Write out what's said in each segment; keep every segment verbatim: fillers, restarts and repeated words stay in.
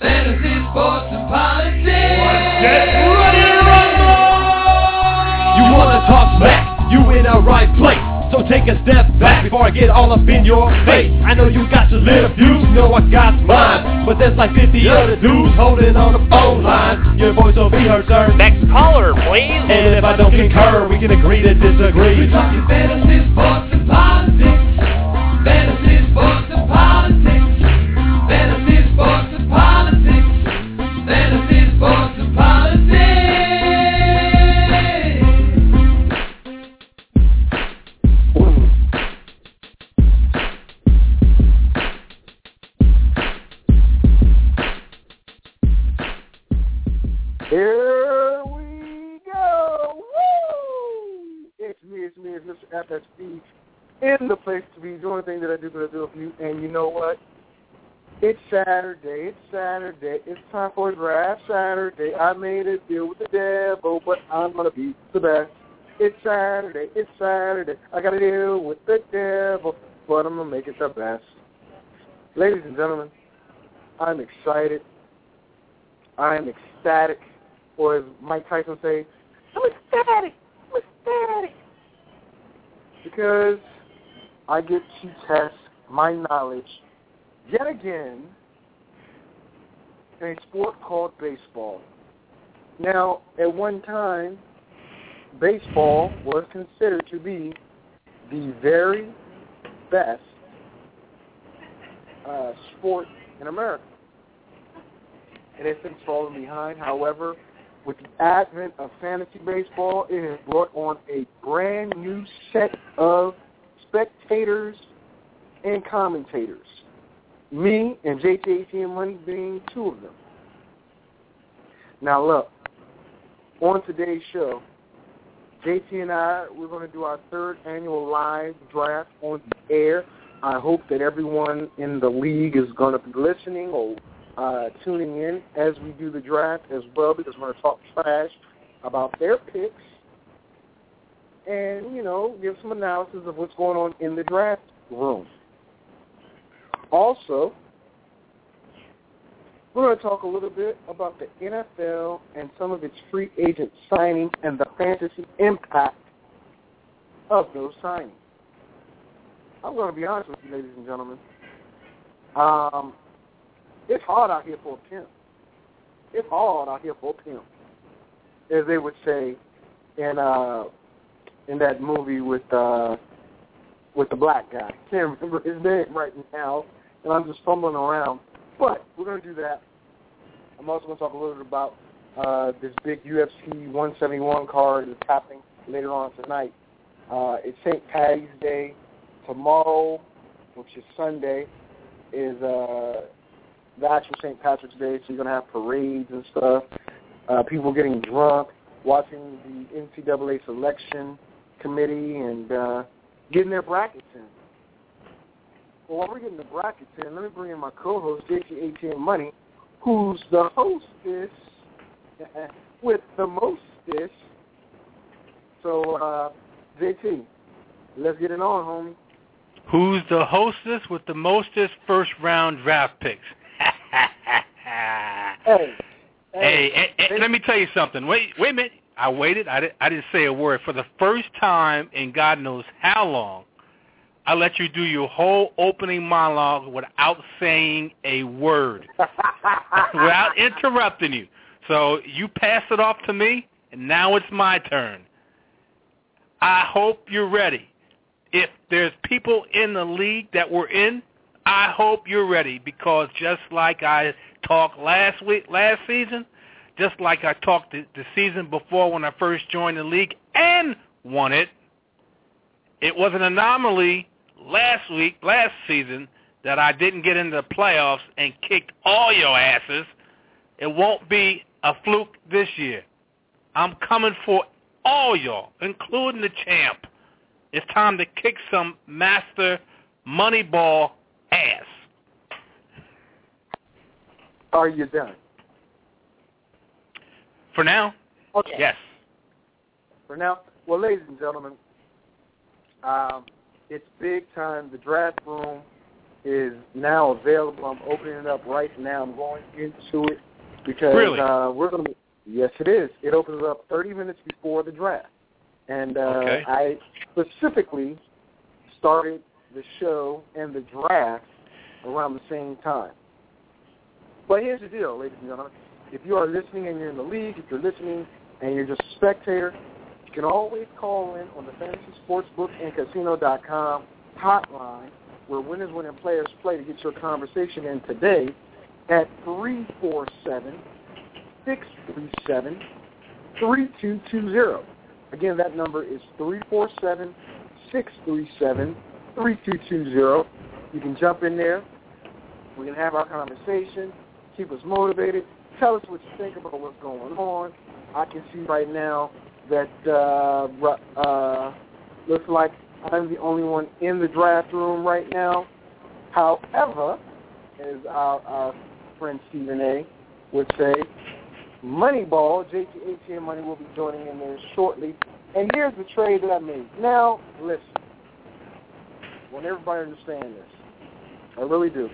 Fantasy, sports, and politics. Get ready to rumble! You wanna talk smack? You in the right place. So take a step back before I get all up in your face. I know you got your little views, you know I got mine, but there's like fifty other dudes holding on the phone line. Your voice will be heard, sir. Next caller, please. And if I don't concur, we can agree to disagree. We're talking fantasy, sports, and politics. Fantasy, sports, and politics. Fantasy, sports, and politics. Fantasy, sports, and politics. Here we go! Woo! It's me, it's me, it's Mister F S B in the place to be, doing the thing that I do, that I do for you. And you know what? It's Saturday, it's Saturday, it's time for a draft Saturday. I made a deal with the devil, but I'm going to be the best. It's Saturday, it's Saturday, I got a deal with the devil, but I'm going to make it the best. Ladies and gentlemen, I'm excited. I am ecstatic. Or as Mike Tyson say, I'm ecstatic, I'm ecstatic. Because I get to test my knowledge yet again in a sport called baseball. Now, at one time, baseball was considered to be the very best uh, sport in America. It has since fallen behind. However, with the advent of fantasy baseball, it has brought on a brand new set of spectators and commentators. Me and J T A T M Money being two of them. Now look, on today's show, J T and I, we're going to do our third annual live draft on the air. I hope that everyone in the league is going to be listening or Uh, tuning in as we do the draft as well, because we're going to talk trash about their picks and, you know, give some analysis of what's going on in the draft room. Also, we're going to talk a little bit about the N F L and some of its free agent signings and the fantasy impact of those signings. I'm going to be honest with you, ladies and gentlemen. Um... It's hard out here for a pimp. It's hard out here for a pimp, as they would say in uh, in that movie with uh, with the black guy. Can't remember his name right now, and I'm just fumbling around. But we're going to do that. I'm also going to talk a little bit about uh, this big U F C one seventy-one card that's happening later on tonight. Uh, it's Saint Patty's Day. Tomorrow, which is Sunday, is uh, the actual Saint Patrick's Day, so you're going to have parades and stuff, uh, people getting drunk, watching the N C double A selection committee, and uh, getting their brackets in. Well, while we're getting the brackets in, let me bring in my co-host, J T A T M Money, who's the hostess with the mostest. So, uh, J T, let's get it on, homie. Who's the hostess with the mostest first-round draft picks? Hey, hey, hey, hey, let me tell you something. Wait, wait a minute. I waited. I, did, I didn't say a word. For the first time in God knows how long, I let you do your whole opening monologue without saying a word, without interrupting you. So you pass it off to me, and now it's my turn. I hope you're ready. If there's people in the league that we're in, I hope you're ready, because just like I talked last week, last season, just like I talked the, the season before when I first joined the league and won it, it was an anomaly last week, last season, that I didn't get into the playoffs and kicked all your asses. It won't be a fluke this year. I'm coming for all y'all, including the champ. It's time to kick some master Moneyball ass. Are you done? For now, okay. Yes. For now, well, ladies and gentlemen, um, it's big time. The draft room is now available. I'm opening it up right now. I'm going into it because really? uh, we're going to. Yes, it is. It opens up thirty minutes before the draft, and uh, okay. I specifically started the show and the draft around the same time. But here's the deal, ladies and gentlemen. If you are listening and you're in the league, if you're listening and you're just a spectator, you can always call in on the Fantasy Sportsbook and Casino dot com hotline, where winners, winning players play, to get your conversation in today at three four seven, six three seven, three two two zero. Again, that number is three four seven, six three seven, three two two zero. You can jump in there. We can have our conversation, keep us motivated, tell us what you think about what's going on. I can see right now that uh, uh, looks like I'm the only one in the draft room right now. However, as our, our friend Stephen A. would say, Moneyball, J T A T M Money, will be joining in there shortly. And here's the trade that I made. Now, listen. I want everybody to understand this. I really do.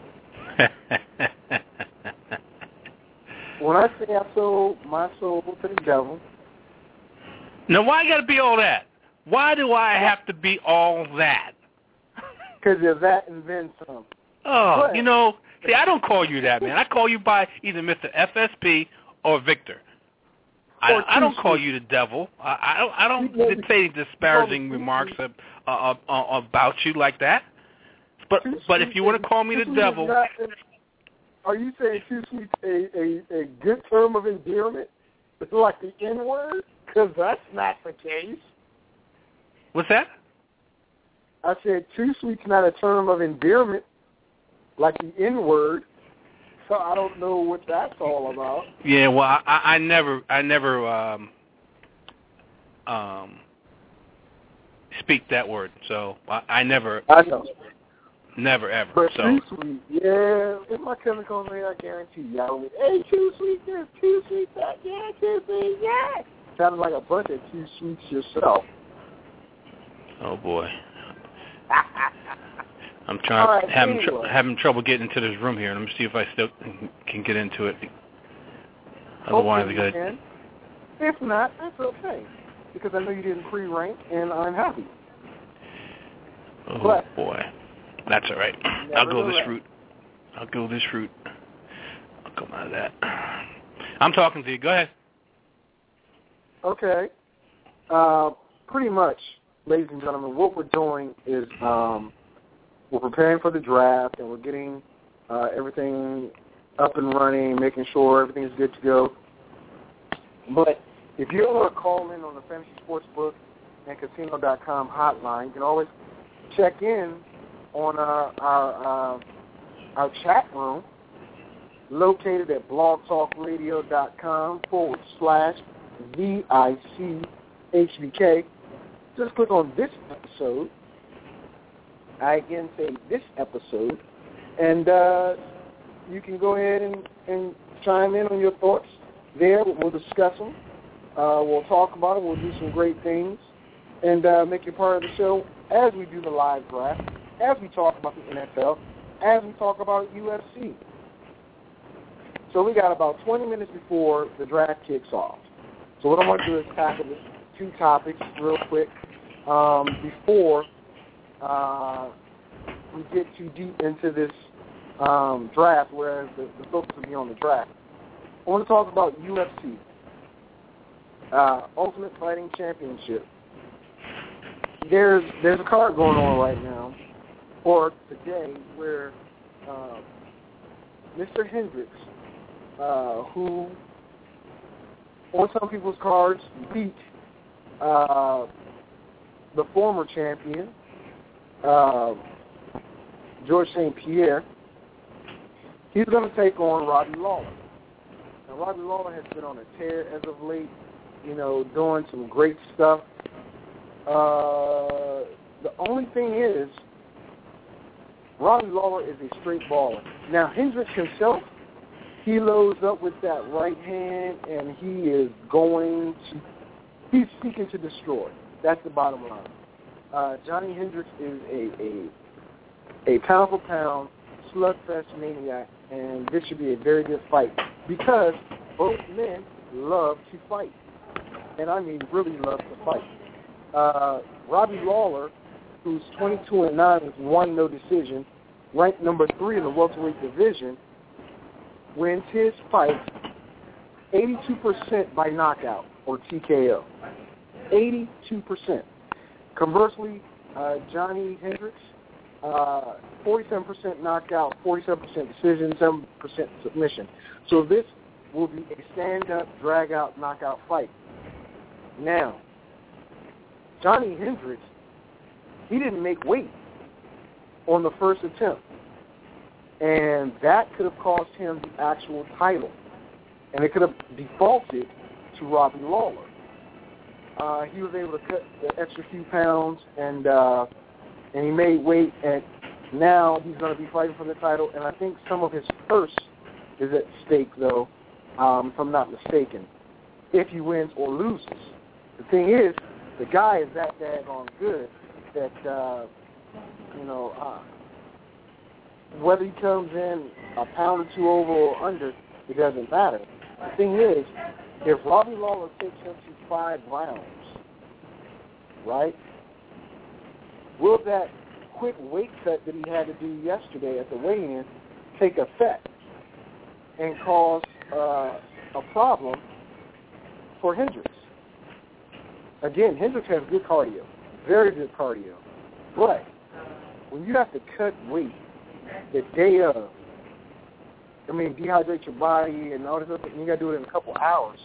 When I say I sold my soul to the devil. Now, why you got to be all that? Why do I have to be all that? Because you're that and then some. Oh, but, you know, see, I don't call you that, man. I call you by either Mister F S P or Victor. I, I don't call you the devil. I, I don't. I don't say disparaging remarks of, uh, uh, about you like that. But but if you want to call me the devil, are you saying too sweet a, a, a good term of endearment? It's like the N word? Because that's not the case. What's that? I said too sweet's not a term of endearment, like the N word. So I don't know what that's all about. Yeah, well, I, I never, I never um, um, speak that word. So I, I never, I know, never ever. But so. too sweet, yeah. In my chemical name, I guarantee you. I would, hey, too sweet, this, too sweet, that, yeah, too sweet, yeah. Sounded like a bunch of too sweets yourself. Oh boy. I'm trying, right, having anyway. tr- having trouble getting into this room here. Let me see if I still can get into it. Otherwise, I got. Can. If not, that's okay, because I know you didn't pre-rank, and I'm happy. Oh but, boy, that's all right. I'll go this route. I'll go this route. I'll come out of that. I'm talking to you. Go ahead. Okay. Uh, pretty much, ladies and gentlemen, what we're doing is. Um, We're preparing for the draft, and we're getting uh, everything up and running, making sure everything's good to go. But if you want to call in on the Fantasy Sportsbook and Casino dot com hotline, you can always check in on our our, uh, our chat room located at blogtalkradio.com forward slash V I C H V K. Just click on this episode. I again say this episode, and uh, you can go ahead and, and chime in on your thoughts there. We'll discuss them. Uh, we'll talk about it. We'll do some great things and uh, make you part of the show as we do the live draft, as we talk about the N F L, as we talk about U F C. So we got about twenty minutes before the draft kicks off. So what I'm going to do is tackle the two topics real quick um, before Uh, we get too deep into this um, draft, whereas the, the focus will be on the draft. I want to talk about U F C, uh, Ultimate Fighting Championship. There's there's a card going on right now, or today, where uh, Mister Hendricks, uh, who on some people's cards beat uh, the former champion, Uh, George Saint Pierre, he's going to take on Robbie Lawler. Now, Robbie Lawler has been on a tear as of late, you know, doing some great stuff. Uh, the only thing is, Robbie Lawler is a straight baller. Now, Hendricks himself, he loads up with that right hand, and he is going to, he's seeking to destroy. That's the bottom line. Uh, Johnny Hendricks is a, a a pound-for-pound slugfest maniac, and this should be a very good fight because both men love to fight, and I mean really love to fight. Uh, Robbie Lawler, who's twenty-two and nine with one no decision, ranked number three in the welterweight division, wins his fight eighty-two percent by knockout or T K O. eighty-two percent. Conversely, uh, Johnny Hendricks, uh, forty-seven percent knockout, forty-seven percent decision, seven percent submission. So this will be a stand-up, drag-out, knockout fight. Now, Johnny Hendricks, he didn't make weight on the first attempt, and that could have cost him the actual title, and it could have defaulted to Robbie Lawler. Uh, he was able to cut the extra few pounds, and uh, and he made weight, and now he's going to be fighting for the title, and I think some of his purse is at stake, though, um, if I'm not mistaken, if he wins or loses. The thing is, the guy is that daggone good that, uh, you know, uh, whether he comes in a pound or two over or under, it doesn't matter. The thing is, if Robbie Lawler takes him to five rounds, right, will that quick weight cut that he had to do yesterday at the weigh-in take effect and cause uh, a problem for Hendricks? Again, Hendricks has good cardio, very good cardio. But when you have to cut weight the day of, I mean, dehydrate your body and all this other, and you got to do it in a couple hours,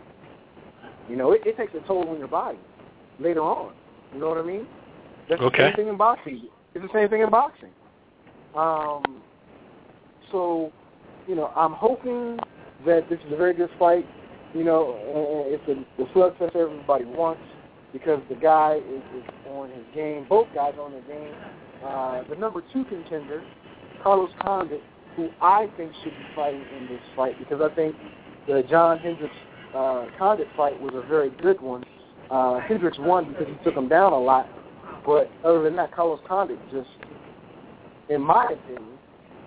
you know, it, it takes a toll on your body later on. You know what I mean? That's okay. the same thing in boxing. It's the same thing in boxing. Um, so, you know, I'm hoping that this is a very good fight. You know, it's the, the slugfest everybody wants because the guy is, is on his game. Both guys are on their game. Uh, the number two contender, Carlos Condit, who I think should be fighting in this fight because I think the John Hendricks uh, Condit fight was a very good one. Uh, Hendricks won because he took him down a lot, but other than that, Carlos Condit just, in my opinion,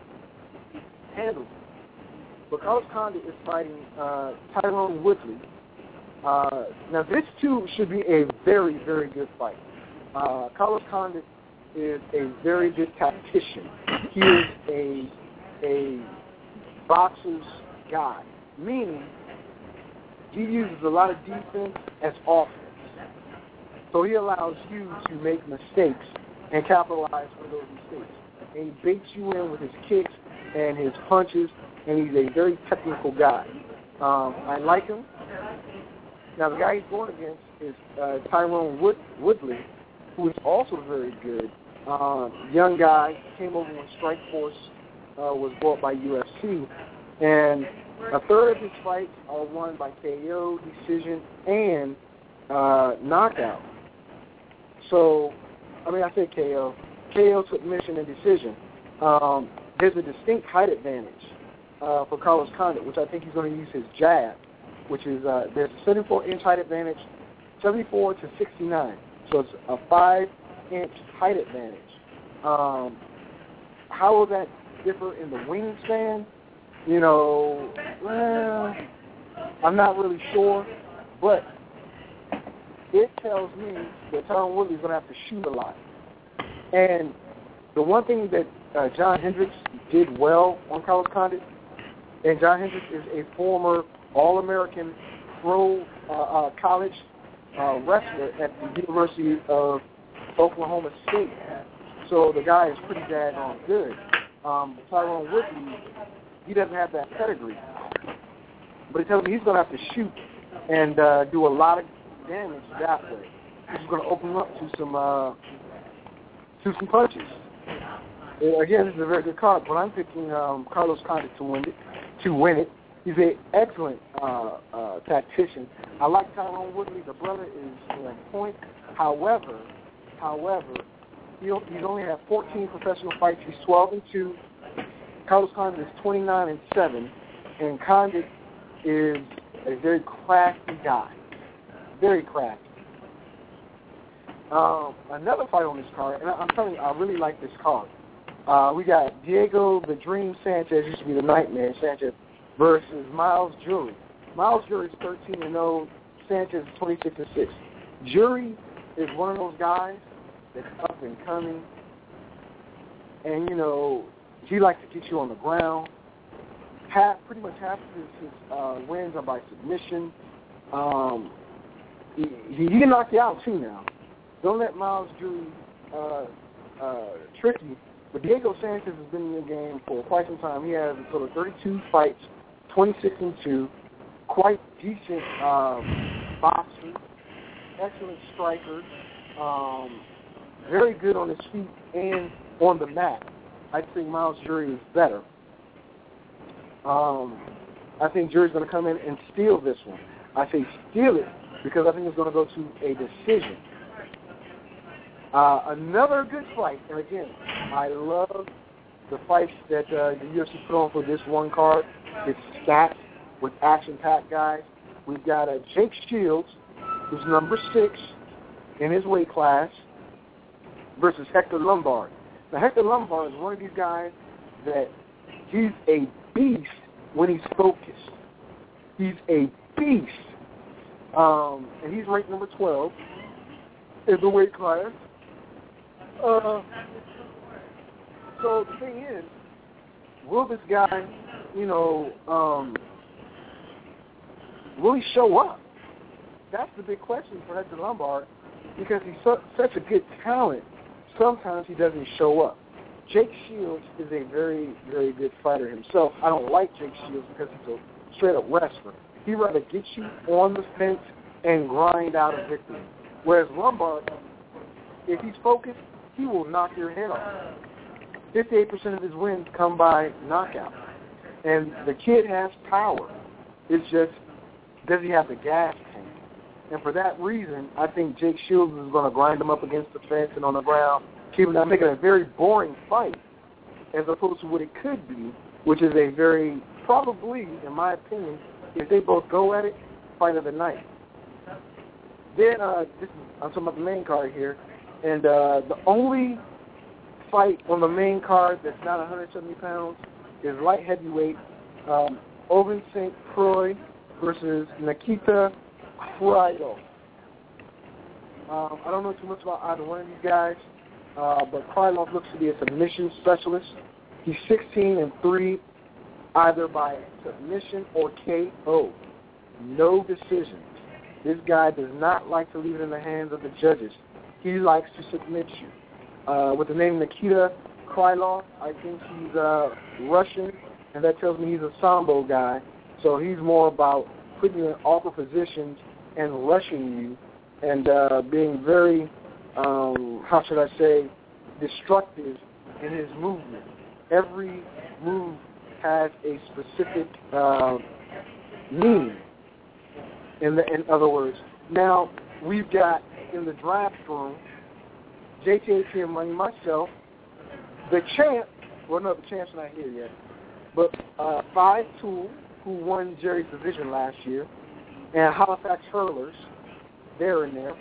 handled it. But Carlos Condit is fighting uh, Tyrone Woodley. Uh, now, this, too, should be a very, very good fight. Uh, Carlos Condit is a very good tactician. He is a, a boxer's guy, meaning he uses a lot of defense as offense. So he allows you to make mistakes and capitalize on those mistakes. And he baits you in with his kicks and his punches, and he's a very technical guy. Um, I like him. Now, the guy he's going against is uh, Tyrone Wood- Woodley, who is also very good. Uh, young guy, came over when Strikeforce uh, was bought by U F C. And a third of his fights are won by K O, decision, and uh, knockout. So, I mean, I said K O. K O, submission, and decision. Um, there's a distinct height advantage uh, for Carlos Condit, which I think he's going to use his jab, which is uh, there's a seventy-four inch height advantage, seventy-four to sixty-nine. So it's a five inch height advantage. Um, how will that differ in the wingspan? You know, well, I'm not really sure, but it tells me that Tyrone Woodley is going to have to shoot a lot. And the one thing that uh, John Hendricks did well on Carlos Condit, and John Hendricks is a former All-American pro uh, uh, college uh, wrestler at the University of Oklahoma State. So the guy is pretty daggone good. Um, Tyrone Woodley, he doesn't have that pedigree. But it tells me he's going to have to shoot and uh, do a lot of damage that way. He's going to open up to some uh, to some punches. And again, this is a very good card, but I'm picking um, Carlos Condit to win it. To win it, he's an excellent uh, uh, tactician. I like Tyrone Woodley. The brother is on point. However, however, he he's only had fourteen professional fights. He's twelve and two. Carlos Condit is twenty-nine and seven, and Condit is a very crafty guy. Very crafty. Um, another fight on this card, and I'm telling you, I really like this card. Uh, we got Diego the Dream Sanchez, used to be the Nightmare Sanchez, versus Miles Jury. Miles Jury is thirteen and oh. Sanchez is twenty-six and six. Jury is one of those guys that's up and coming, and you know he likes to get you on the ground. Half, pretty much half of his, his uh, wins are by submission. Um, he, he, he can knock you out too now. Don't let Miles Jury uh, uh, trick you. But Diego Sanchez has been in the game for quite some time. He has a total of thirty-two fights, twenty-six and two, quite decent um, boxer, excellent striker, um, very good on his feet and on the mat. I think Miles Jury is better. Um, I think Jury's going to come in and steal this one. I say steal it because I think it's going to go to a decision. Uh, another good fight, and again, I love the fights that uh, the U F C put on for this one card. It's stacked with action-packed guys. We've got uh, Jake Shields, who's number six in his weight class, versus Hector Lombard. Now, Hector Lombard is one of these guys that he's a beast when he's focused. He's a beast. Um, and he's ranked number twelve in the weight class. Uh, so the thing is, will this guy, you know, um, will he show up? That's the big question for Hector Lombard, because he's su- such a good talent. Sometimes he doesn't show up. Jake Shields is a very, very good fighter himself. I don't like Jake Shields because he's a straight-up wrestler. He'd rather get you on the fence and grind out a victory. Whereas Lombard, if he's focused, he will knock your head off. fifty-eight percent of his wins come by knockout. And the kid has power. It's just, does he have the gas tank? And for that reason, I think Jake Shields is going to grind him up against the fence and on the ground, keeping him making a very boring fight, as opposed to what it could be, which is a very, probably, in my opinion, if they both go at it, fight of the night. Then, uh, this is, I'm talking about the main card here, and uh, the only fight on the main card that's not one hundred seventy pounds is light heavyweight, um, Ovince Saint Croix versus Nikita Krylov. Um, I don't know too much about either one of these guys, uh, but Krylov looks to be a submission specialist. He's sixteen and three, either by submission or K O. No decisions. This guy does not like to leave it in the hands of the judges. He likes to submit you. Uh, with the name Nikita Krylov, I think he's uh, Russian, and that tells me he's a Sambo guy. So he's more about putting you in awkward positions and rushing you and uh, being very, um, how should I say, destructive in his movement. Every move has a specific uh, meaning, in, the, in other words. Now, we've got in the draft room, J T A T M Money, myself, the champ, well, no, the champ's not here yet, but uh, five two, who won Jerry's division last year, and Halifax Hurlers, they're in there.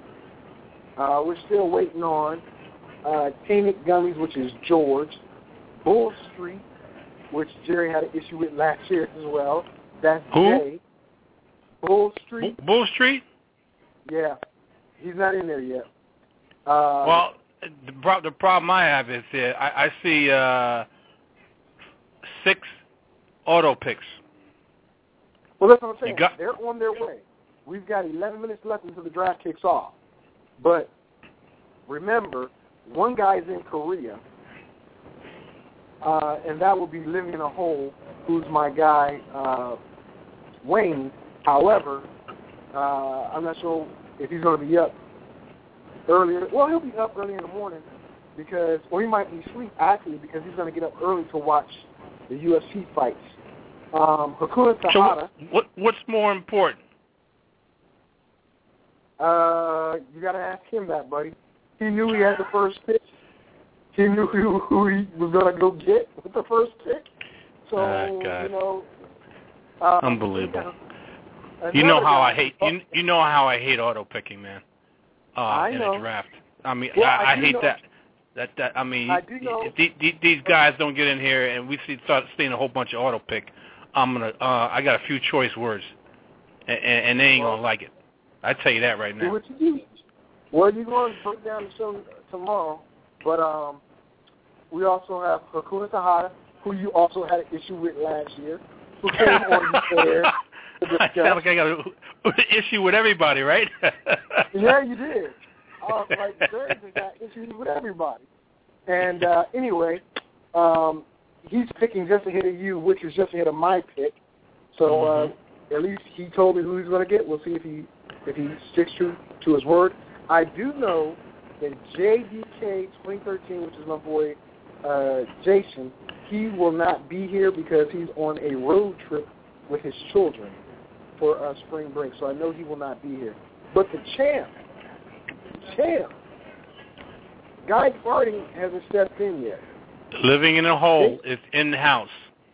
Uh, we're still waiting on uh, Tainted Gummies, which is George, Bull Street, which Jerry had an issue with last year as well. That's Who? Jay. Bull Street. Bull Street? Yeah. He's not in there yet. Uh, well, the, pro- the problem I have is uh, I, I see uh, six auto picks. Well, that's what I'm saying. Got- They're on their way. We've got eleven minutes left until the draft kicks off. But remember, one guy's in Korea, uh, and that will be living in a hole, who's my guy, uh, Wayne. However, uh, I'm not sure if he's going to be up earlier. Well, he'll be up early in the morning because, or he might be asleep actually because he's going to get up early to watch the U F C fights. Um, Hakuna Tahada. So what, what's more important? Uh, you got to ask him that, buddy. He knew he had the first pick. He knew who, who he was going to go get with the first pick. So, Oh, God. you know. Uh, Unbelievable. You know how I hate you, you know how I hate auto picking, man. Uh, I in know. a draft. I mean, Well, I, I do hate know. that. That that I mean, I do know, if the, the, these guys don't get in here and we see start seeing a whole bunch of auto pick, I'm gonna. Uh, I got a few choice words, and, and they ain't well, gonna like it. I tell you that right do now. what you do. Well, you're going to break down the show tomorrow, but um, we also have Hakuna Tahada, who you also had an issue with last year, who came on the air to discuss. I sound like I got an issue with everybody, right? Yeah, you did. Uh, like, Jerry's got issues with everybody. And uh, anyway, um, he's picking just ahead of you, which is just ahead of my pick. So mm-hmm. uh, at least he told me who he's going to get. We'll see if he if he sticks true to his word. I do know that J D K twenty thirteen, which is my boy uh, Jason, he will not be here because he's on a road trip with his children for uh, spring break. So I know he will not be here. But the champ, champ, Guy Farting hasn't stepped in yet. Living in a hole is in the house.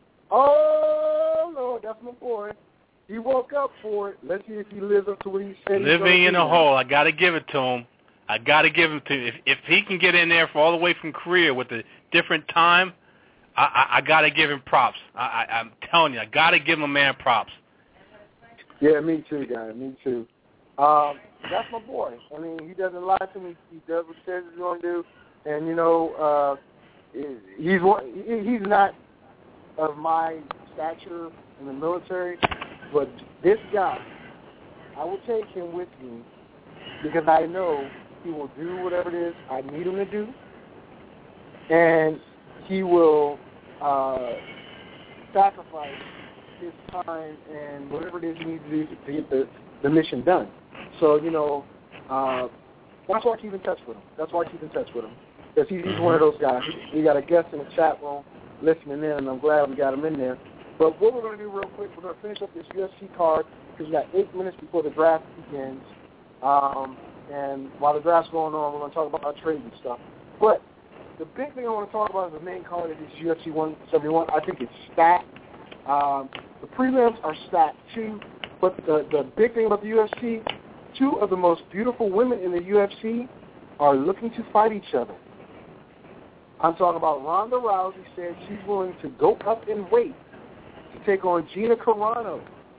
Oh, Lord, that's my boy. He woke up for it. Let's see if he lives up to what he said. Living in a hole. I got to give it to him. I got to give him to him. If, if he can get in there for all the way from Korea with a different time, I, I, I got to give him props. I, I, I'm telling you, I got to give him a man props. Yeah, me too, guy. Me too. Um, that's my boy. I mean, he doesn't lie to me. He does what he says he's going to do. And, you know, uh, he's one, he's not of my stature in the military, but this guy, I will take him with me because I know he will do whatever it is I need him to do, and he will uh, sacrifice his time and whatever it is he needs to do to get the, the mission done. So, you know, uh, that's why I keep in touch with him. That's why I keep in touch with him. Because he's, he's one of those guys. We got a guest in the chat room listening in, and I'm glad we got him in there. But what we're going to do real quick, we're going to finish up this U F C card because we got eight minutes before the draft begins. Um, and while the draft's going on, we're going to talk about our trades and stuff. But the big thing I want to talk about is the main card of this U F C one seventy-one. I think it's stacked. Um, the prelims are stacked too. But the, the big thing about the U F C, two of the most beautiful women in the U F C are looking to fight each other. I'm talking about Ronda Rousey said she's willing to go up in weight to take on Gina Carano.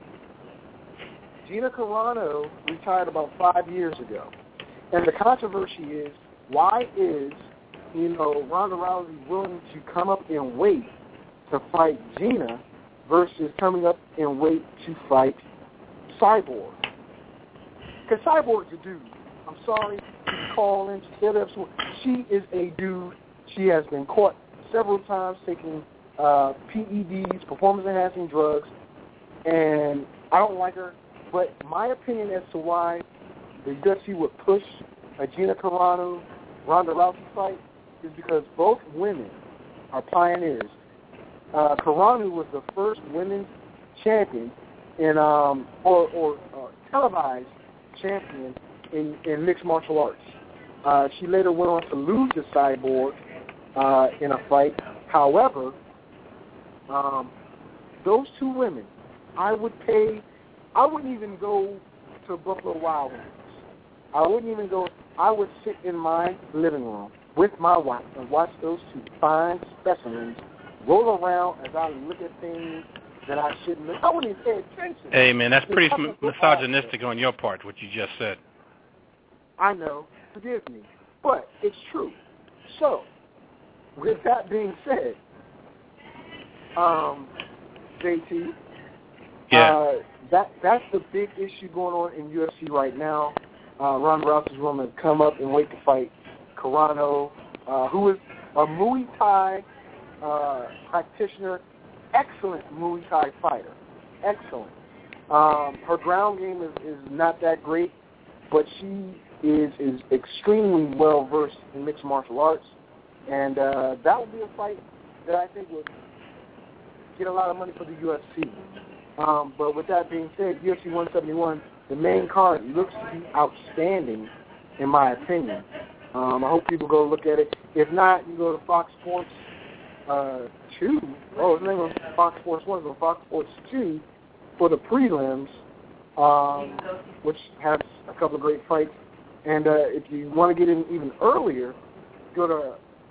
Gina Carano retired about five years ago. And the controversy is, why is, you know, Ronda Rousey willing to come up in weight to fight Gina versus coming up in weight to fight Cyborg? Because Cyborg's a dude. I'm sorry to call in. She is a dude. She has been caught several times taking uh, P E Ds, performance-enhancing drugs, and I don't like her. But my opinion as to why the U F C would push a Gina Carano, Ronda Rousey fight is because both women are pioneers. Uh, Carano was the first women's champion in, um, or, or uh, televised champion in, in mixed martial arts. Uh, she later went on to lose to Cyborg uh, in a fight. However, um, those two women, I would pay, I wouldn't even go to Buffalo Wild Wings. I wouldn't even go, I would sit in my living room with my wife and watch those two fine specimens roll around as I look at things that I shouldn't look. I wouldn't even pay attention. Hey, man, that's pretty misogynistic on your part, what you just said. I know. Forgive me. But it's true. So, with that being said, um, J T, yeah. uh, that that's the big issue going on in U F C right now. Uh, Ronda Rousey's willing to come up and wait to fight Carano, uh, who is a Muay Thai uh, practitioner, excellent Muay Thai fighter, excellent. Um, her ground game is, is not that great, but she is is extremely well versed in mixed martial arts, and uh, that would be a fight that I think would get a lot of money for the U F C. Um, but with that being said, U F C one seventy-one, the main card looks to be outstanding, in my opinion. Um, I hope people go look at it. If not, you go to Fox Sports uh, two. Oh, it's not on Fox Sports one, it's on Fox Sports two for the prelims, um, which has a couple of great fights. And uh, if you want to get in even earlier, go to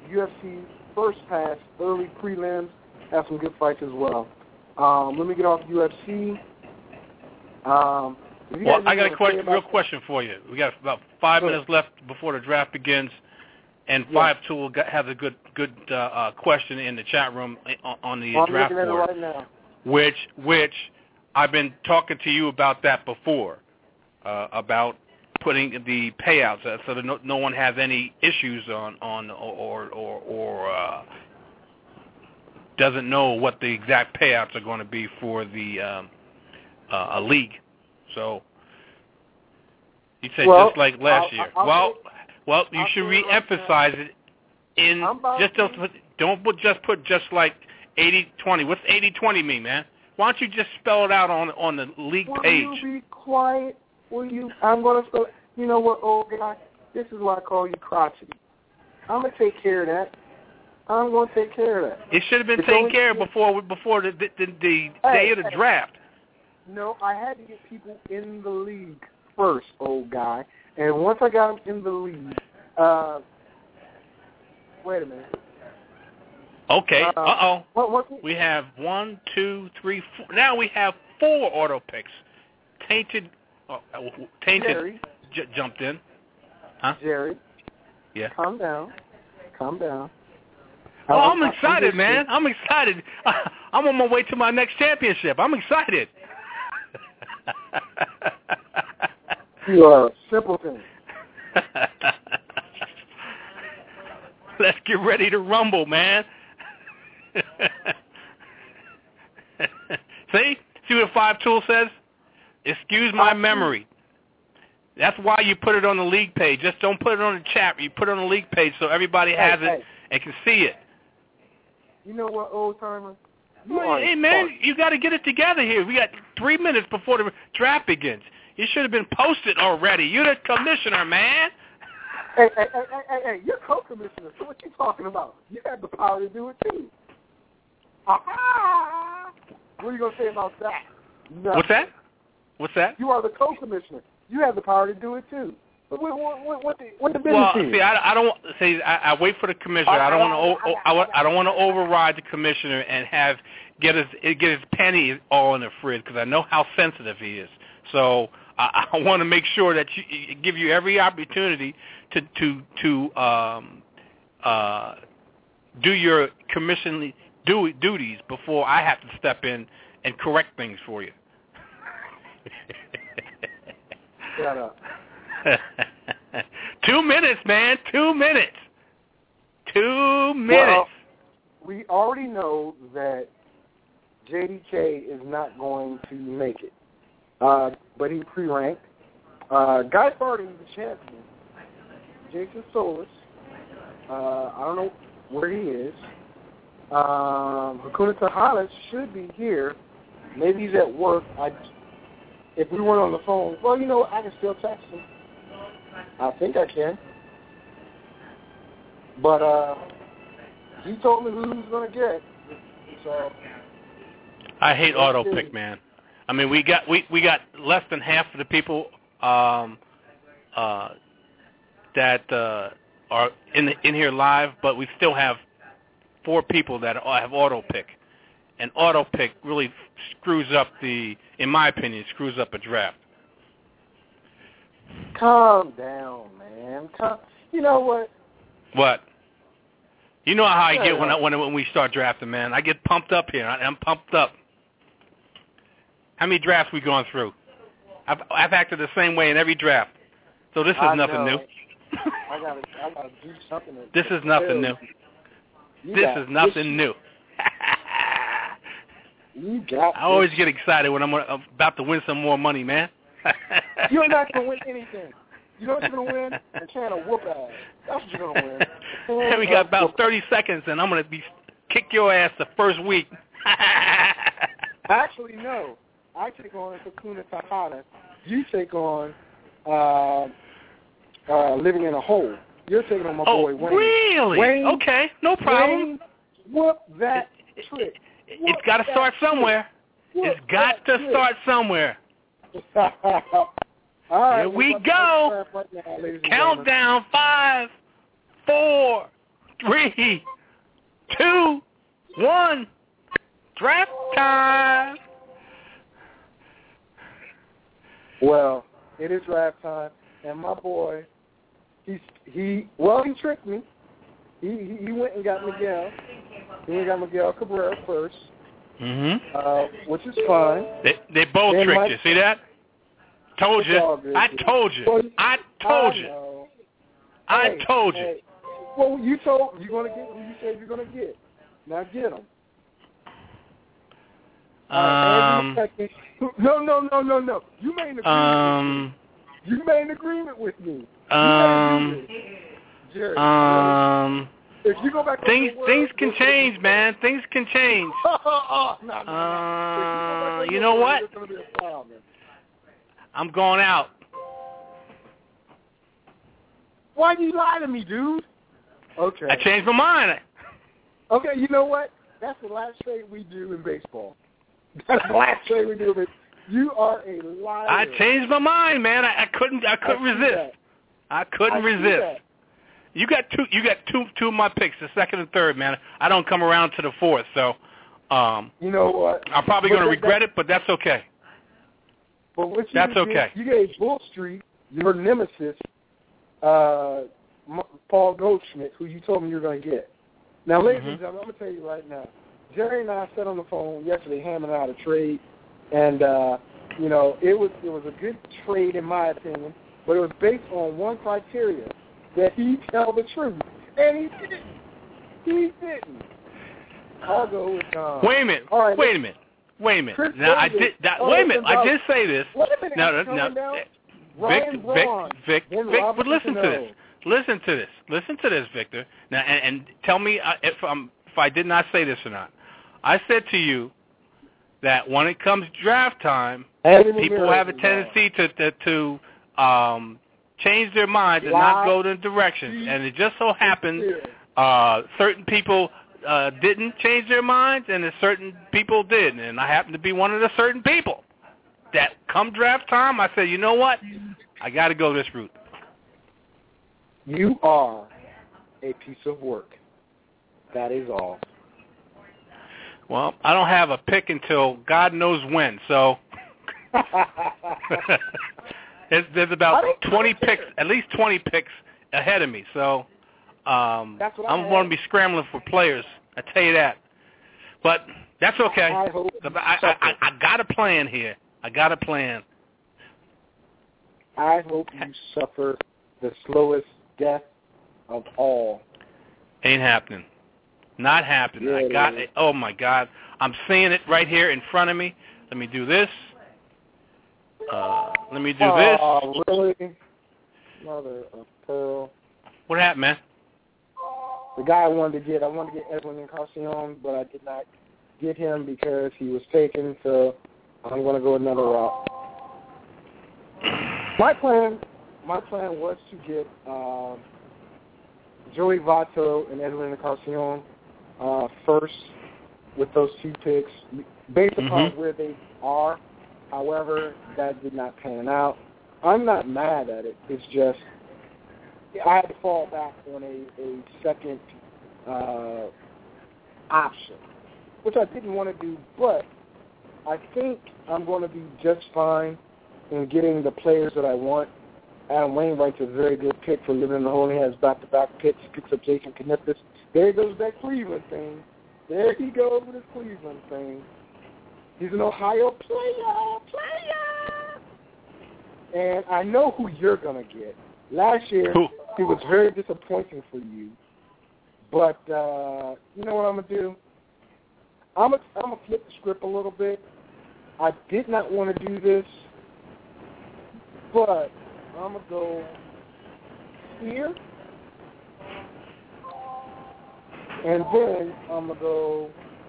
U F C first pass, early prelims, have some good fights as well. Um, let me get off U F C. Um, well, I got a question, real question for you. We got about five sure. minutes left before the draft begins, and yeah. five two will have a good good uh, uh, question in the chat room on, on the well, draft board, right now. which which I've been talking to you about that before, uh, about putting the payouts uh, so that no, no one has any issues on on or or or uh, doesn't know what the exact payouts are going to be for the um, uh, a league. So you said well, just like last I'll, year. I'll, well, well, you I'll should re-emphasize it in just don't put, don't put just put just like eighty twenty. What's eighty twenty mean, man? Why don't you just spell it out on on the league Will page? Will you be quiet? Will you? I'm going to spell. You know what, old guy? This is why I call you crotchety. I'm going to take care of that. I'm going to take care of that. It should have been it's taken care of before before the the, the, the hey, day of the hey. draft. No, I had to get people in the league first, old guy. And once I got them in the league, uh, wait a minute. Okay. Uh oh. What, what, we have one, two, three, four. Now we have four auto picks. Tainted, uh, tainted Jerry, j- jumped in. Huh? Jerry. Yeah. Calm down. Calm down. Oh, I'm excited, I'm man. I'm excited. I'm on my way to my next championship. I'm excited. You are a simpleton. Let's get ready to rumble, man. See? See what five tool says? Excuse my memory. That's why you put it on the league page. Just don't put it on the chat. You put it on the league page so everybody has hey, it hey. and can see it. You know what, old timer? You well, hey, man, smart. You got to get it together here. We got three minutes before the draft begins. You should have been posted already. You're the commissioner, man. Hey, hey, hey, hey, hey, hey, you're co-commissioner, so what you talking about? You have the power to do it, too. Aha! What are you going to say about that? Nothing. What's that? What's that? You are the co-commissioner. You have the power to do it, too. What, what, what, what, the, what the business well, is? see, I, I don't see. I, I wait for the commissioner. I, I don't want to. I, I, I don't want to override the commissioner and have get his get his penny all in the fridge because I know how sensitive he is. So I, I want to make sure that you give you every opportunity to to to um, uh, do your commission do, duties before I have to step in and correct things for you. Shut up. Two minutes, man. Two minutes. Two minutes. Well, we already know that J D K is not going to make it, uh, but he pre-ranked. Uh, Guy Farty is the champion. Jason Solis, uh, I don't know where he is. Um, Hakuna Tejada should be here. Maybe he's at work. I, if we weren't on the phone, well, you know what? I can still text him. I think I can. But uh, he told me who he was going to get. So I hate auto pick, man. I mean, we got we, we got less than half of the people um, uh, that uh, are in the, in here live, but we still have four people that have auto pick, and auto pick really screws up the, in my opinion, screws up a draft. Calm down, man. Calm. You know what? What? You know how I get when I, when when we start drafting, man. I get pumped up here. I, I'm pumped up. How many drafts we gone through? I've I've acted the same way in every draft. So this is I nothing know. new. I gotta I gotta do something. This is nothing new. You this got, is nothing this, new. You got. I always get excited when I'm about to win some more money, man. You're not gonna win anything. You know what you're gonna win? A can of whoop ass. That's what you're gonna win. And we got about thirty seconds, and I'm gonna be kick your ass the first week. Actually, no. I take on Hakuna Tejada. You take on uh, uh, Living in a Hole. You're taking on my oh, boy Wayne. Really? Wayne, okay, no problem. Wayne, whoop that it, trick. It, it's got to start somewhere. It's got to start somewhere. All right, here we go. Right now, Countdown, five, four, three, two, one. Draft time. Well, it is draft time, and my boy, he's he well, he tricked me. He he, he went and got Miguel. He went and got Miguel Cabrera first, Mm-hmm. uh, which is fine. They they both Then tricked my- you. See that? Told It's all you. good, I dude. told you. Well, I told I you. know. I Hey, told you. hey. Well, you told you're gonna get who you said you're gonna get. Now get him. Um. No, no, no, no, no. You made an agreement. Um. With me. You made an agreement with me. Um. Jerry, Um. if you go back to Things your word, things can you're change, man. Things can change. no, no, no. Uh, If you you know go back what? on your word, it's gonna be a foul, man. I'm going out. Why'd you lie to me, dude? Okay. I changed my mind. Okay, you know what? That's the last trade we do in baseball. That's the last trade we do in baseball. You are a liar. I changed my mind, man. I, I couldn't. I couldn't I see resist. that. I couldn't I see resist. that. You got two. You got two. Two of my picks, the second and third, man. I don't come around to the fourth, so um, You know what? I'm probably But going to that- regret it, but that's okay. But what you That's did, okay. You gave Bull Street, your nemesis, uh, M- Paul Goldschmidt, who you told me you were going to get. Now, ladies Mhm. and gentlemen, I'm going to tell you right now. Jerry and I sat on the phone yesterday hammering out a trade, and uh, you know it was it was a good trade in my opinion, but it was based on one criteria, that he tell the truth, and he didn't. He didn't. I'll go with uh, Wait a minute. All right, Wait a minute. Wait a minute. Chris Now I Davis. did. That, Oh, wait a minute. listen, I bro. did say this. Wait a minute. No, no, I'm coming no. down. Vic, Ryan Vic, Braun, Vic, then Vic. Robert But listen to Cano. this. Listen to this. Listen to this, Victor. Now, and, and tell me uh, if I'm if I did not say this or not. I said to you that when it comes draft time, Andy people Ramirez have a is tendency to to, to um, change their minds and Lie. not go the directions. And it just so happened uh, certain people uh, didn't change their minds, and certain people did. And I happen to be one of the certain people that come draft time, I said, you know what? I got to go this route. You are a piece of work. That is all. Well, I don't have a pick until God knows when, so there's, there's about twenty picks, at least twenty picks ahead of me. So um, That's what I I'm going to had. be scrambling for players. I tell you that. But that's okay. I hope you I, I, I, I got a plan here. I got a plan. I hope you suffer the slowest death of all. Ain't happening. Not happening. Yeah, I got it it. Oh, my God. I'm seeing it right here in front of me. Let me do this. Uh, let me do this. Oh, really? Mother of pearl. What happened, man? The guy I wanted to get, I wanted to get Edwin Encarnacion, but I did not get him because he was taken, so I'm going to go another route. My plan, my plan was to get um, Joey Votto and Edwin Encarnacion uh, first with those two picks, based upon Mhm. where they are. However, that did not pan out. I'm not mad at it. It's just I had to fall back on a, a second uh, option, which I didn't want to do, but I think I'm going to be just fine in getting the players that I want. Adam Wainwright's a very good pick for living in the hole. He has back-to-back picks. He picks up Jason Knippis. There goes that Cleveland thing. There he goes with his Cleveland thing. He's an Ohio player, player. And I know who you're going to get. Last year, Who? it was very disappointing for you. But uh, you know what I'm going to do? I'm going I'm to flip the script a little bit. I did not want to do this, but I'm going to go here. And then I'm going to go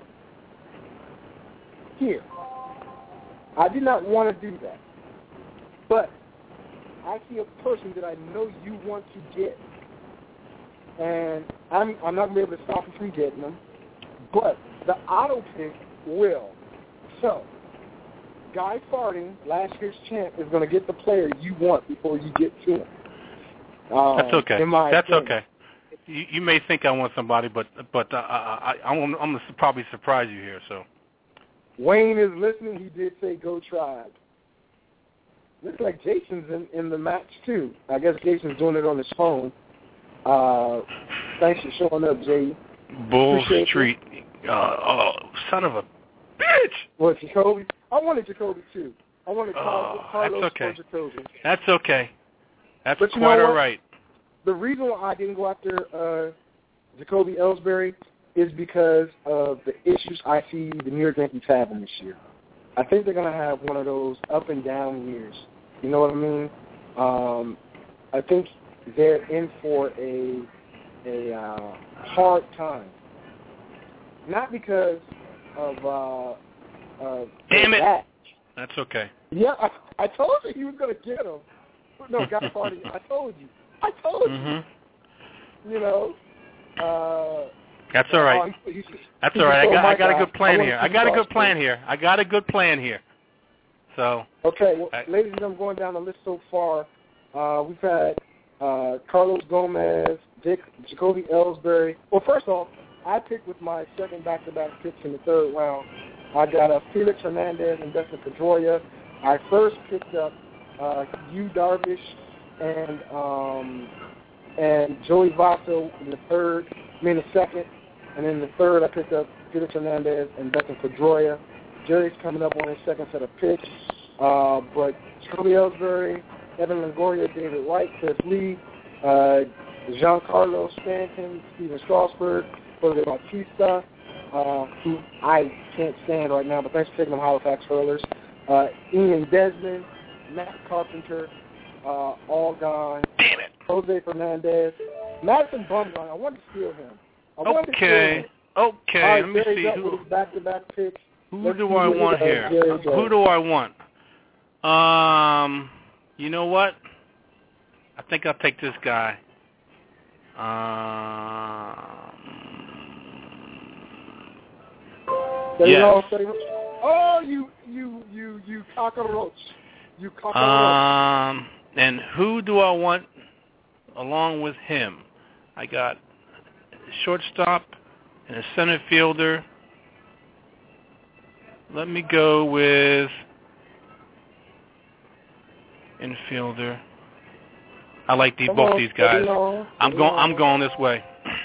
here. I did not want to do that. But I see a person that I know you want to get. And I'm I'm not going to be able to stop you from getting them. But the auto pick will. So, Guy Farting, last year's champ, is going to get the player you want before you get to him. Um, That's okay. In my That's opinion. okay. you, you may think I want somebody, but but uh, I, I, I'm, I'm going to probably surprise you here. So Wayne is listening. He did say go Tribe. Looks like Jason's in, in the match, too. I guess Jason's doing it on his phone. Uh, thanks for showing up, Jay. Bull Appreciate Street. Uh, oh, son of a bitch. What, Jacoby? I wanted Jacoby, too. I wanted Carlos, Oh, Carlos that's okay. for Jacoby. That's okay. That's But you quite know all what? right. The reason why I didn't go after uh, Jacoby Ellsbury is because of the issues I see the New York Yankees having this year. I think they're going to have one of those up and down years. You know what I mean? Um, I think they're in for a a uh, hard time. Not because of uh, uh, Damn it. that. That's okay. Yeah, I, I told you he was going to get him. No, got party. I told you. I told you. Mm-hmm. You know. Uh, That's all right. oh, he- he- That's he all right. I stole got my I got a guy. good plan I wanna here. see I got a the good stars, plan please. here. I got a good plan here. So Okay, well, I- ladies and gentlemen, going down the list so far, uh, we've had uh, Carlos Gomez, Dick, Jacoby Ellsbury. Well, first off, I picked with my second back-to-back picks in the third round. I got uh, Felix Hernandez and Dustin Pedroia. I first picked up uh, Yu Darvish and um, and Joey Votto in the third, I mean the second, and in the third I picked up Felix Hernandez and Dustin Pedroia. Jerry's coming up on his second set of picks, uh, but Jacoby Ellsbury, Evan Longoria, David Wright, Chris Lee, uh, Giancarlo Stanton, Steven Strasburg, Jose Bautista, uh, who I can't stand right now, but thanks for taking them Halifax Hurlers, uh, Ian Desmond, Matt Carpenter, uh, all gone. damn it. Jose Fernandez, Madison Bumgarner. I wanted to steal him. I wanted to steal Okay. him. Okay. All right, Let me Jerry's see up who with his back-to-back picks. who Let's do see I what, want uh, here? Jerry does. Who do I want? Um, you know what? I think I'll take this guy. Um, There you yes. go, Jerry. Oh, you, you, you, you cockroach. You cockroach. Um, and who do I want along with him? I got a shortstop and a center fielder. Let me go with infielder. I like these Come both on, these guys. steady on, I'm steady going. on. I'm going this way.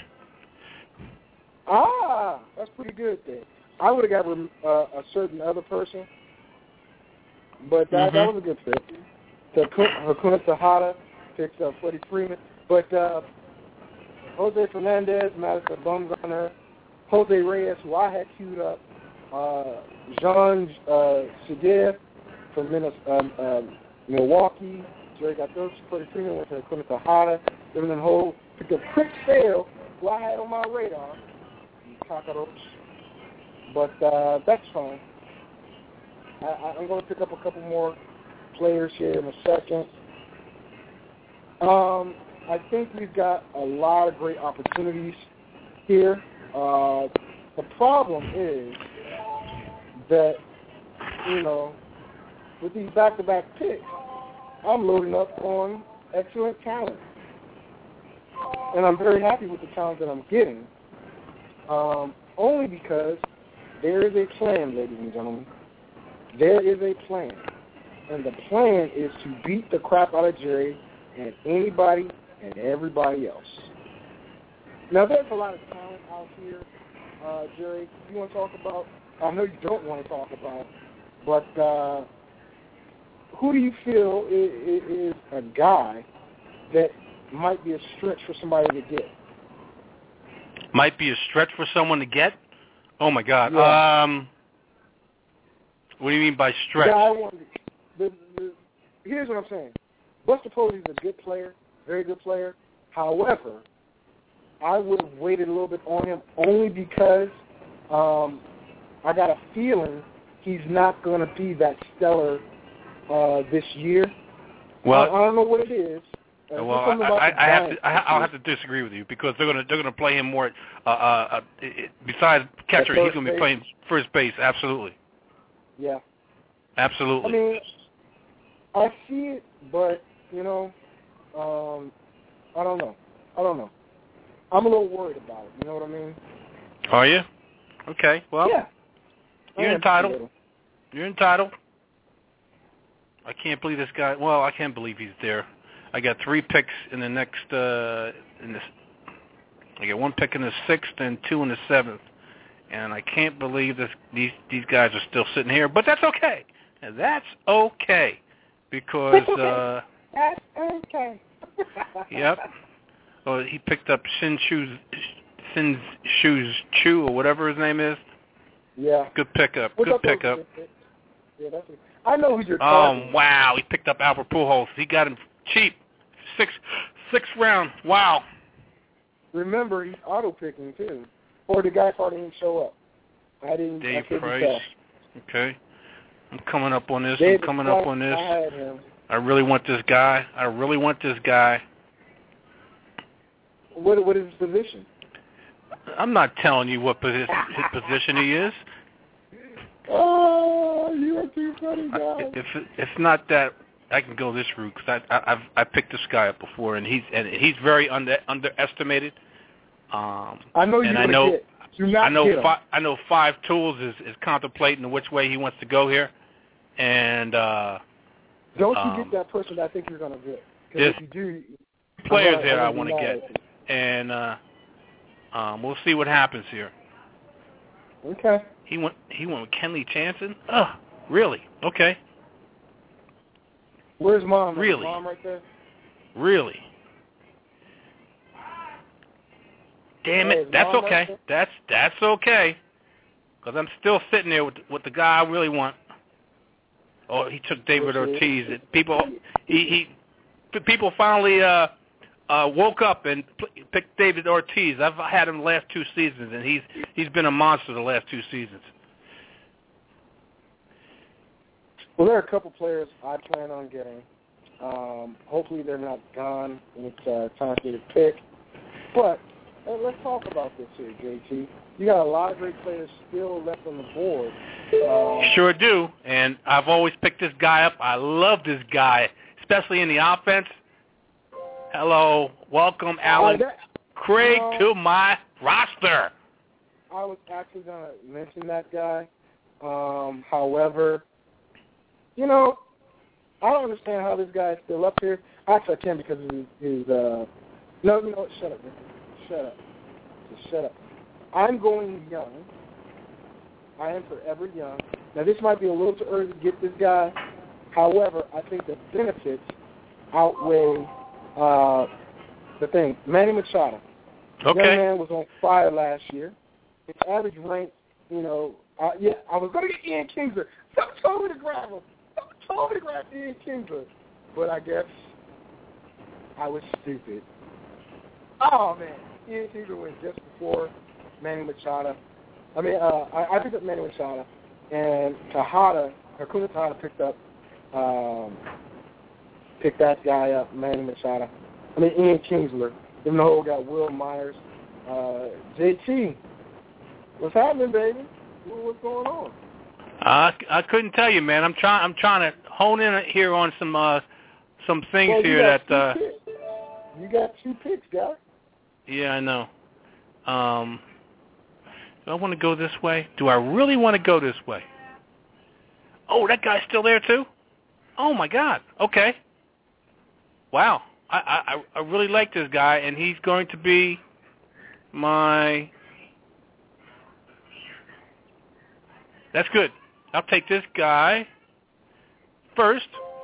Ah, that's pretty good then. I would have got uh, a certain other person, but that, Mhm. that was a good fit. Hakuna Tejada picks up Freddie Freeman, but uh, Jose Fernandez, Madison Bumgarner, Jose Reyes, who I had queued up, uh, Jean uh, Segura from Minnesota, um, um, Milwaukee. Jerry got those. Freddie Freeman went to Hakuna Tejada. Then whole picked up Chris Sale, who I had on my radar. Cockroach. But uh, that's fine. I, I, I'm going to pick up a couple more players here in a second. Um, I think we've got a lot of great opportunities here. Uh, the problem is that, you know, with these back-to-back picks, I'm loading up on excellent talent. And I'm very happy with the talent that I'm getting. Um, only because there is a plan, ladies and gentlemen. There is a plan. And the plan is to beat the crap out of Jerry and anybody and everybody else. Now, there's a lot of talent out here, uh, Jerry, you want to talk about. I know you don't want to talk about, but uh, who do you feel is, is a guy that might be a stretch for somebody to get? Might be a stretch for someone to get. Oh my God. Yeah. Um, what do you mean by stretch? Yeah, I wanted, the, the, here's what I'm saying. Buster Posey's a good player, very good player. However, I would have waited a little bit on him only because um, I got a feeling he's not going to be that stellar uh, this year. Well, I, I don't know what it is. Uh, well, I, I, I have to. I, I'll have to disagree with you because they're gonna they're gonna play him more. Uh, uh, uh, besides catcher, he's gonna be playing first base. Absolutely. Yeah. Absolutely. I mean, I see it, but you know, um, I don't know. I don't know. I'm a little worried about it. You know what I mean? Are you? Okay. Well, yeah. you're entitled. You're entitled. I can't believe this guy. Well, I can't believe he's there. I got three picks in the next. Uh, in this, I got one pick in the sixth and two in the seventh, and I can't believe this. These these guys are still sitting here, but that's okay. And that's okay because. Uh, that's okay. Yep. Oh, he picked up Shin Shoes, Sin Shoes Chu or whatever his name is. Yeah. Good pickup. What's Good up, pickup. Yeah, that's it. I know who you're Oh talking. wow, he picked up Albert Pujols. He got him cheap, six, six round. Wow. Remember, he's auto picking too, or the guy probably didn't show up. I didn't. Dave I couldn't Price. tell. Okay. I'm coming up on this. David I'm coming Price, up on this. I had him. I really want this guy. I really want this guy. What what is his position? I'm not telling you what posi- his position he is. Oh, you are too funny, guy. I, if it's not that, I can go this route because I, I I've I picked this guy up before, and he's and he's very under underestimated. Um, I know you. and I know get. Do not I know get him. fi- I know Five Tools is, is contemplating which way he wants to go here, and uh, don't you um, get that person that I think you're gonna get? there's Because if you do, players I'm there gonna I be want to mad get, at you. and uh, um, we'll see what happens here. Okay. He went he went with Kenley Jansen. Oh, really? Okay. Where's mom? Really? Mom right there. Really? Damn Oh, it! is That's Mom right okay. there? That's that's okay. Because I'm still sitting there with with the guy I really want. Oh, he took David Which is? Ortiz. It, people, he he, people finally uh, uh, woke up and p- picked David Ortiz. I've had him the last two seasons, and he's he's been a monster the last two seasons. Well, there are a couple players I plan on getting. Um, hopefully they're not gone when it's uh, time for me to pick. But uh, let's talk about this here, J T. You got a lot of great players still left on the board. Um, Sure do, and I've always picked this guy up. I love this guy, especially in the offense. Hello, welcome, Alan uh, that, Craig, you know, to my roster. I was actually going to mention that guy. Um, however, you know, I don't understand how this guy is still up here. Actually, I can because of his, his uh, no, you know what, shut up, man. Shut up. Just shut up. I'm going young. I am forever young. Now, this might be a little too early to get this guy. However, I think the benefits outweigh uh, the thing. Manny Machado. Okay. Young man was on fire last year. His average rank, you know, uh, yeah, I was going to get Ian Kinsler. Someone told me to grab him. Someone told me to grab Ian Kinsler. But I guess I was stupid. Oh, man. Ian Kinsler went just before Manny Machado. I mean, uh, I, I picked up Manny Machado, and Tejada, Hakuna Tejada picked up, um, picked that guy up, Manny Machado. I mean, Ian Kinsler. Even though we got Will Myers. Uh, J T, what's happening, baby? What's going on? I, I couldn't tell you, man. I'm trying. I'm trying to hone in here on some uh, some things well, here that. Uh, picks. You got two picks, guy. Yeah, I know. Um, do I want to go this way? Do I really want to go this way? Oh, that guy's still there too? Oh my God. Okay. Wow. I, I, I really like this guy, and he's going to be my... That's good. I'll take this guy first,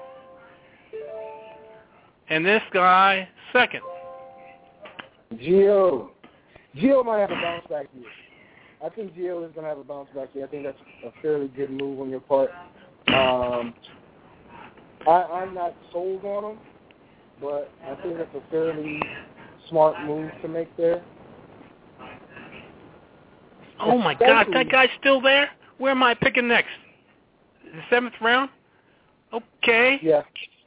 and this guy second. Gio. Gio might have a bounce back year. I think Gio is going to have a bounce back year. I think that's a fairly good move on your part. Um, I, I'm not sold on him, but I think that's a fairly smart move to make there. Oh, my God. That guy's still there? Where am I picking next? The seventh round? Okay. Yeah.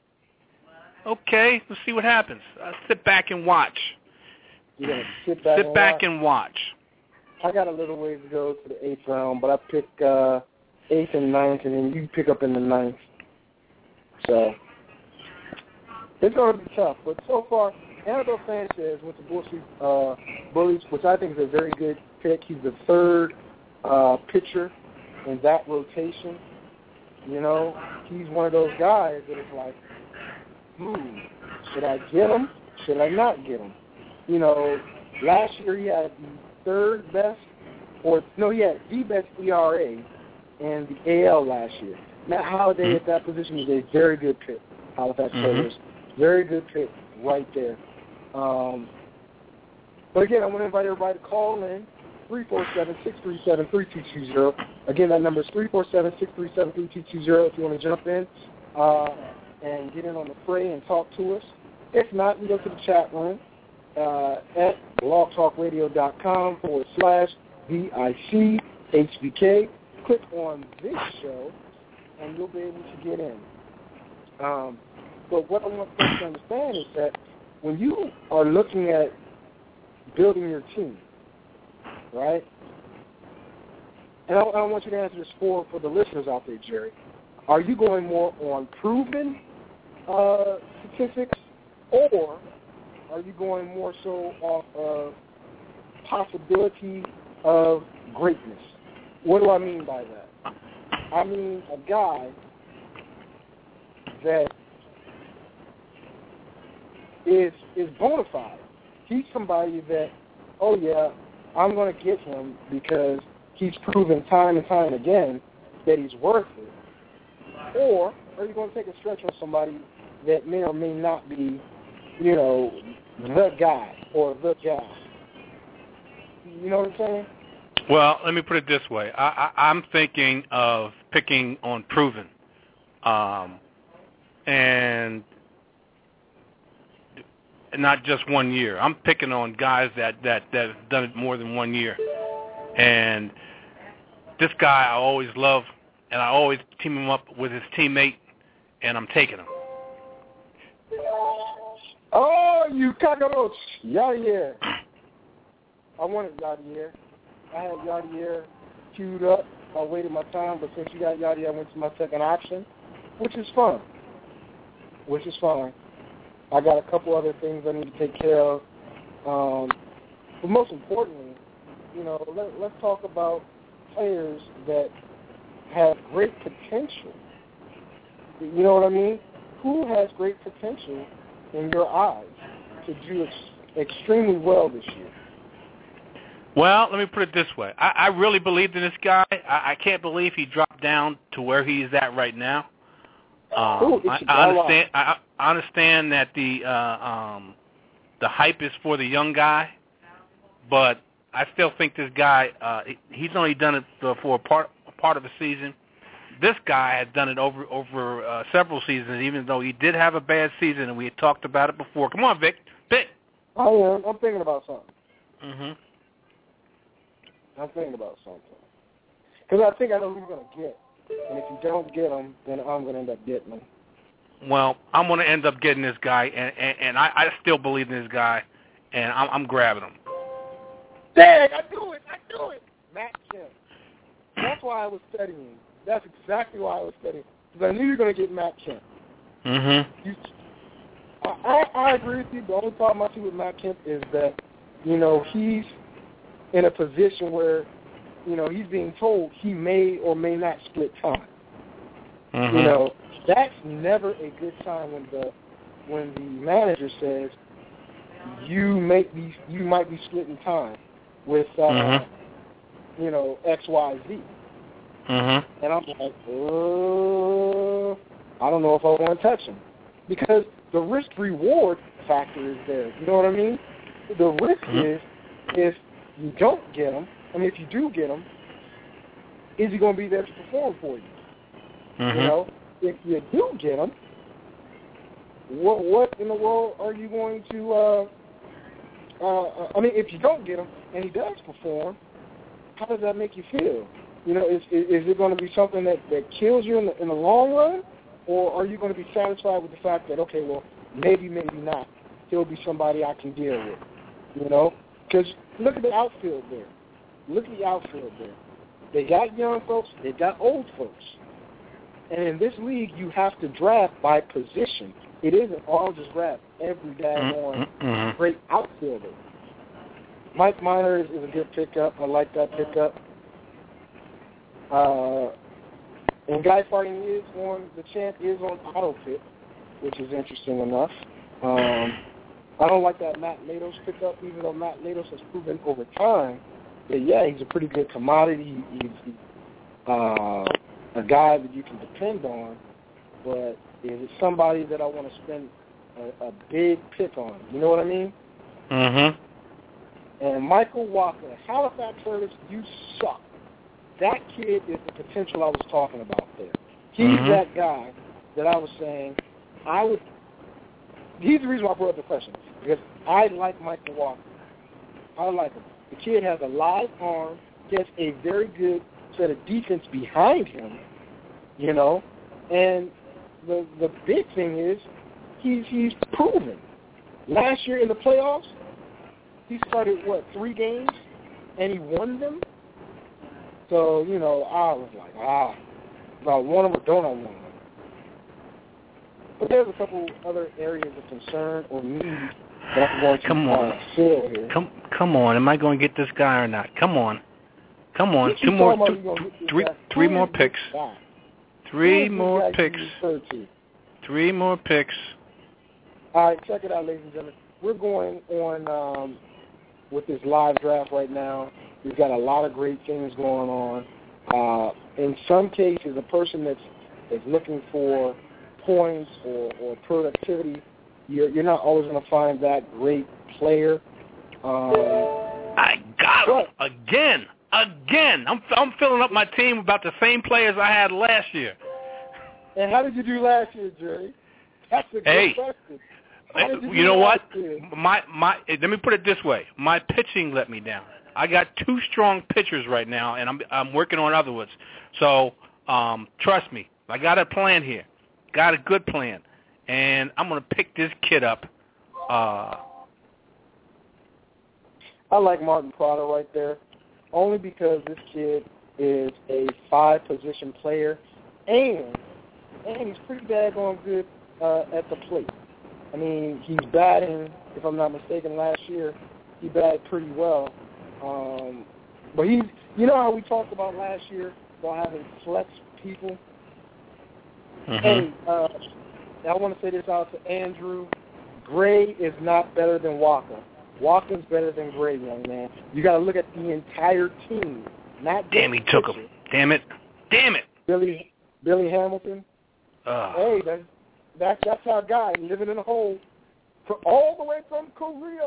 Okay. Let's see what happens. I'll sit back and watch. You're going to sit back, sit and, back watch. and watch. I got a little ways to go to the eighth round, but I pick uh, eighth and ninth, and then you pick up in the ninth. So it's going to be tough. But so far, Annabelle Sanchez went to Bull Street uh, Bullies, which I think is a very good pick. He's the third uh, pitcher in that rotation. You know, he's one of those guys that is like, hmm, should I get him? Should I not get him? You know, last year he had the third best, or no, he had the best E R A in the A L last year. Matt Holliday mm-hmm. at that position is a very good pick. Halifax Players, mm-hmm. very good pick right there. Um, but again, I want to invite everybody to call in three four seven, six three seven, three two two zero. Again, that number is three four seven, six three seven, three two two zero if you want to jump in uh, and get in on the fray and talk to us. If not, you go to the chat room uh, at blogtalkradio.com forward slash V I C H B K. Click on this show, and you'll be able to get in. Um, but what I want folks to understand is that when you are looking at building your team, right? And I, I want you to answer this for, for the listeners out there, Jerry. Are you going more on proven uh, statistics, or are you going more so off of possibility of greatness? What do I mean by that? I mean a guy that is is bona fide. He's somebody that, oh yeah, I'm going to get him because he's proven time and time again that he's worth it. Or are you going to take a stretch on somebody that may or may not be, you know, the guy or the gal? You know what I'm saying? Well, let me put it this way. I, I, I'm thinking of picking on proven. Um, and not just one year. I'm picking on guys that, that, that have done it more than one year. And this guy I always love, and I always team him up with his teammate, and I'm taking him. Oh, you cockroach. Yadier. I wanted Yadier. I had Yadier queued up. I waited my time, but since you got Yadier, I went to my second option, which is fun. Which is fine. I got a couple other things I need to take care of. Um, but most importantly, you know, let, let's talk about players that have great potential. You know what I mean? Who has great potential in your eyes to do ex- extremely well this year? Well, let me put it this way. I, I really believed in this guy. I, I can't believe he dropped down to where he's at right now. Um, Ooh, I, I understand. I, I understand that the uh, um, the hype is for the young guy, but I still think this guy. Uh, he's only done it for a part a part of a season. This guy has done it over over uh, several seasons, even though he did have a bad season, and we had talked about it before. Come on, Vic. Vic. I am. I'm thinking about something. Mm-hmm. I'm thinking about something. Because I think I know who you're going to get. And if you don't get him, then I'm going to end up getting him. Well, I'm going to end up getting this guy, and, and, and I, I still believe in this guy, and I'm, I'm grabbing him. Dang, I do it. I do it. Matt Kemp. That's why I was studying. That's exactly why I was studying. Because I knew you were going to get Matt Kemp. Mm-hmm. You, I, I, I agree with you. The only problem I see with Matt Kemp is that, you know, he's in a position where, you know, he's being told he may or may not split time. Mm-hmm. You know, that's never a good sign when the when the manager says you may be you might be splitting time with uh, mm-hmm. you know, X Y Z. Mm-hmm. And I'm like, uh, I don't know if I want to touch him because the risk reward factor is there. You know what I mean? The risk mm-hmm. is if you don't get him. I mean, if you do get him, is he going to be there to perform for you? Mm-hmm. You know, if you do get him, what what in the world are you going to? Uh, uh, I mean, if you don't get him and he does perform, how does that make you feel? You know, is is, is it going to be something that, that kills you in the in the long run, or are you going to be satisfied with the fact that okay, well, maybe maybe not, he'll be somebody I can deal with. You know, because look at the outfield there. Look at the outfield there. They got young folks. They got old folks. And in this league, you have to draft by position. it isn't all just rap. Every daggone mm-hmm. great outfielder. Mike Minor is, is a good pickup. I like that pickup. Uh, and Guy Fighting is on, the champ is on auto pick, which is interesting enough. Um, I don't like that Matt Latos pickup, even though Matt Latos has proven over time that, yeah, he's a pretty good commodity. He's uh, a guy that you can depend on, but is it somebody that I want to spend a, a big pick on? You know what I mean? Mm-hmm. And Michael Walker, Halifax Curtis, you suck. That kid is the potential I was talking about there. He's mm-hmm. that guy that I was saying I would. He's the reason why I brought up the question, because I like Michael Walker. I like him. The kid has a live arm. He has a very good set of defense behind him, you know. And the the big thing is he's he's proven. Last year in the playoffs, he started, what, three games, and he won them? So, you know, I was like, ah, do I want him or don't I want him? But there's a couple other areas of concern or need that I'm going to come on. uh, fill here. Come, come on. Am I going to get this guy or not? Come on. Come on. Two more, two, three, three more picks. Three more picks. Three more picks. All right, check it out, ladies and gentlemen. We're going on um, with this live draft right now. We've got a lot of great things going on. Uh, in some cases, a person that's is looking for points or, or productivity, you're, you're not always going to find that great player. Um, I got him again, again. I'm I'm filling up my team about the same players I had last year. And how did you do last year, Jerry? That's a good hey, question. You, you know what? My my. Let me put it this way. My pitching let me down. I got two strong pitchers right now, and I'm I'm working on other ones. So um, trust me, I got a plan here. Got a good plan, and I'm gonna pick this kid up. Uh, I like Martin Prada right there, only because this kid is a five-position player, and and he's pretty daggone good uh, at the plate. I mean, he's batting, if I'm not mistaken, last year he batted pretty well. Um, but he's, you know how we talked about last year about having flex people? mm-hmm. Hey, uh, I want to say this out to Andrew. Gray is not better than Walker. Walker's better than Gray, young man. You got to look at the entire team, not Damn, he took him. Damn it. Damn it. Billy, Billy Hamilton. Uh. Hey, that's, that's, that's our guy living in a hole for all the way from Korea.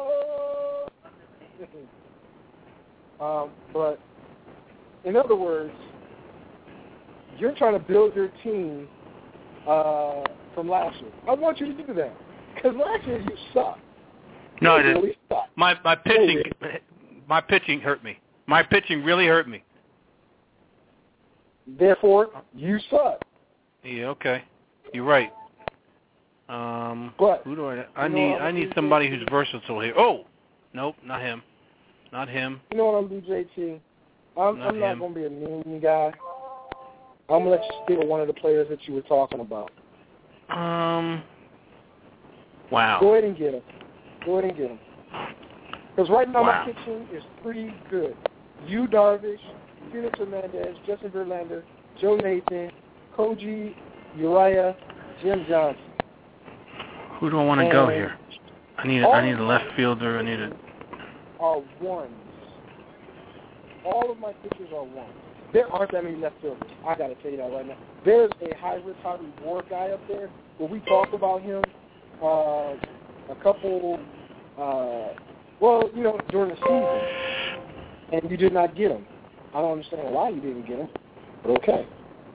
um, but, in other words, you're trying to build your team uh, from last year. I want you to do that. Because last year you sucked. No, you I didn't. Really sucked. My my pitching, my pitching hurt me. My pitching really hurt me. Therefore, you suck. Yeah, okay, you're right. Um, but who do I? I need I need somebody who's versatile here. Oh, nope, not him, not him. You know what I'm gonna do, J T? I'm not I'm not gonna be a mean guy. I'm gonna let you steal one of the players that you were talking about. Um. Wow. Go ahead and get him. Go ahead and get him. Because right now wow. my pitching is pretty good. Yu Darvish, Felix Hernandez, Justin Verlander, Joe Nathan, Koji Uriah, Jim Johnson. Who do I want to go here? I need a, I need a left fielder. I need a. Are ones. All of my pitchers are ones. There aren't that many left fielders. I got to tell you that right now. There's a high risk, high reward guy up there. But we talked about him uh, a couple. Uh, well, you know, during the season, and you did not get him. I don't understand why you didn't get him, but okay.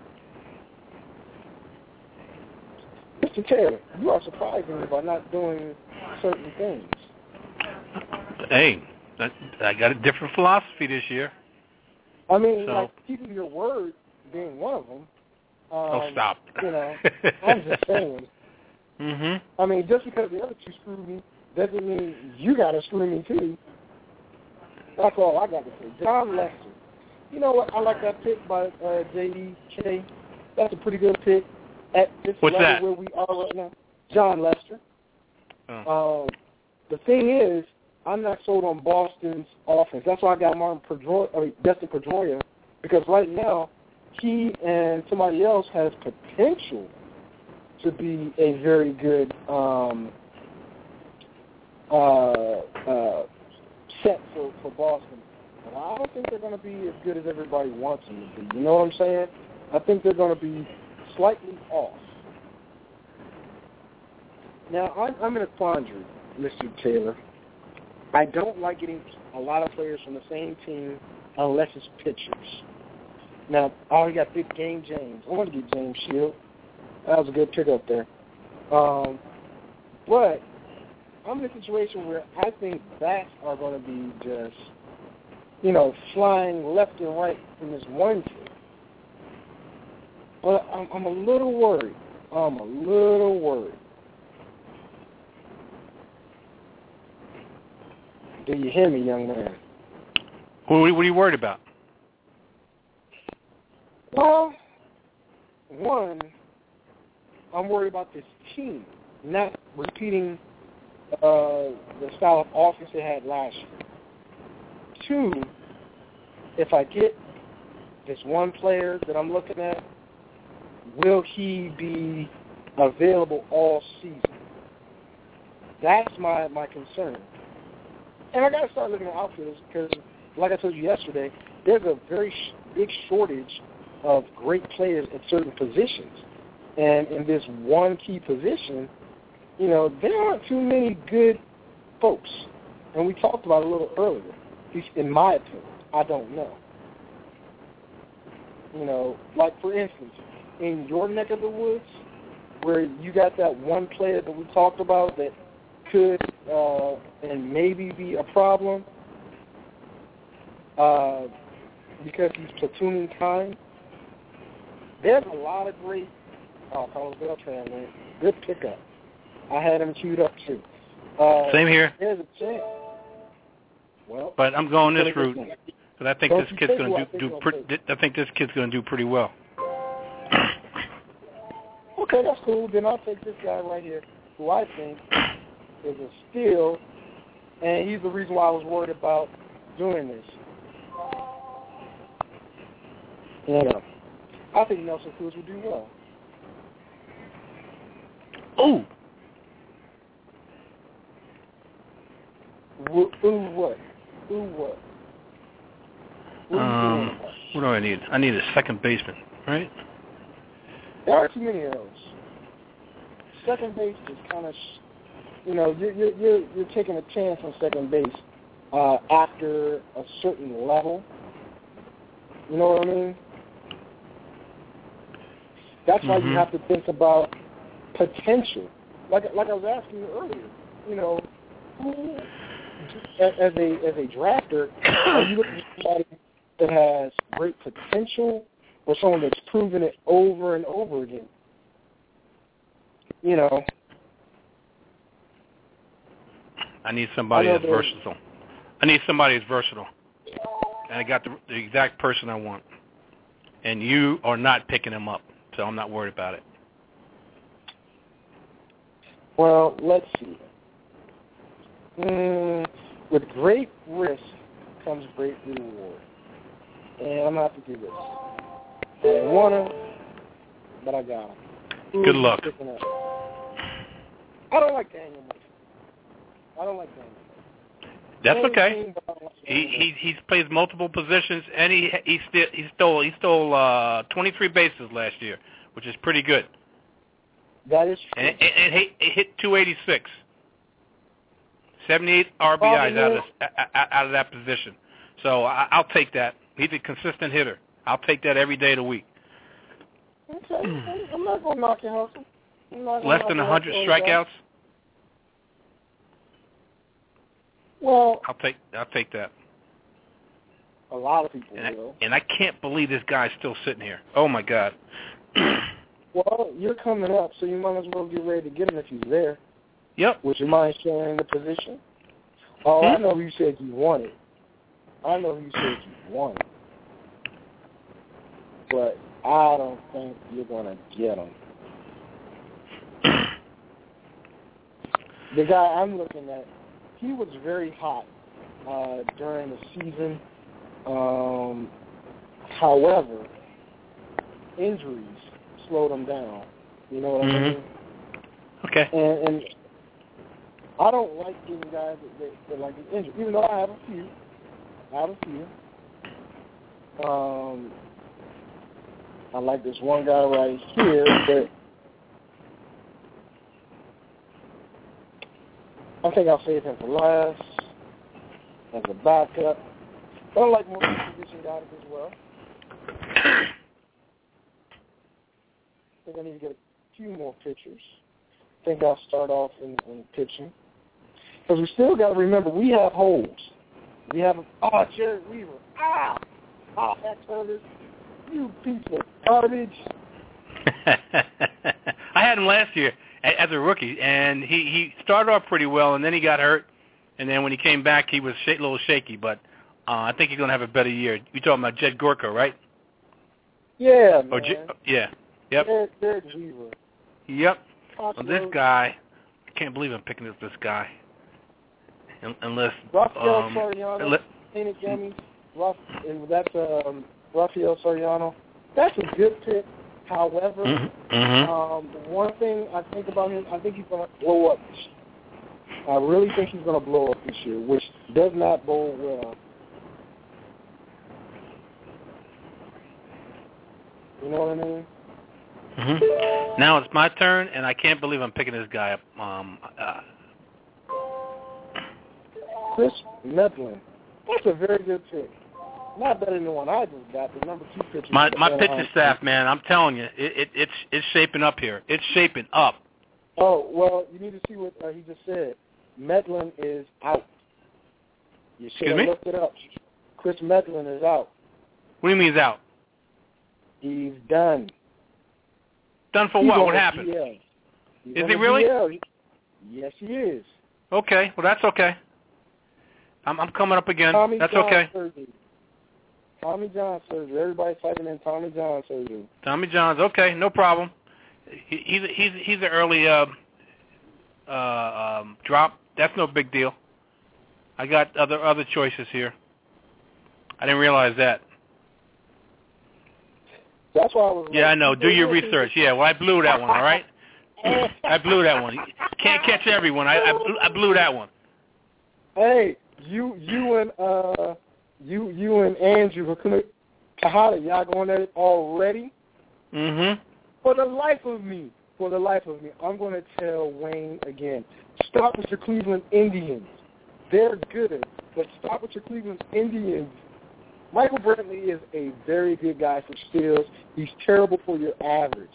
Mister Taylor, you are surprising me by not doing certain things. Hey, I, I got a different philosophy this year. I mean, so. like keeping your word being one of them. Um, oh, stop. You know, I'm just saying. Mm-hmm. I mean, just because the other two screwed me doesn't mean you got to screw me too. That's all I got to say. John Lester. You know what? I like that pick by uh, J D K. That's a pretty good pick at this What's level that? where we are right now. John Lester. Oh. Um, the thing is, I'm not sold on Boston's offense. That's why I got Martin Pedroia, I mean, Dustin Pedroia, because right now he and somebody else has potential to be a very good um, uh, uh, set for, for Boston. But I don't think they're going to be as good as everybody wants them to be. You know what I'm saying? I think they're going to be slightly off. Now, I'm, I'm in a quandary, Mister Taylor. I don't like getting a lot of players from the same team unless it's pitchers. Now, I already got big Game James. I want to get James Shield. That was a good pickup there. Um, but I'm in a situation where I think bats are going to be just, you know, flying left and right from this one team. But I'm, I'm a little worried. I'm a little worried. Do you hear me, young man? What are you worried about? Well, one, I'm worried about this team not repeating uh, the style of offense they had last year. Two, if I get this one player that I'm looking at, will he be available all season? That's my, my concern. And I got to start looking at outfielders because, like I told you yesterday, there's a very sh- big shortage of great players at certain positions. And in this one key position, you know, there aren't too many good folks. And we talked about it a little earlier. At least in my opinion. I don't know. You know, like, for instance, in your neck of the woods, where you got that one player that we talked about that could uh, and maybe be a problem uh, because he's platooning time. There's a lot of great. Oh, Carlos Beltran went. Good pickup. I had him queued up too. Uh, Same here. There's a chance. Well, but I'm going this route because I think Don't this you kid's take going what I to think do. do I'll pre- take. I think this kid's going to do pretty well. Okay, that's cool. Then I'll take this guy right here, who I think is a steal, and he's the reason why I was worried about doing this. You know, I think Nelson Cruz will do well. Ooh. Ooh, ooh what? Ooh what? What, Um, what do I need? I need a second baseman, right? There aren't too many of those. Second base is kind of, you know, you're you're you're, you're taking a chance on second base uh, after a certain level. You know what I mean? That's why Mm-hmm. you have to think about potential. Like like I was asking you earlier, you know, who, as a as a drafter, are you looking for somebody that has great potential or someone that's proven it over and over again? You know, I need somebody I that's know versatile. I need somebody that's versatile. And I got the, the exact person I want. And you are not picking him up, so I'm not worried about it. well, let's see. Mm, with great risk comes great reward. And I'm going to have to do this. I didn't want to, but I got him. Good luck. I don't like Daniel Murphy. I don't like Daniel Murphy. That's Same okay. team, but I don't like He Daniel he he plays multiple positions, and he he still he stole he stole uh, twenty-three bases last year, which is pretty good. Murphy. That is true. And, and, and he, he hit two eighty-six, seventy-eight R B Is out of this, out of that position. So I, I'll take that. He's a consistent hitter. I'll take that every day of the week. Okay, I'm not going to knock your hustle. I'm not gonna Less knock than your one hundred hustle over that. strikeouts. Well, I'll take I'll take that. a lot of people And I, will. and I can't believe this guy's still sitting here. Oh my God. Well, you're coming up, so you might as well get ready to get him if he's there. Yep. Would you mind sharing the position? Oh, Hmm? I know who you said you wanted. I know who you said you wanted. But I don't think you're going to get him. the guy I'm looking at, he was very hot uh, during the season. Um, however, injuries slowed him down. You know what mm-hmm. I mean? Okay. And, and I don't like getting guys that, that, that like get injured, even though I have a few. I have a few. Um, I like this one guy right here, but I think I'll save him for last as a backup. But I like more position guys as well. I think I need to get a few more pitchers. I think I'll start off in, in pitching. Because we still got to remember, we have holes. We have, oh, Jared Weaver. Ah! Oh, that's Curtis. You piece of garbage. I had him last year as a rookie, and he, he started off pretty well, and then he got hurt. And then when he came back, he was sh- a little shaky. But uh, I think he's going to have a better year. You're talking about Jed Gorka, right? Yeah, man. Or J- yeah. Yep. Jared, Jared Weaver. Yep. Well, this guy, I can't believe I'm picking up this guy. Unless Rafael um, Soriano, unless, Painted Gummies, Raf, that's um, Rafael Soriano. That's a good pick. However, mm-hmm. um, the one thing I think about him, I think he's going to blow up. I really think he's going to blow up this year, which does not bode well. You know what I mean? Mm-hmm. Now it's my turn, and I can't believe I'm picking this guy up. Um, uh, Chris Medlin. That's a very good pick. Not better than the one I just got, the number two pitcher. My my pitching staff, man, I'm telling you, it, it, it's it's shaping up here. It's shaping up. Oh, well, you need to see what uh, he just said. Medlin is out. You should have looked it up. Chris Medlin is out. What do you mean he's out? He's done. Done for he's what? What happened? Is he really? D L. Yes, he is. Okay, well, that's okay. I'm, I'm coming up again. Tommy That's John okay. Surgery. Tommy John surgery. Everybody's typing in Tommy John surgery. Tommy John's okay, no problem. He, he's he's he's an early uh, uh, um, drop. That's no big deal. I got other other choices here. I didn't realize that. That's why I was. Yeah, like, I know. Do your research. Yeah, well, I blew that one. All right. I blew that one. Can't catch everyone. I I blew, I blew that one. Hey. You you and uh you you and Andrew Kahada, y'all going at it already? Mm-hmm. For the life of me, for the life of me, I'm going to tell Wayne again. Start with your Cleveland Indians. They're good, but start with your Cleveland Indians. Michael Brantley is a very good guy for steals. He's terrible for your average.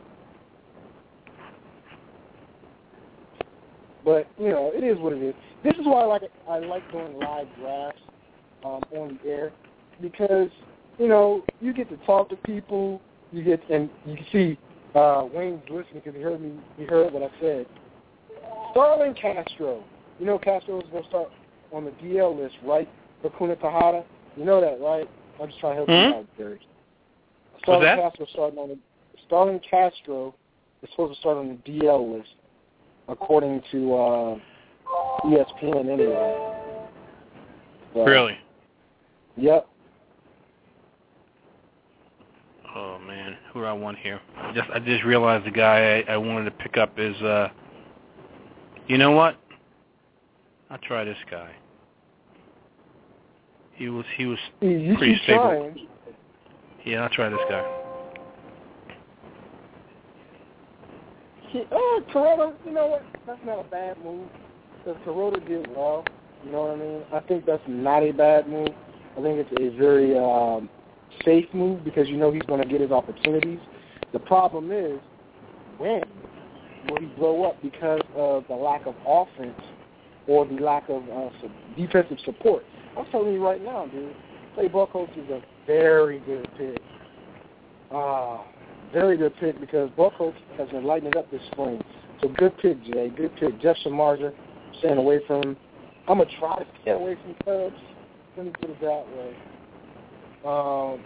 But, you know, it is what it is. This is why I like I like doing live drafts um, on the air because, you know, you get to talk to people. You get and you can see uh, Wayne's listening because he heard me. He heard what I said. Starlin Castro. You know Castro is going to start on the D L list, right? For Kuna Tejada. You know that, right? I'm just trying to help mm-hmm. you out, Gary. Starlin Castro starting on the Starlin Castro is supposed to start on the D L list, according to uh, E S P N anyway. So, really? Yep. Oh man, who do I want here? I just I just realized the guy I, I wanted to pick up is uh you know what? I'll try this guy. He was he was you pretty stable. Trying. Yeah, I'll try this guy. He, oh, Corona, you know what? That's not a bad move. Because Corona did well. You know what I mean? I think that's not a bad move. I think it's a very um, safe move because you know he's going to get his opportunities. The problem is, when will he blow up because of the lack of offense or the lack of uh, defensive support? I'm telling you right now, dude, Clay Buchholz is a very good pick. Ah. Uh, Very good pick because Buchholz has been lighting it up this spring. So good pick, Jay. Good pick. Jeff Samardzija, staying away from him. I'm going to try to stay away from Cubs. Let me put it that way. Um,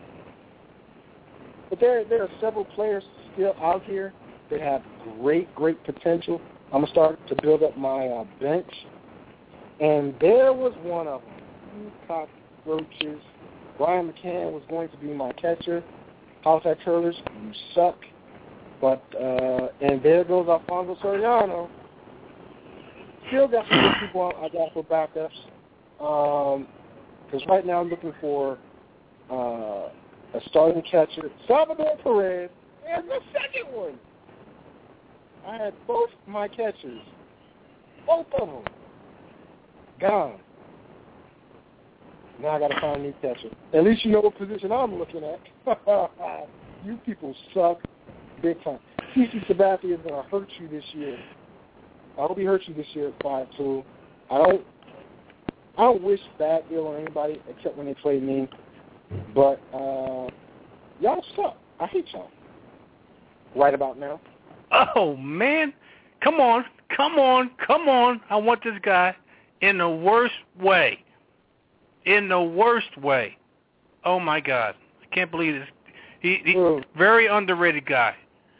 but there, there are several players still out here that have great, great potential. I'm going to start to build up my uh, bench. And there was one of them. You cockroaches. Brian McCann was going to be my catcher. Halifax Hurlers, you suck. But, uh, and there goes Alfonso Soriano. Still got some good people I got for backups. Um, because right now I'm looking for uh, a starting catcher. Salvador Perez and the second one. I had both my catchers. Both of them. Gone. Now I got to find a new catcher. At least you know what position I'm looking at. You people suck big time. C C Sabathia is going to hurt you this year. I hope he hurts you this year at five two. I don't I don't wish bad ill on anybody except when they play me. But uh, y'all suck. I hate y'all. Right about now. Oh, man. Come on. Come on. Come on. I want this guy in the worst way. In the worst way. Oh, my God. I can't believe this. He, he Mm. very underrated guy.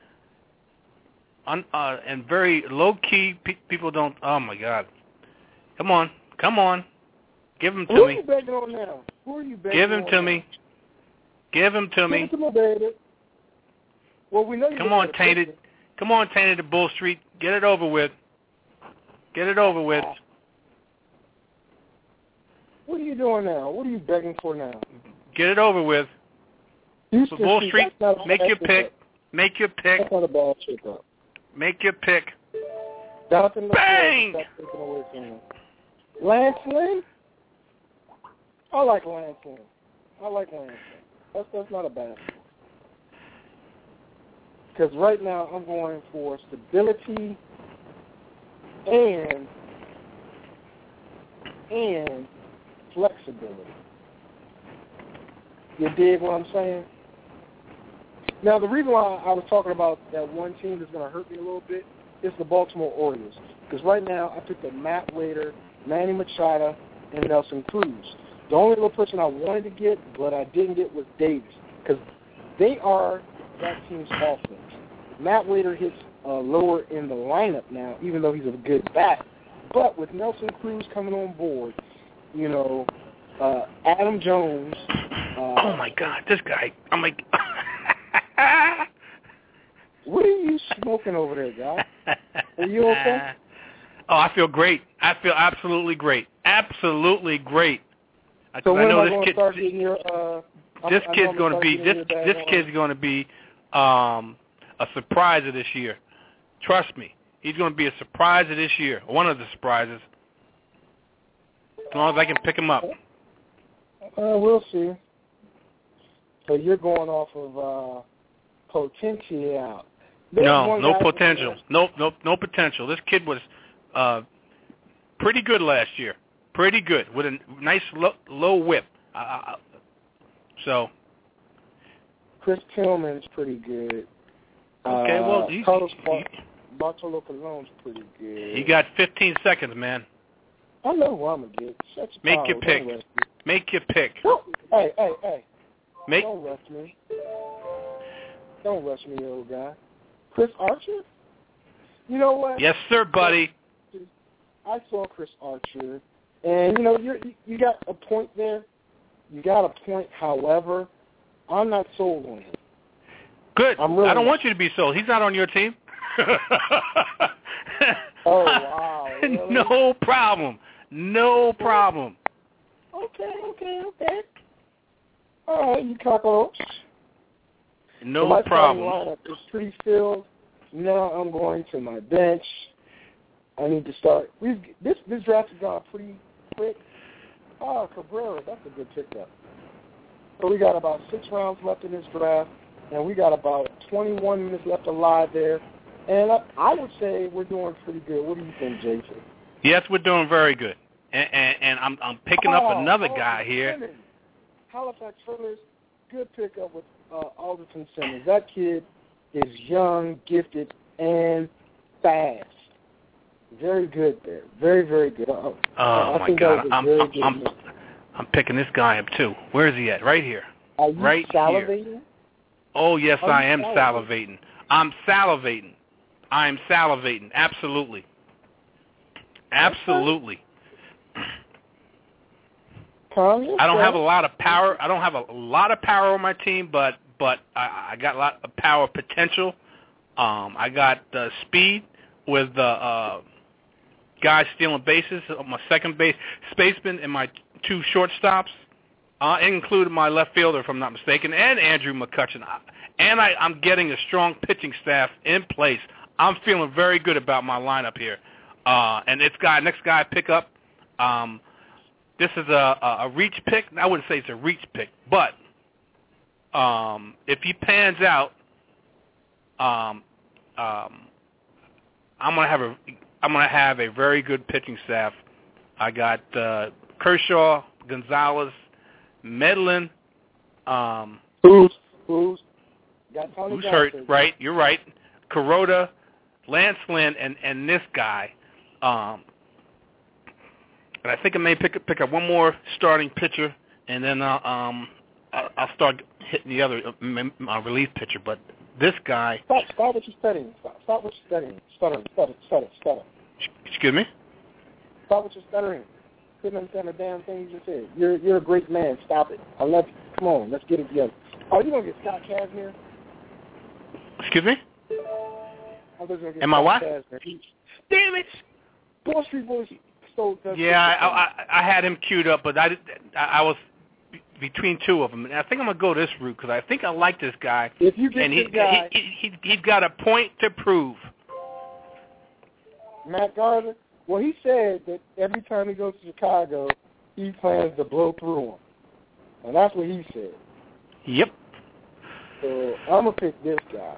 Un, uh, and very low-key. Pe- people don't. Oh, my God. Come on. Come on. Give him to Who me. are you begging on now? Who are you begging Give him on to now? me. Give him to Give me. it to my baby. Well, we know you. Come on, Tainted. Come on, Tainted to Bull Street. Get it over with. Get it over with. What are you doing now? What are you begging for now? Get it over with. Houston, Bull see, Street, that's not a make bad your pick. pickup. Make your pick. That's not a bad pickup. Make your pick. Jonathan Bang! LaFleur, that's taken away from him. Lance Lynn? I like Lance Lynn. I like Lance Lynn. That's, that's not a bad one. Because right now I'm going for stability and and flexibility. You dig what I'm saying? Now, the reason why I was talking about that one team that's going to hurt me a little bit is the Baltimore Orioles. Because right now I picked up Matt Waiter, Manny Machado, and Nelson Cruz. The only little person I wanted to get, but I didn't get, was Davis. Because they are that team's offense. Matt Waiter hits uh, lower in the lineup now, even though he's a good bat. But with Nelson Cruz coming on board, you know, uh, Adam Jones. Uh, Oh, my God. This guy. I'm like. What are you smoking over there, guy? Are you okay? Oh, I feel great. I feel absolutely great. Absolutely great. I, So when I know am I this going kid. to start getting your? Uh, This I, I kid's know I'm going to start be getting this. your bag This on. kid's going to be um, a surprise of this year. Trust me, he's going to be a surprise of this year. One of the surprises. As long as I can pick him up. Uh, we'll see. So you're going off of uh, potential. There's No, one no guy- potential. No, no, no potential. This kid was uh, pretty good last year. Pretty good with a nice low, low whip. Uh, so. Chris Tillman's pretty good. Okay, uh, well, he's, Carlos he, Bar- Bartolo Colon's pretty good. you got fifteen seconds, man. I know who I'm gonna get. Shut your Make power. your pick. Don't rush me. Make your pick. Hey, hey, hey! Make. Don't rush me. Don't rush me, old guy. Chris Archer? You know what? Yes, sir, buddy. I saw Chris Archer, and you know you you got a point there. You got a point. However, I'm not sold on him. Good. I'm really I don't not. want you to be sold. He's not on your team. Oh wow! Really? No problem. No problem. Okay, okay, okay. All right, you cockroach. No so my starting problem. lineup is pretty filled. Now I'm going to my bench. I need to start. We've this this draft has gone pretty quick. Oh, Cabrera, that's a good pickup. So we got about six rounds left in this draft, and we got about twenty-one minutes left alive there. And I, I would say we're doing pretty good. What do you think, Jason? Yes, we're doing very good. And, and, and I'm I'm picking up Oh, another Alderton guy here. Simmons. Halifax Hurlers, good pickup with uh, Alderton Simmons. That kid is young, gifted, and fast. Very good there. Very, very good. Uh, Oh I my think God! that was a I'm very I'm, good I'm move. I'm picking this guy up too. Where is he at? Right here. Are you right salivating? here. Oh yes, Are I you am salivating? salivating. I'm salivating. I'm salivating. Absolutely. Absolutely. Calm I don't have a yourself. lot of power. I don't have a lot of power on my team, but but I, I got a lot of power potential. Um, I got uh, speed with the uh, guys stealing bases on my second base, spaceman, and my two shortstops. Uh, including my left fielder, if I'm not mistaken, and Andrew McCutcheon. And I, I'm getting a strong pitching staff in place. I'm feeling very good about my lineup here. Uh, and this guy, next guy I pick up, um, this is a, a, a reach pick. I wouldn't say it's a reach pick, but um, if he pans out, um, um, I'm gonna have a I'm gonna have a very good pitching staff. I got uh, Kershaw, Gonzalez, Medlin. Um, Who's who's got Tony who's Johnson. hurt? Right, you're right. Kuroda, Lance Lynn, and and this guy. Um, and I think I may pick up, pick up one more starting pitcher, and then I'll, um, I'll, I'll start hitting the other uh, relief pitcher. But this guy. Stop! Stop what you're studying. Stop! Stop what you're studying. Stutter! Stutter! Stutter! Stutter! Excuse me. Stop what you're stuttering. Couldn't understand a damn thing you just said. You're you're a great man. Stop it. I love you. Come on, let's get it together. Oh, you gonna get Scott Kazmir? Excuse me. I was gonna get Am Scott I what? Kazmir. He, damn it! Wall Street Boys stole. Yeah, I, I I had him queued up, but I did, I, I was between two of them, and I think I'm gonna go this route because I think I like this guy. If you get and this he, guy, he, he he he's got a point to prove. Matt Garza. Well, he said that every time he goes to Chicago, he plans to blow through him, and that's what he said. Yep. So I'm gonna pick this guy.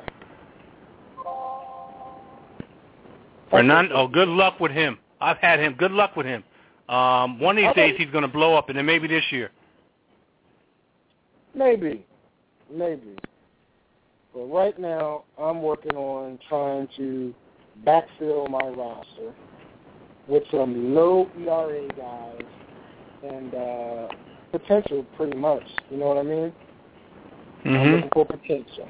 Fernando. Oh, good luck with him. I've had him. Good luck with him. Um, one of these Okay. days he's gonna blow up, and then maybe this year. Maybe, maybe. But right now, I'm working on trying to backfill my roster with some low E R A guys and uh, potential, pretty much. You know what I mean? I'm Mm-hmm. looking for potential.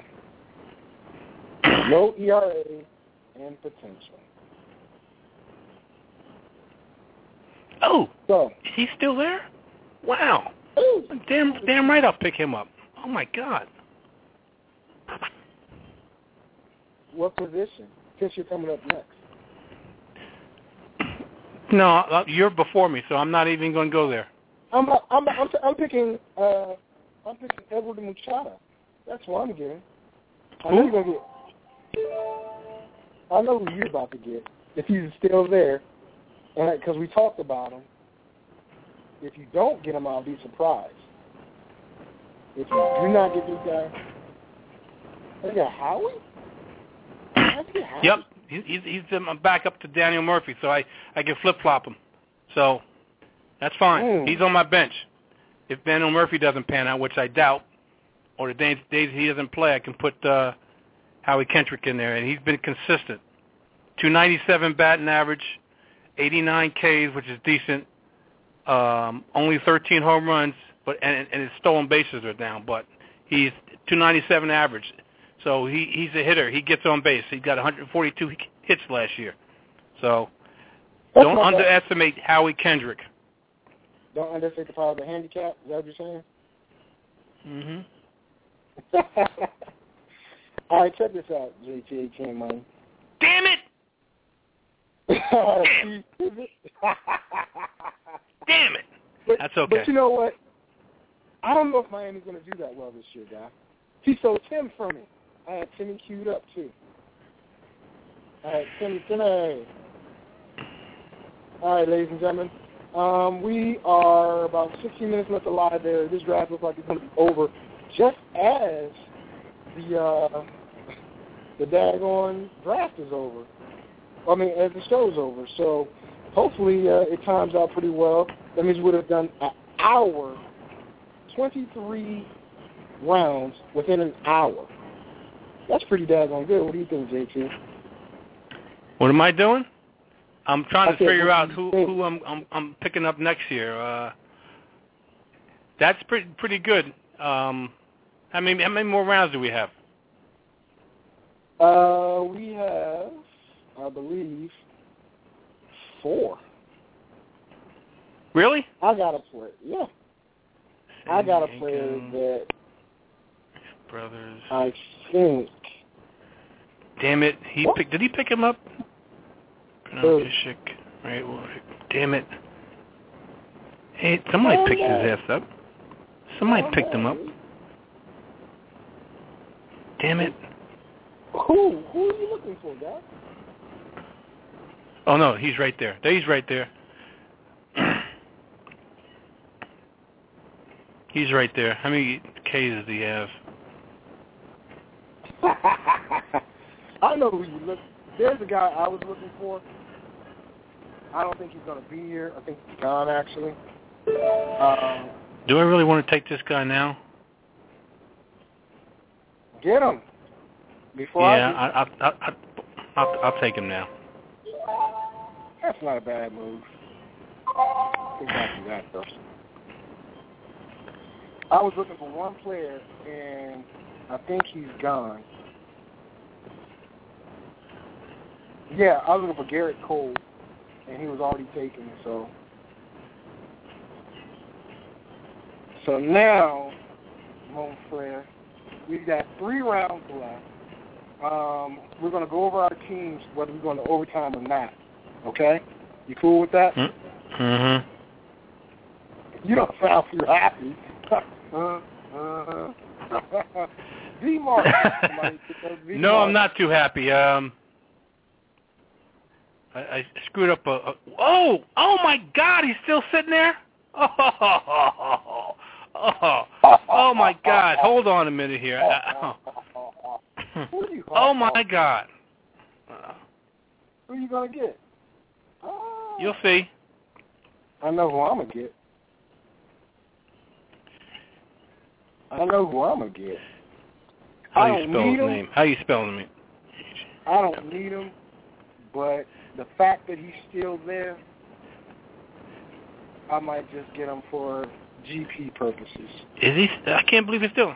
Low E R A and potential. Oh, So, he's still there? Wow. ooh, Damn, damn right I'll pick him up. Oh, my God. what position? Since you're coming up next. No, uh, you're before me, so I'm not even going to go there. I'm I'm I'm, I'm picking uh I'm picking Edward Machado. That's what I'm getting. I know Who? you're gonna get. I know who you're about to get if he's still there, and because we talked about him. If you don't get him, I'll be surprised. If you do not get this guy, I got Howie. I get Howie. Yep. He's he's, he's um, back up to Daniel Murphy, so I, I can flip-flop him. So that's fine. Mm. He's on my bench. If Daniel Murphy doesn't pan out, which I doubt, or the days, days he doesn't play, I can put uh, Howie Kendrick in there, and he's been consistent. two ninety-seven batting average, eighty-nine Ks, which is decent. Um, only thirteen home runs, but and, and his stolen bases are down, but he's two ninety-seven average. So he, he's a hitter. He gets on base. He got one forty-two hits last year. So That's don't not bad. underestimate Howie Kendrick. Don't underestimate the power of the handicap. Is that what you're saying? Mm-hmm. All right, check this out, J T eighteen money. Damn it! Damn it! But, That's okay. But you know what? I don't know if Miami's going to do that well this year, guy. He stole Tim from me. I had Timmy queued up, too. All right, Timmy, Timmy. All right, ladies and gentlemen. Um, we are about sixteen minutes left alive there. This draft looks like it's going to be over just as the uh, the daggone draft is over. I mean, as the show's over. So hopefully uh, it times out pretty well. That means we would have done an hour, twenty-three rounds within an hour. That's pretty daggone good. What do you think, J T? What am I doing? I'm trying I to said, figure what out do you who think? who I'm I'm I'm picking up next year. Uh, that's pretty pretty good. Um, how many how many more rounds do we have? Uh, we have, I believe, four. Really? I got a player. Yeah. I got a player that Brothers. I think. Damn it! He What? picked. Did he pick him up? No, Bishik. Right. Well, damn it! Hey, somebody Oh, picked no. his ass up. Somebody Oh, picked him no. up. Damn it! Who? Who are you looking for, guy? Oh no, he's right there. He's right there. He's right there. How many K's does he have? I know who you look. There's a guy I was looking for. I don't think he's going to be here. I think he's gone, actually. Um, Do I really want to take this guy now? get him. Before Yeah, I, I, I, I, I, I'll, I'll take him now. That's not a bad move. I think I'll do that, though. I was looking for one player, and I think he's gone. Yeah, I was looking for Garrett Cole, and he was already taken, so. So now, mon frere, we've got three rounds left. Um, we're going to go over our teams, whether we're going to overtime or not. Okay? You cool with that? Mm-hmm. You don't sound too happy. uh, uh, D-Mark. No, I'm not too happy. Um, I, I screwed up a, a. Oh, oh my God! He's still sitting there. Oh, oh, oh, oh my God! Hold on a minute here. Oh my God! Who are you gonna get? Oh. You'll see. I know who I'm gonna get. I know who I'm gonna get. How I do you don't spell need his him. name? How you spelling him? I don't need him, but the fact that he's still there, I might just get him for G P purposes. Is he? I can't believe he's still.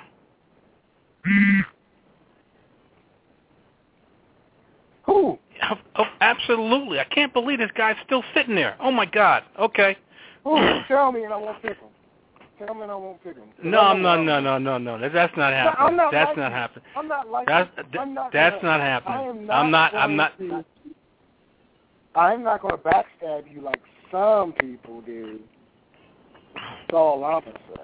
Who? Oh, oh, absolutely! I can't believe this guy's still sitting there. Oh my God! Okay. Who? Tell me and I won't pick him. Tell me and I won't pick him. No, no, no, no, no, no. That, that's not happening. I'm not that's like not you. happening. I'm not like That's you. th- I'm not that's gonna, not happening. I am not I'm not. I'm not. To, I'm not going to backstab you like some people do. That's all I'm gonna say.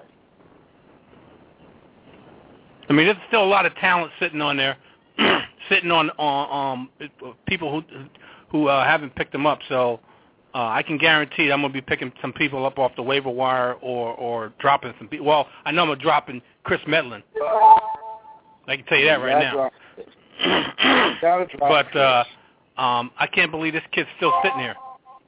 I mean, there's still a lot of talent sitting on there, sitting on on um people who who uh, haven't picked them up. So uh, I can guarantee I'm going to be picking some people up off the waiver wire or or dropping some people. Well, I know I'm dropping Chris Medlin. I can tell you that right now. But uh, um, I can't believe this kid's still sitting here.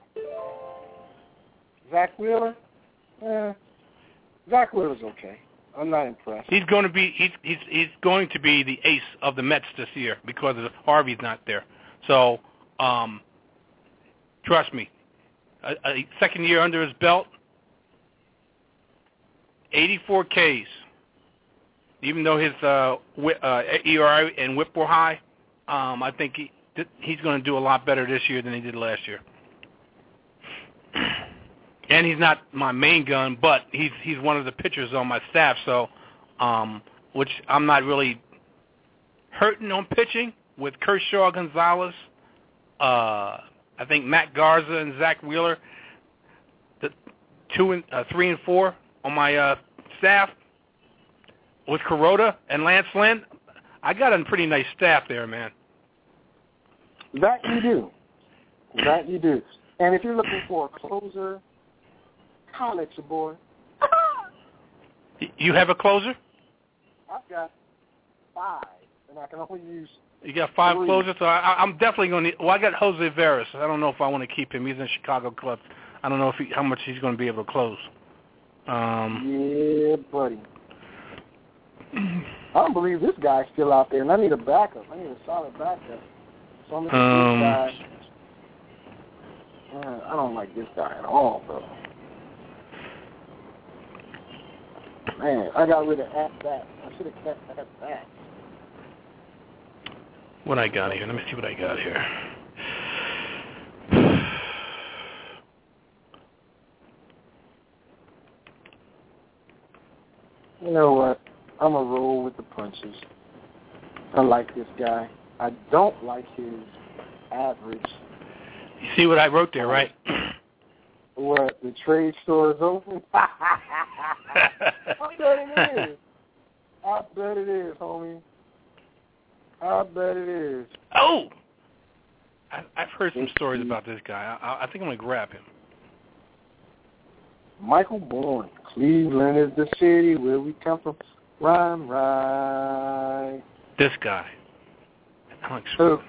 Zach Wheeler? Eh, Zach Wheeler's okay. I'm not impressed. He's going to be he's he's he's going to be the ace of the Mets this year because of Harvey's not there. So, um, trust me, a, a second year under his belt, eighty-four Ks. Even though his uh, uh, E R A and whip were high, um, I think he he's going to do a lot better this year than he did last year. And he's not my main gun, but he's he's one of the pitchers on my staff, so um, which I'm not really hurting on pitching with Kershaw, Gonzalez, uh, I think Matt Garza and Zach Wheeler, the two and uh, three and four on my uh, staff with Kuroda and Lance Lynn. I got a pretty nice staff there, man. That you do. That you do. And if you're looking for a closer, holler at your boy. You have a closer? I've got five, and I can only use You got five three. closers? So I, I'm definitely going to – well, I got Jose Veras. I don't know if I want to keep him. He's in Chicago Cubs. I don't know if he, how much he's going to be able to close. Um, yeah, buddy. I don't believe this guy's still out there, and I need a backup. I need a solid backup. So I'm going to Um, this guy. Uh, I don't like this guy at all, bro. Man, I got rid of at bat. I should have kept at bat. What I got here? Let me see what I got here. You know what? I'm going to roll with the punches. I like this guy. I don't like his average. You see what I wrote there, right? What? The trade store is open? I bet it is. I bet it is, homie. I bet it is. Oh! I, I've heard some stories about this guy. I, I think I'm going to grab him. Michael Bourne. Cleveland is the city where we come from. Rhyme right. This guy. Alex Who?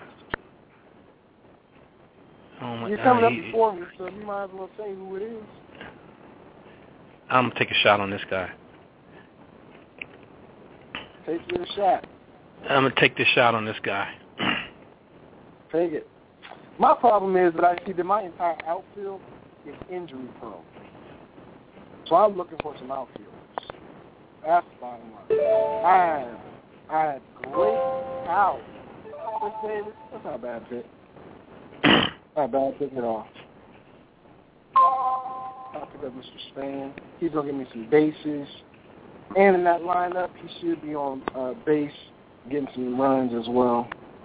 Oh my, You're coming uh, up he, before me, so you might as well say who it is. I'm going to take a shot on this guy. Take your shot. I'm going to take this shot on this guy. Take it. My problem is that I see that my entire outfield is injury prone. So I'm looking for some outfielders. That's the bottom line. I have, I have great talent. Chris Davis, that's not a bad pick. Not a bad pick at all. I'll pick up Mister Span. He's going to give me some bases. And in that lineup, he should be on uh, base, getting some runs as well.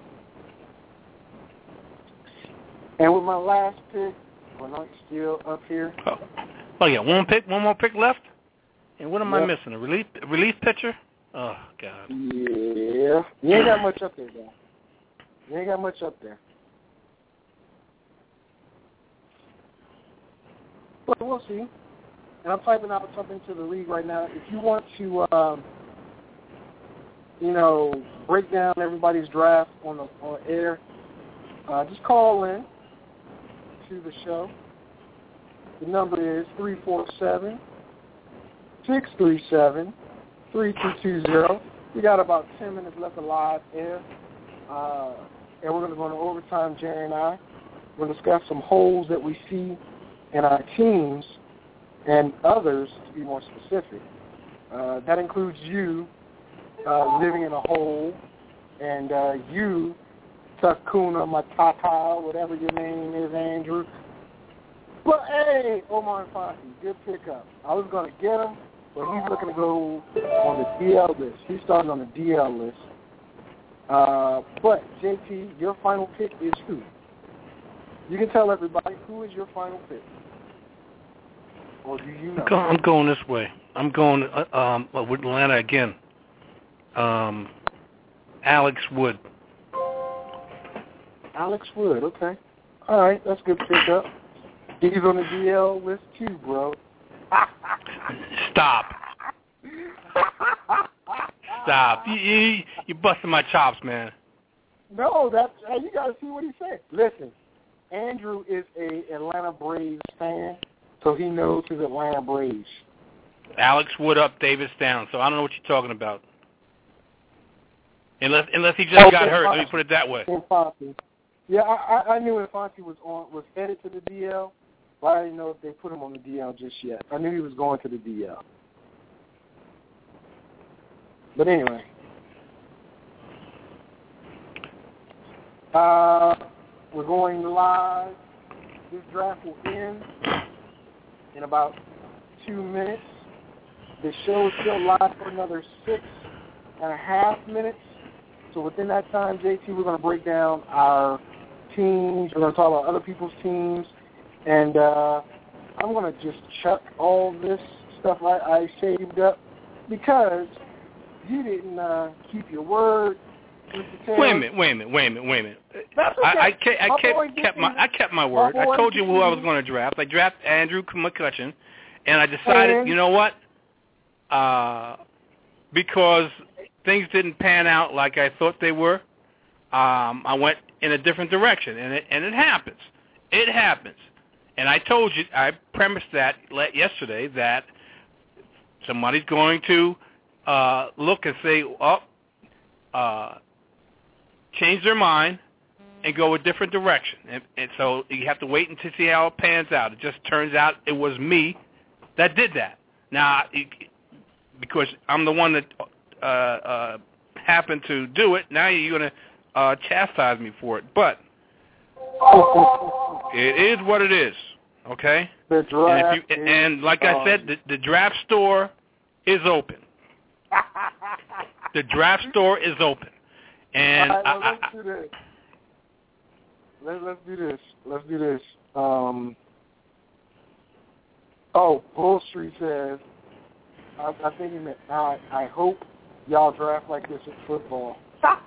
And with my last pick, Bernard still up here. Oh, oh yeah, one pick, one more pick left. And what am yep. I missing? A relief, a relief pitcher? Oh God. Yeah, you ain't got much up there, though. You ain't got much up there. But we'll see. And I'm typing out something to the league right now. If you want to, um, you know, break down everybody's draft on the on air, uh, just call in to the show. The number is three four seven, six three seven, three two two zero. We got about ten minutes left of live air. Uh, and we're going to go into overtime, Jerry and I. We're going to discuss some holes that we see in our teams and others, to be more specific. Uh, that includes you uh, living in a hole, and uh, you, Takuna Matata, whatever your name is, Andrew. But, hey, Omar Fonte, good pickup. I was going to get him, but he's looking to go on the D L list. He started on the D L list. Uh, but, J T, your final pick is who? You can tell everybody who is your final pick. Or do you know? I'm going this way. I'm going uh, um, with Atlanta again. Um, Alex Wood. Alex Wood, okay. All right, that's a good pickup. He's on the D L list too, bro. Stop. Stop. You, you, you're busting my chops, man. No, that's hey, you got to see what he said. Listen, Andrew is a Atlanta Braves fan, so he knows his Atlanta Braves. Alex Wood up, Davis down. So I don't know what you're talking about. Unless unless he just oh, got hurt. Fonte. Let me put it that way. Fonte. Yeah, I, I knew Fonte was on was headed to the D L, but I didn't know if they put him on the D L just yet. I knew he was going to the D L. But anyway, uh, we're going live. This draft will end in about two minutes. The show is still live for another six and a half minutes. So within that time, J T, we're going to break down our teams. We're going to talk about other people's teams. And uh, I'm going to just chuck all this stuff I, I saved up because you didn't uh, keep your word. Wait a minute, wait a minute, wait a minute, wait a minute. That's okay. I, I, kept, I my kept, kept my I kept my word. My I told you who I was going to draft. I drafted Andrew McCutchen, and I decided, and? you know what? Uh, because things didn't pan out like I thought they were, um, I went in a different direction, and it and it happens. It happens. And I told you, I premised that yesterday that somebody's going to uh, look and say, oh, uh, change their mind and go a different direction. And, and so you have to wait until see how it pans out. It just turns out it was me that did that. Now, it, because I'm the one that uh, uh, happened to do it, now you're going to uh, chastise me for it. But it is what it is, okay? The draft and, if you, and like I said, the, the draft store is open. The draft store is open. And All right, well, I, let's I, do this. Let, let's do this. Let's do this. Um, oh, Bull Street says, I, I think he meant, I, I hope y'all draft like this in football.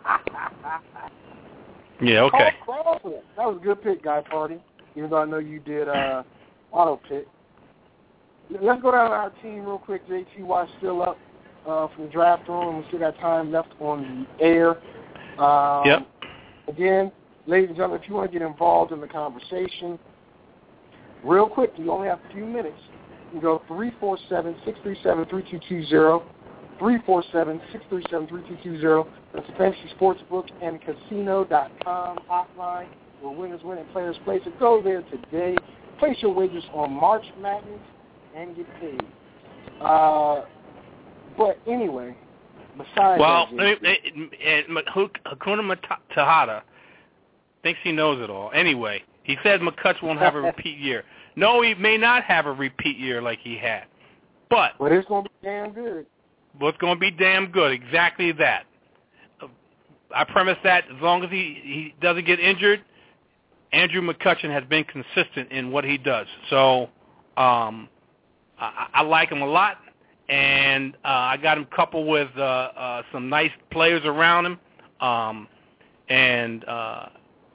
yeah, okay. Paul Crawford. That was a good pick, Guy Party, even though I know you did uh, auto pick. Let's go down to our team real quick. J T Y still up uh, from the draft room. We still got time left on the air. Um, Yep. Again, ladies and gentlemen, if you want to get involved in the conversation, real quick, you only have a few minutes. You can go three four seven, six three seven, three two two zero, three four seven, six three seven, three two two zero. That's the Fantasy Sportsbook and Casino dot com hotline where winners win and players play. So go there today. Place your wagers on March Madness and get paid. Uh, but anyway, besides well, that, Hakuna Matata thinks he knows it all. Anyway, he said McCutch won't have a repeat year. No, he may not have a repeat year like he had. But, but it's going to be damn good. But it's going to be damn good. Exactly that. I premise that as long as he, he doesn't get injured, Andrew McCutchen has been consistent in what he does. So um, I, I like him a lot, and uh, I got him coupled with uh, uh, some nice players around him, um, and uh,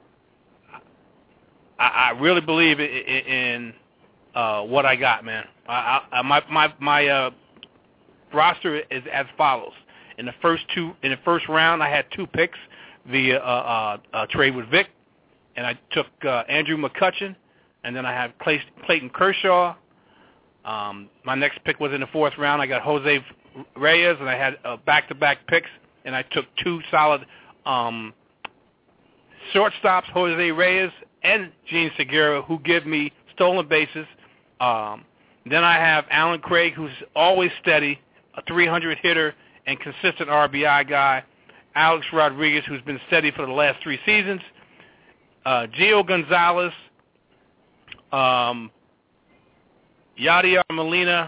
I, I really believe in, in uh, what I got, man. I, I, my my my uh, roster is as follows. In the first two, in the first round, I had two picks via uh, uh, uh, trade with Vic, and I took uh, Andrew McCutchen, and then I had Clay, Clayton Kershaw. Um, my next pick was in the fourth round. I got Jose Reyes, and I had uh, back-to-back picks, and I took two solid um, shortstops, Jose Reyes and Gene Segura, who give me stolen bases. Um, then I have Alan Craig, who's always steady, a three hundred hitter, and consistent R B I guy. Alex Rodriguez, who's been steady for the last three seasons. Uh, Gio Gonzalez, um, Yadier Molina,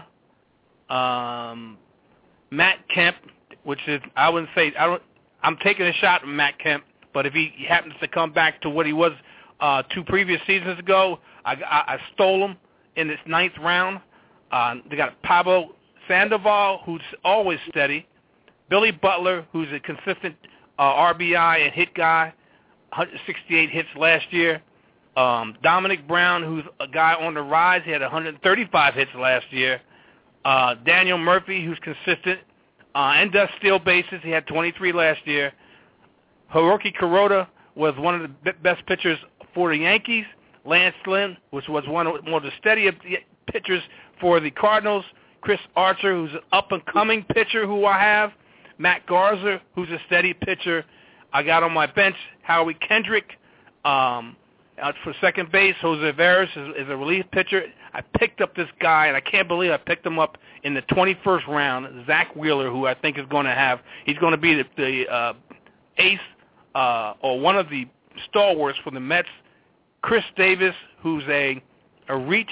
um, Matt Kemp, which is I wouldn't say I don't. I'm taking a shot at Matt Kemp, but if he happens to come back to what he was uh, two previous seasons ago, I, I, I stole him in this ninth round. Uh, they got Pablo Sandoval, who's always steady. Billy Butler, who's a consistent uh, R B I and hit guy, one hundred sixty-eight hits last year. Um, Dominic Brown, who's a guy on the rise, he had one hundred thirty-five hits last year. Uh, Daniel Murphy, who's consistent uh, and does steal bases. He had twenty-three last year. Hiroki Kuroda was one of the best pitchers for the Yankees. Lance Lynn, which was one of one of the steadiest pitchers for the Cardinals. Chris Archer, who's an up-and-coming pitcher who I have. Matt Garza, who's a steady pitcher. I got on my bench Howie Kendrick um, out for second base. Jose Veras is, is a relief pitcher. I picked up this guy, and I can't believe I picked him up in the twenty-first round, Zach Wheeler, who I think is going to have – he's going to be the, the uh, ace uh, or one of the stalwarts for the Mets. Chris Davis, who's a, a reach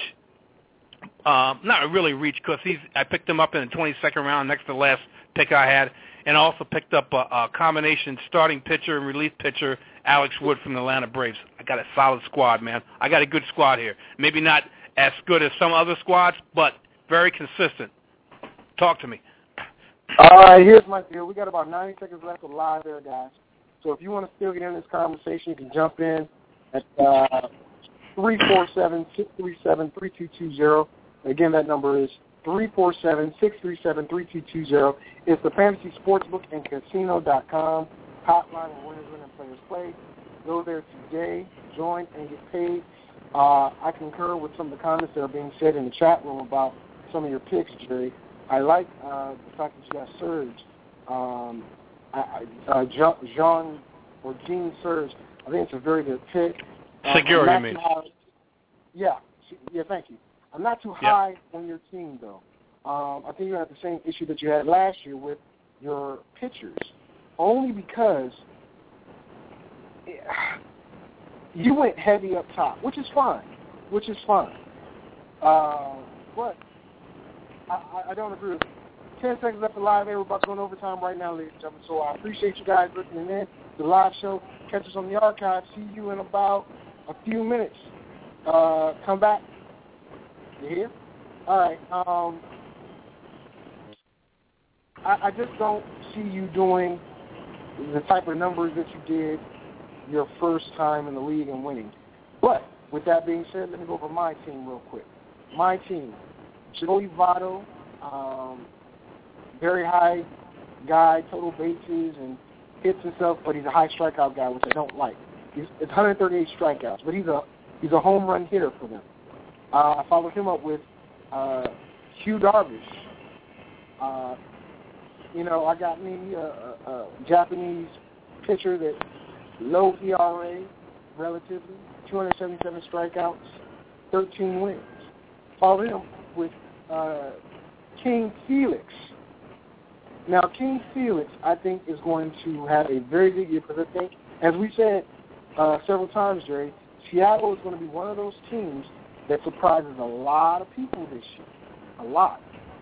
– um, not really reach because he's I picked him up in the twenty-second round next to the last pick I had. And also picked up a, a combination starting pitcher and relief pitcher, Alex Wood from the Atlanta Braves. I got a solid squad, man. I got a good squad here. Maybe not as good as some other squads, but very consistent. Talk to me. All right, here's my deal. We got about ninety seconds left of live there, guys. So if you want to still get in this conversation, you can jump in at uh, three four seven, six three seven, three two two zero. Again, that number is three four seven, six three seven, three two two zero. It's the Fantasy Sportsbook and Casino dot com hotline where winners win and players play. Go there today, join, and get paid. Uh, I concur with some of the comments that are being said in the chat room about some of your picks, Jerry. I like uh, the fact that you got Serge, um, I, uh, Jean or Jean Serge. I think it's a very good pick. Uh, Segura, you mean? High, yeah, yeah, thank you. I'm not too high yep. on your team, though. Um, I think you have the same issue that you had last year with your pitchers, only because you went heavy up top, which is fine, which is fine. Uh, but I, I don't agree with ten seconds left alive. We're about to go in overtime right now, ladies and gentlemen. So I appreciate you guys listening in to the live show. Catch us on the archive. See you in about a few minutes. Uh, come back. You hear? All right. Um, I, I just don't see you doing the type of numbers that you did your first time in the league and winning. But with that being said, let me go over my team real quick. My team, Joey Votto, um, very high guy, total bases and hits and stuff, but he's a high strikeout guy, which I don't like. He's, it's one hundred thirty-eight strikeouts, but he's a he's a home run hitter for them. Uh, I followed him up with uh, Hugh Darvish. Uh, you know, I got me a, a, a Japanese pitcher that low E R A, relatively, two hundred seventy-seven strikeouts, thirteen wins. Followed him with uh, King Felix. Now, King Felix, I think, is going to have a very good year because I think, as we said uh, several times, Jerry, Seattle is going to be one of those teams that surprises a lot of people this year. A lot.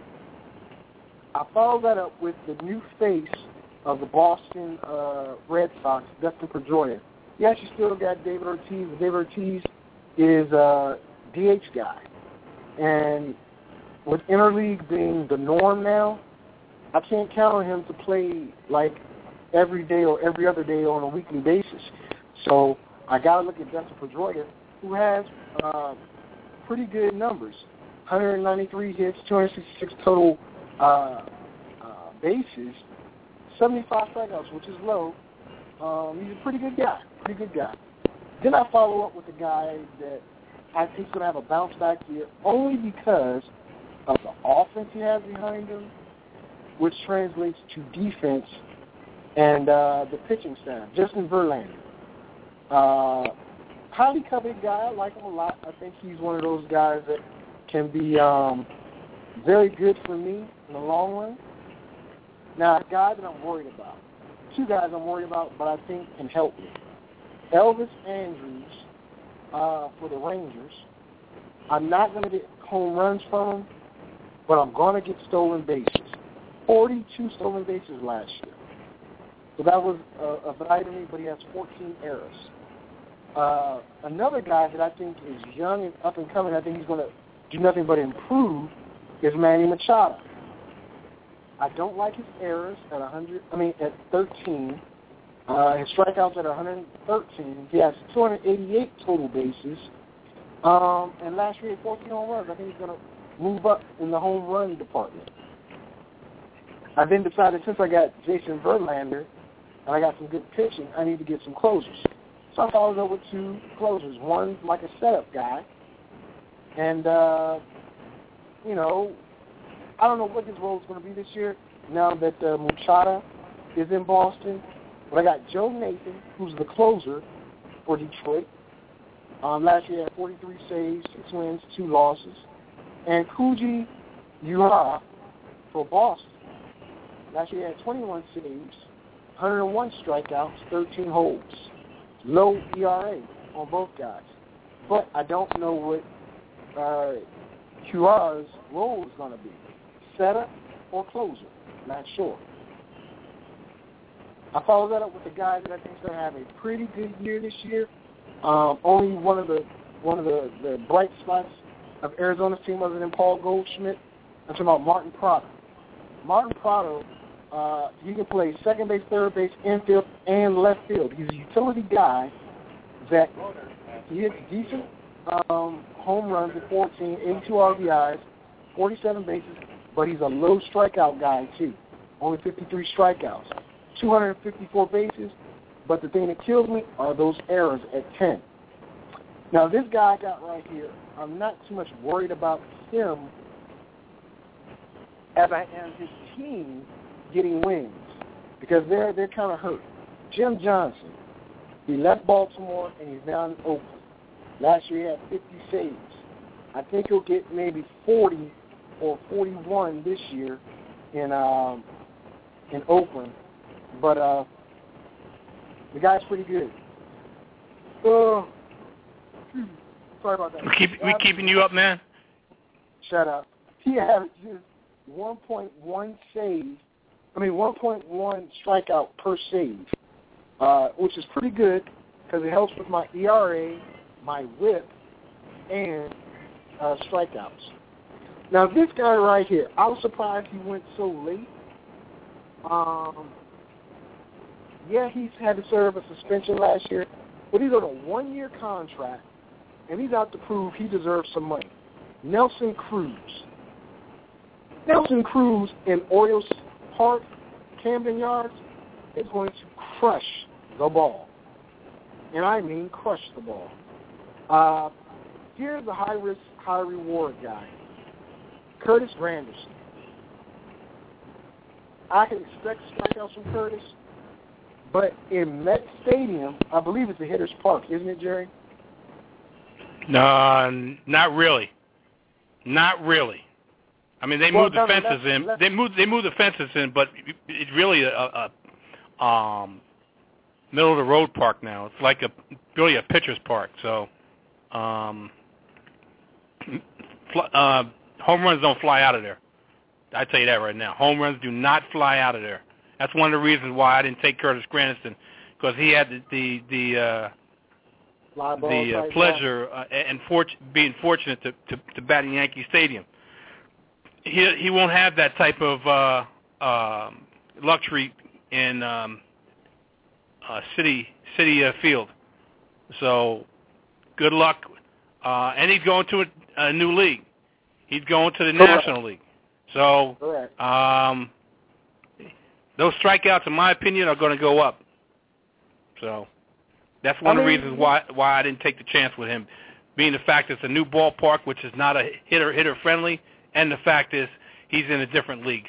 I followed that up with the new face of the Boston uh, Red Sox, Dustin Pedroia. Yes, you still got David Ortiz, but David Ortiz is a D H guy. And with interleague being the norm now, I can't count on him to play like every day or every other day on a weekly basis. So I got to look at Dustin Pedroia, who has uh, pretty good numbers. one hundred ninety-three hits, two hundred sixty-six total uh, uh, bases, seventy-five strikeouts, which is low. Um, he's a pretty good guy, pretty good guy. Then I follow up with a guy that I think is going to have a bounce-back year only because of the offense he has behind him, which translates to defense and uh, the pitching staff. Justin Verlander. Uh, highly coveted guy. I like him a lot. I think he's one of those guys that can be um, very good for me in the long run. Now, a guy that I'm worried about. Two guys I'm worried about, but I think can help me. Elvis Andrus uh, for the Rangers. I'm not going to get home runs from him, but I'm going to get stolen bases. forty-two stolen bases last year. So that was a, a value to me, but he has fourteen errors. Uh, another guy that I think is young and up and coming, I think he's going to do nothing but improve, is Manny Machado. I don't like his errors at one hundred. I mean, at thirteen. Uh, his strikeouts at one hundred thirteen. He has two hundred eighty-eight total bases. Um, and last year he had fourteen home runs. I think he's going to move up in the home run department. I then decided since I got Jason Verlander and I got some good pitching, I need to get some closers. So I followed up with two closers. One like a setup guy, and uh, you know, I don't know what his role is going to be this year. Now that uh, Machado is in Boston, but I got Joe Nathan, who's the closer for Detroit. Um, last year he had forty-three saves, six wins, two losses, and Koji Uehara for Boston. Last year he had twenty-one saves, one hundred one strikeouts, thirteen holds. Low E R A on both guys. But I don't know what uh, Uehara's role is going to be. Setter or closer. Not sure. I follow that up with a guy that I think is going to have a pretty good year this year. Um, only one of the one of the, the bright spots of Arizona's team other than Paul Goldschmidt. I'm talking about Martin Prado. Martin Prado, uh, he can play second base, third base, infield, and left field. He's a utility guy that he hits decent um, home runs at fourteen, eighty-two R B Is, forty-seven bases, but he's a low strikeout guy too. Only fifty-three strikeouts, two hundred fifty-four bases, but the thing that kills me are those errors at ten. Now this guy I got right here, I'm not too much worried about him as I am his team getting wins because they're they're kind of hurt. Jim Johnson, he left Baltimore and he's now in Oakland. Last year he had fifty saves. I think he'll get maybe forty or forty-one this year in um, in Oakland. But uh, the guy's pretty good. Oh, sorry about that. We keep we keeping you up, man. Shut up. He averages one point one save. I mean, one point one strikeout per save, uh, which is pretty good because it helps with my E R A, my whip, and uh, strikeouts. Now, this guy right here, I was surprised he went so late. Um, yeah, he's had to serve a suspension last year, but he's on a one-year contract, and he's out to prove he deserves some money. Nelson Cruz. Nelson Cruz in Orioles Park, Camden Yards, is going to crush the ball. And I mean crush the ball. Uh, here's the high-risk, high-reward guy. Curtis Granderson. I can expect strikeouts from Curtis, but in Met Stadium, I believe it's the Hitter's Park, isn't it, Jerry? No, not really. Not really. I mean, they well, moved the no, fences no, in. no. They moved. They moved the fences in, but it's really a, a um, middle of the road park now. It's like a really a pitcher's park. So, um, uh, home runs don't fly out of there. I tell you that right now. Home runs do not fly out of there. That's one of the reasons why I didn't take Curtis Granderson, because he had the the the, uh, the uh, pleasure uh, and for, being fortunate to, to to bat in Yankee Stadium. He he won't have that type of uh, uh, luxury in um, uh, City City uh, Field. So, good luck. Uh, and he's going to a, a new league. He's going to the Correct. National League. So, um, those strikeouts, in my opinion, are going to go up. So, that's one I of the mean, reasons why why I didn't take the chance with him, being the fact it's a new ballpark, which is not a hitter hitter friendly, and the fact is he's in a different league.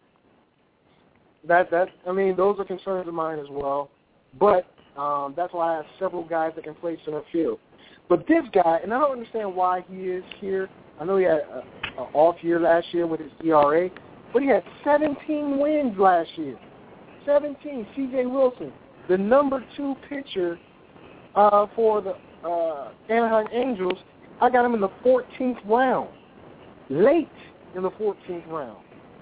That that I mean, those are concerns of mine as well. But um, that's why I have several guys that can play center field. But this guy, and I don't understand why he is here. I know he had an off year last year with his E R A, but he had seventeen wins last year. seventeen. C J Wilson, the number two pitcher uh, for the uh, Anaheim Angels, I got him in the fourteenth round. Late in the fourteenth round.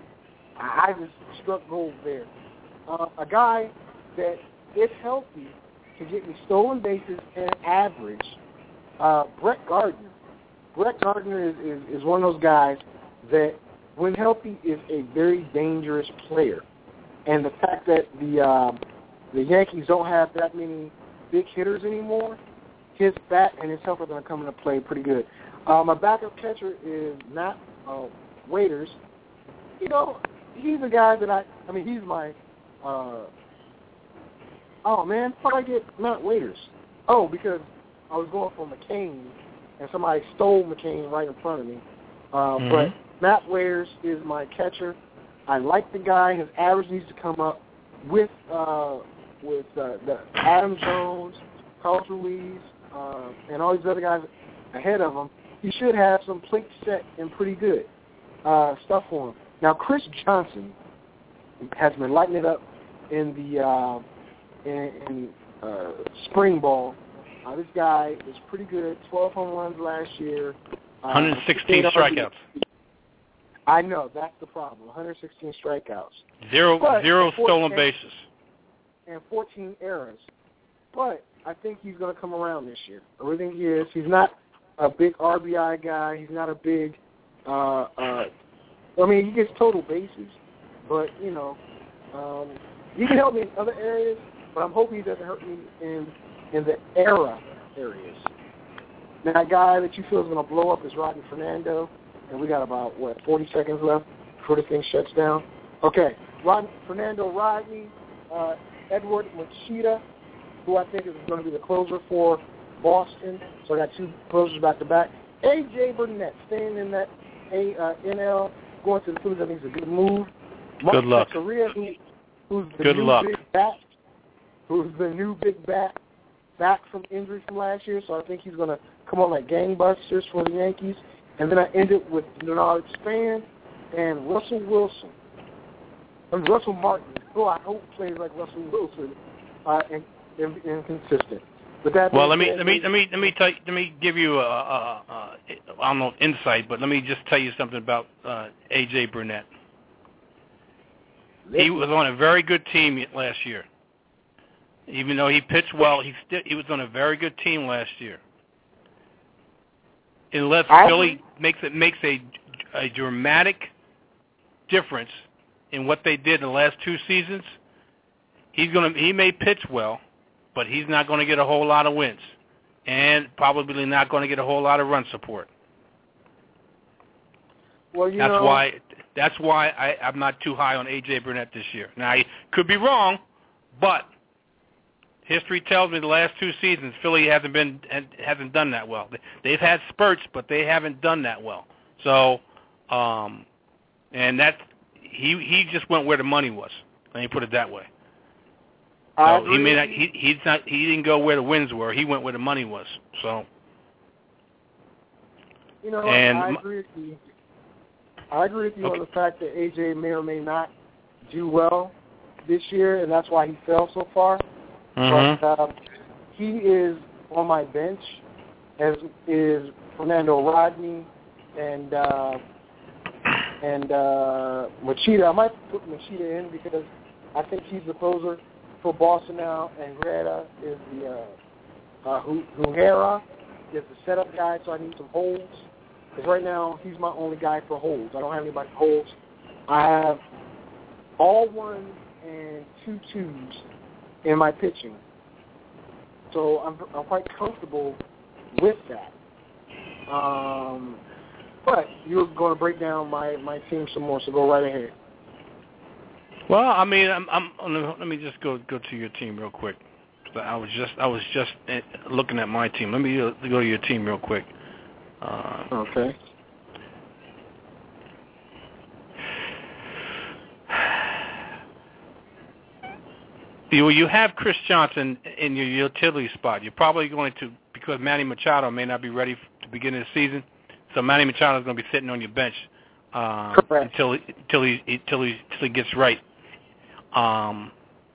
I just struck gold there. Uh, a guy that, if healthy, can get me stolen bases and average. Uh, Brett Gardner. Brett Gardner is, is, is one of those guys that, when healthy, is a very dangerous player. And the fact that the uh, the Yankees don't have that many big hitters anymore, his bat and his health are going to come into play pretty good. Uh, my backup catcher is Matt uh, Waiters. You know, he's a guy that I, I mean, he's my, uh, oh, man, how did I get Matt Waiters? Oh, because I was going for McCain, and somebody stole McCain right in front of me. Uh, mm-hmm. But Matt Waiters is my catcher. I like the guy. His average needs to come up with uh, with uh, the Adam Jones, Carlos Ruiz, uh, and all these other guys ahead of him. He should have some plate set and pretty good uh, stuff for him. Now, Chris Johnson has been lighting it up in the uh, in, in uh, spring ball. Uh, this guy is pretty good. twelve home runs last year. Uh, one hundred sixteen strikeouts. I know, that's the problem. one hundred sixteen strikeouts. Zero, but zero fourteen, stolen bases. And fourteen errors. But I think he's going to come around this year. I really think he is. He's not a big R B I guy. He's not a big, uh, uh, I mean, he gets total bases. But, you know, um, he can help me in other areas, but I'm hoping he doesn't hurt me in in the era areas. Now, that guy that you feel is going to blow up is Rodney Fernando, and we got about, what, forty seconds left before the thing shuts down? Okay, Rod, Fernando Rodney, uh, Edward Machida, who I think is going to be the closer for Boston, so I got two closers back-to-back. A J Burnett, staying in that A, uh, N L, going to the Phillies, I think is a good move. Mark Good luck. Korea, who, who's the good new luck. big bat, who's the new big bat, back from injury from last year, so I think he's going to come on like gangbusters for the Yankees. And then I ended with Leonard Span and Russell Wilson. And Russell Martin, who I hope plays like Russell Wilson, uh, and, and, and consistent. But that well, let me let me let me let me tell you, let me give you a, a, a I don't know insight, but let me just tell you something about uh, A J Burnett. he was on a very good team last year. Even though he pitched well, he still he was on a very good team last year. Unless I Philly makes it makes a a dramatic difference in what they did in the last two seasons, he's gonna he may pitch well, but he's not going to get a whole lot of wins, and probably not going to get a whole lot of run support. Well, you that's know, why that's why I, I'm not too high on A J Burnett this year. Now I could be wrong, but history tells me the last two seasons Philly hasn't been hasn't done that well. They've had spurts, but they haven't done that well. So, um, and that he he just went where the money was. Let me put it that way. I So he may not he he's not he didn't go where the wins were. He went where the money was. So, you know, and I agree with you. I agree with you okay. on the fact that A J may or may not do well this year, and that's why he fell so far. Mm-hmm. But uh, he is on my bench, as is Fernando Rodney and uh, and uh, Machida. I might put Machida in because I think he's the closer for Boston now, and Greta is the uh, uh, Huhera is the setup guy, so I need some holds. Because right now he's my only guy for holds. I don't have anybody for holds. I have all ones and two twos in my pitching. So I'm, I'm quite comfortable with that. Um, but you're going to break down my, my team some more, so go right ahead. Well, I mean, I'm, I'm, let me just go go to your team real quick. I was just I was just looking at my team. Let me go to your team real quick. Uh, okay. You you have Chris Johnson in your utility spot. You're probably going to, because Manny Machado may not be ready to begin the season, so Manny Machado is going to be sitting on your bench um, until until he until he until he gets right. Um,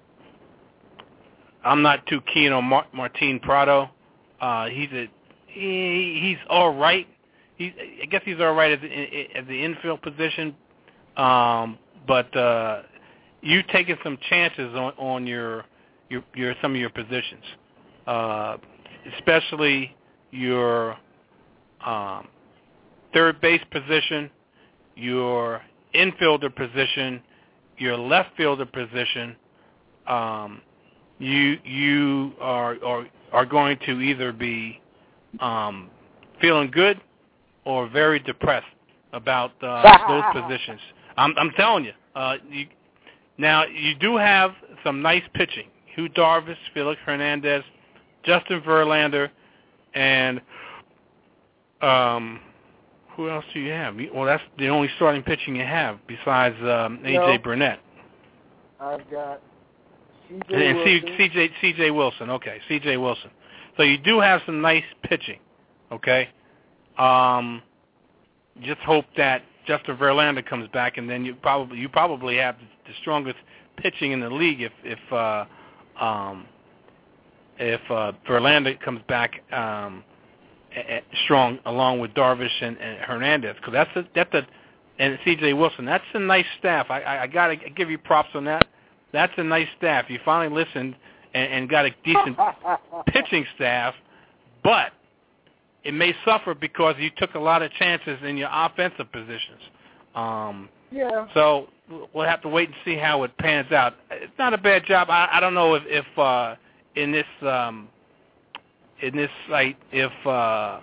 I'm not too keen on Mar- Martin Prado. Uh, he's a he, he's all right. He I guess he's all right at the, at the infield position, um, but. Uh, You taking some chances on, on your, your your some of your positions, uh, especially your um, third base position, your infielder position, your left fielder position. Um, you you are, are are going to either be um, feeling good or very depressed about uh, those positions. I'm, I'm telling you. Uh, you Now, you do have some nice pitching. Yu Darvish, Felix Hernandez, Justin Verlander, and um, who else do you have? Well, that's the only starting pitching you have besides um, A J No. Burnett. I've got C J And Wilson. C J C J Wilson. Okay, C J Wilson. So you do have some nice pitching. Okay. Um, just hope that Justin Verlander comes back, and then you probably you probably have the strongest pitching in the league if if uh, um, if uh, Verlander comes back um, a, a strong along with Darvish and, and Hernandez, because that's a, that's a and C J Wilson. That's a nice staff. I, I, I got to give you props on that. That's a nice staff. You finally listened and, and got a decent pitching staff, but it may suffer because you took a lot of chances in your offensive positions. Um, yeah. So we'll have to wait and see how it pans out. It's not a bad job. I, I don't know if, if uh, in this um, in this site if uh,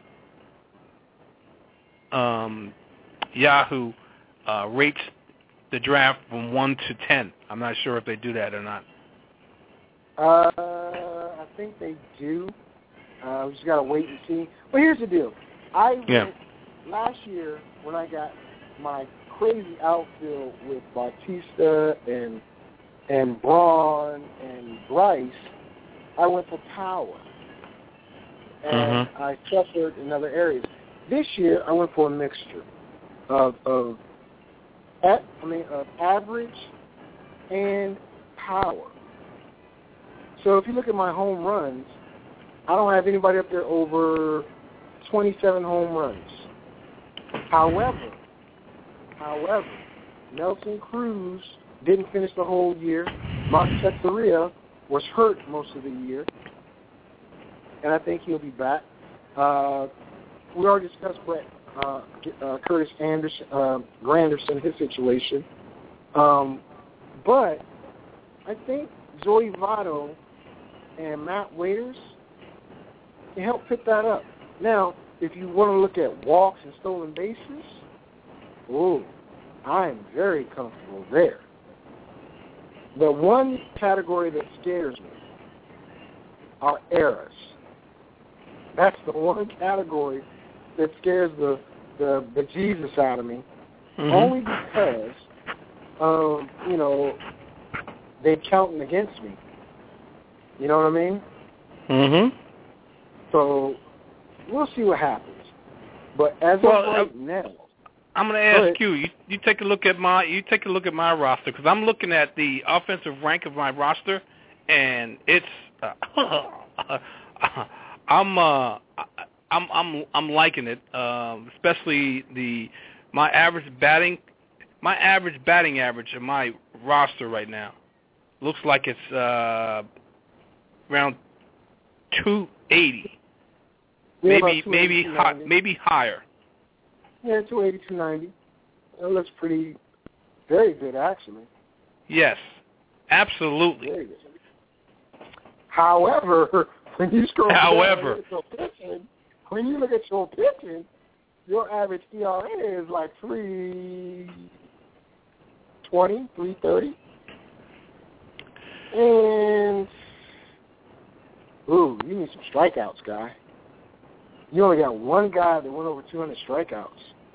um, Yahoo uh, rates the draft from one to ten. I'm not sure if they do that or not. Uh, I think they do. Uh, we just got to wait and see. But here's the deal. I yeah. went last year when I got my crazy outfield with Bautista and and Braun and Bryce, I went for power. And mm-hmm. I suffered in other areas. This year, I went for a mixture of, of at, I mean, of average and power. So if you look at my home runs, I don't have anybody up there over twenty-seven home runs. However, however, Nelson Cruz didn't finish the whole year. Mark Teixeira was hurt most of the year, and I think he'll be back. Uh, we already discussed Brett, uh, uh, Curtis Anderson, uh, Granderson, his situation. Um, but I think Joey Votto and Matt Waiters can help pick that up. Now, if you want to look at walks and stolen bases, ooh, I am very comfortable there. The one category that scares me are errors. That's the one category that scares the the, the Jesus out of me, mm-hmm. only because, um, you know, they're counting against me. You know what I mean? Mm-hmm. So we'll see what happens. But as well, of right uh, now, I'm going to ask you, you. You take a look at my. You take a look at my roster because I'm looking at the offensive rank of my roster, and it's. Uh, I'm. Uh, I'm. I'm. I'm liking it, um, especially the my average batting. My average batting average of my roster right now looks like it's uh, around two eighty. Yeah, maybe maybe hi, maybe higher. Yeah, two eighty, two ninety. That looks pretty, very good, actually. Yes, absolutely. Very good. However, when you scroll However. down and look at your pitching, when you look at your pitching, your average E R A is like three twenty, three thirty. And, ooh, you need some strikeouts, guy. You only got one guy that went over two hundred strikeouts.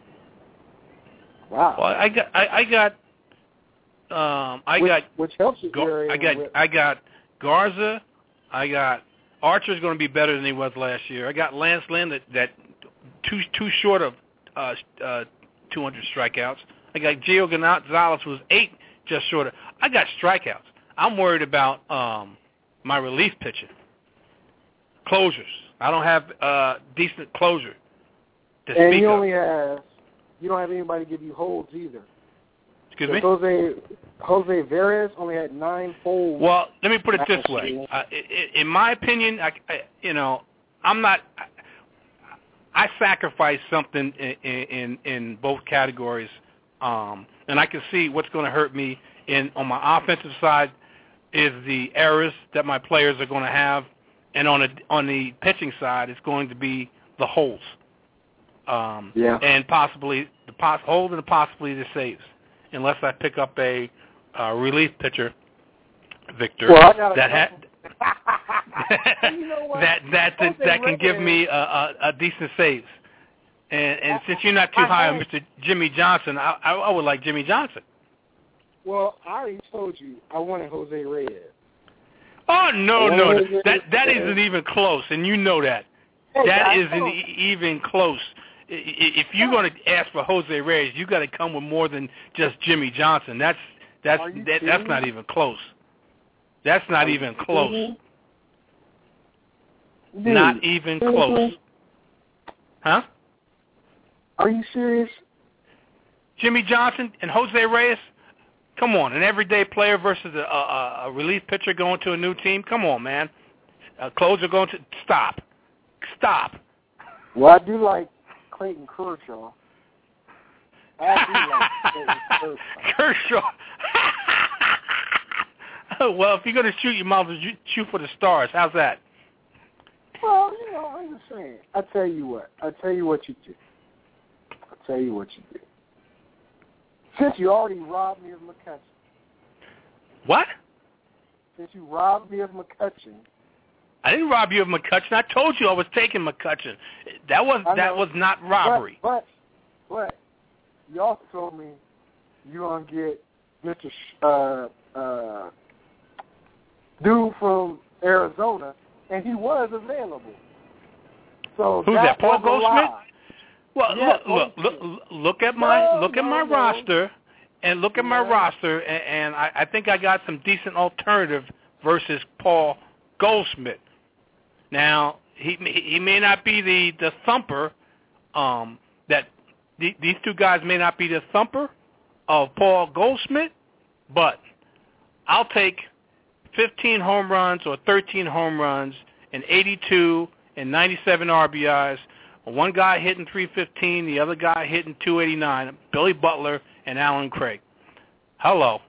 Wow. Well, I got, I, I got, um, I which, got, which helps you. Gar- I got, with. I got Garza. I got Archer's going to be better than he was last year. I got Lance Lynn that that too too short of uh, uh, two hundred strikeouts. I got Gio Gonzalez who's eight just short of. I got strikeouts. I'm worried about um, my relief pitching, closers. I don't have uh, decent closure to and speak you of. only have you don't have anybody to give you holds either. Excuse me? Jose Jose Veras only had nine holds. Well, let me put it this way. Uh, in my opinion, I, I, you know, I'm not. I, I sacrifice something in, in in both categories, um, and I can see what's going to hurt me. In on my offensive side is the errors that my players are going to have, and on the on the pitching side, it's going to be the holes. Um, yeah. And possibly the pos- hold and possibly the saves, unless I pick up a uh, relief pitcher, Victor, well, I that had you know that that that, that can give me a, a, a decent saves. And, and since you're not too high on Mister Jimmy Johnson, I, I, I would like Jimmy Johnson. Well, I already told you I wanted Jose Reyes. Oh no, no, no. that that isn't even close, and you know that. Hey, that guys, isn't e- even close. If you're going to ask for Jose Reyes, you got to come with more than just Jimmy Johnson. That's that's that, that's not even close. That's not Are even close. Dude, not even close. Huh? Are you serious? Jimmy Johnson and Jose Reyes? Come on, an everyday player versus a, a, a relief pitcher going to a new team? Come on, man. A closer going to – stop. Stop. Well, I do like Clayton Kershaw. I do like Clayton Kershaw. Kershaw. Well, if you're going to shoot, you might as well shoot for the stars. How's that? Well, you know, I'm just saying. I tell you what. I tell you what you do. I tell you what you do. Since you already robbed me of McCutcheon. What? Since you robbed me of McCutcheon. I didn't rob you of McCutcheon. I told you I was taking McCutcheon. That was that was not robbery. But, but, but you also told me you gonna get Mister Sh- uh, uh, dude from Arizona, and he was available. So who's that? that? Paul Goldschmidt? Well, yeah, look, look, look, look at my no, look at no, my no. roster, and look at my Yeah. roster, and, and I, I think I got some decent alternative versus Paul Goldschmidt. Now he he may not be the the thumper, um, that the, these two guys may not be the thumper of Paul Goldschmidt, but I'll take fifteen home runs or thirteen home runs and eighty-two and ninety-seven R B Is. One guy hitting three fifteen, the other guy hitting two eighty-nine, Billy Butler and Alan Craig. Hello.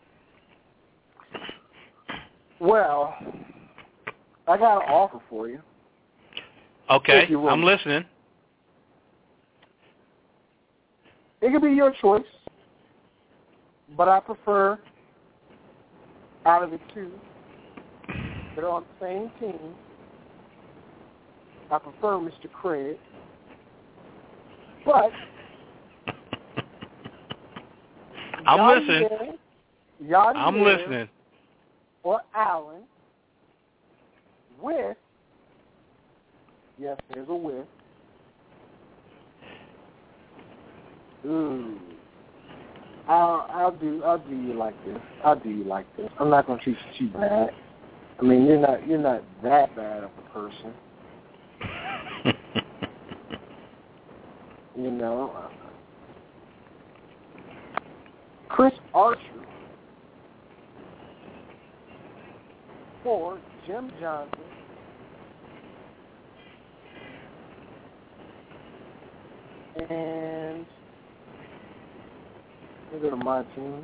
Well, I got an offer for you. Okay, I'm listening. It could be your choice, but I prefer, out of the two that are on the same team, I prefer Mister Craig. But I'm Yadier, listening. Yadier I'm listening. Or Allen with, yes, there's a with. Ooh. I'll, I'll do I'll do you like this. I'll do you like this. I'm not gonna treat you too bad. I mean, you're not you're not that bad of a person. You know, Chris Archer for Jim Johnson and let me go to my team.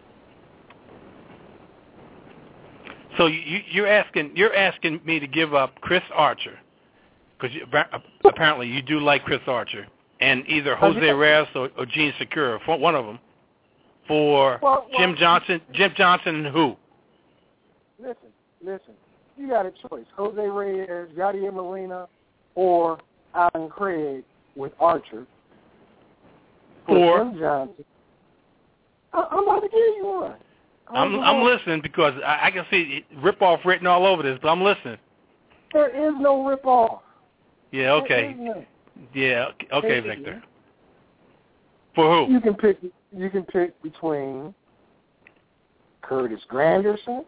So you, you're asking you're asking me to give up Chris Archer because apparently you do like Chris Archer and either Jose Reyes or, or Gene Segura, one of them, for well, well, Jim Johnson. Jim Johnson and who? Listen, listen. You got a choice: Jose Reyes, Yadier Molina, or Alan Craig with Archer. For Jim Johnson. I, I'm about to give you one. I'm I'm listening because I, I can see rip-off written all over this, but I'm listening. There is no rip-off. Yeah, okay. Yeah, okay, Victor. For who? You can pick. You can pick between Curtis Granderson.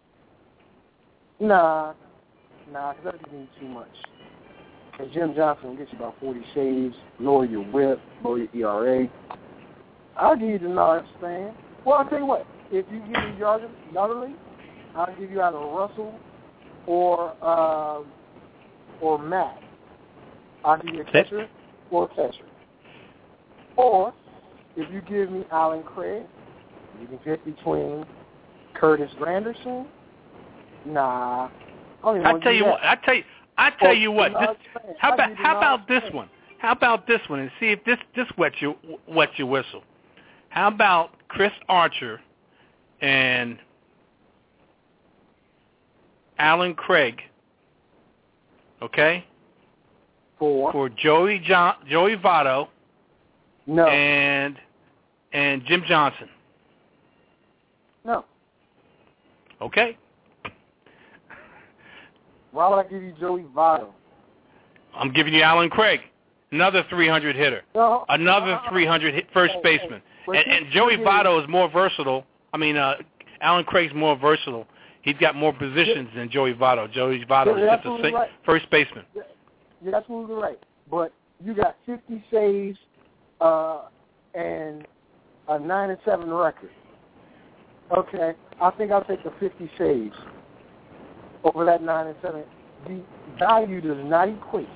Nah, nah, because that doesn't need too much. And Jim Johnson will get you about forty saves, lower your whip, lower your E R A. I'll give you the Nards stand. Well, I'll tell you what. If you give me Yardley, I'll give you either Russell or uh, or Matt. I'll give you a catcher or a catcher. Or if you give me Alan Craig, you can pick between Curtis Granderson. Nah, I, I tell you what. I tell you. I tell you what. This, how about how about this one? How about this one? And see if this this wets your wets your whistle. How about Chris Archer and Alan Craig? Okay. For for Joey John Joey Votto. No. And and Jim Johnson. No. Okay. Why would I give you Joey Votto? I'm giving you Alan Craig, another three hundred hitter, no. another three hundred hit first hey, baseman. Hey, and, and Joey Votto is more versatile. I mean, uh, Alan Craig's more versatile. He's got more positions than Joey Votto. Joey Votto is just a sa- right. first baseman. You're absolutely right. But you got fifty saves uh, and a nine and seven record. Okay, I think I'll take the fifty saves over that nine and seven. The value does not equate.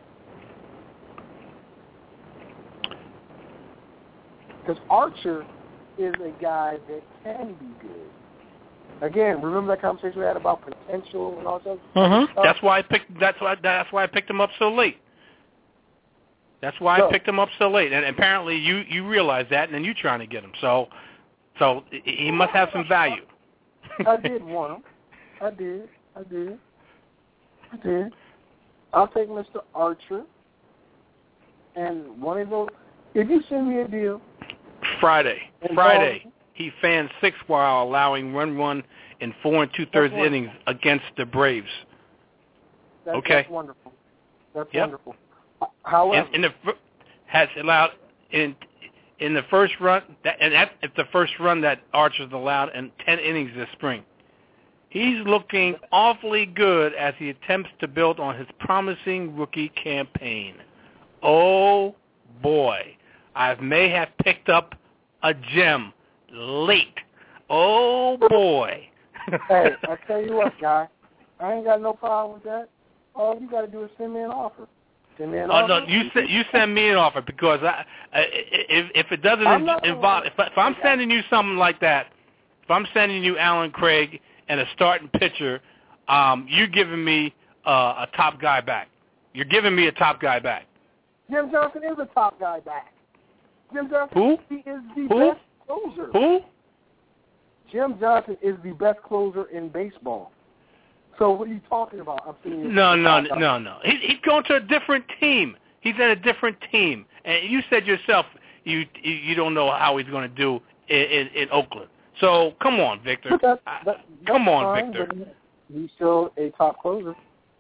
Because Archer is a guy that can be good. Again, remember that conversation we had about potential and all that mm-hmm. stuff? That's why I picked. That's why. That's why I picked him up so late. That's why so, I picked him up so late. And apparently, you you realize that, and then you trying to get him. So, so he must have some value. I did want him. I did. I did. I did. I'll take Mister Archer. And one of those. If you send me a deal. Friday. Friday. He fanned six while allowing run one in four and two-thirds innings against the Braves. That's, okay. That's wonderful. That's yep. wonderful. However. In, in the, has allowed in in the first run, that, and that's the first run that Archer's allowed in ten innings this spring. He's looking awfully good as he attempts to build on his promising rookie campaign. Oh, boy. I may have picked up a gem late. Oh, boy. Hey, I tell you what, guy. I ain't got no problem with that. All you got to do is send me an offer. Send me an oh, offer. no, you, se- you send me an offer because I, I, if, if it doesn't I'm in- not involve, if, I, if I'm sending you something like that, if I'm sending you Alan Craig and a starting pitcher, um, you're giving me uh, a top guy back. You're giving me a top guy back. Jim Johnson is a top guy back. Jim Johnson Who? He is the Who? best closer. Who? Jim Johnson is the best closer in baseball. So what are you talking about? I'm seeing you. No, no, no, no. He, he's going to a different team. He's at a different team. And you said yourself you you don't know how he's going to do in, in, in Oakland. So come on, Victor. That, that, that's come on, fine, Victor. but He's still a top closer.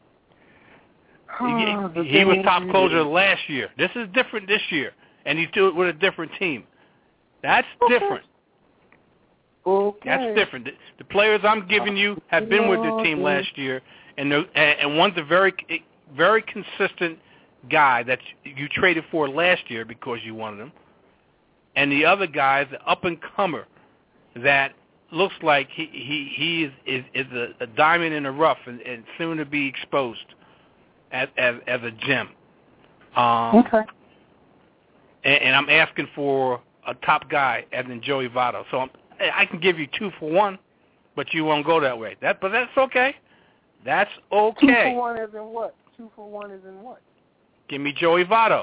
He, he was top closer last year. This is different this year, and he's doing it with a different team. That's Okay. different. Okay. That's different. The, the players I'm giving you have been with the team last year, and and, and one's a very very consistent guy that you traded for last year because you wanted him, and the other guy is an up and comer that looks like he he, he is is, is a, a diamond in the rough and, and soon to be exposed as as, as a gem. Um, okay. And, and I'm asking for a top guy as in Joey Votto. So I'm, I can give you two for one, but you won't go that way. That, but that's okay. That's okay. Two for one is in what? Two for one is in what? Give me Joey Votto.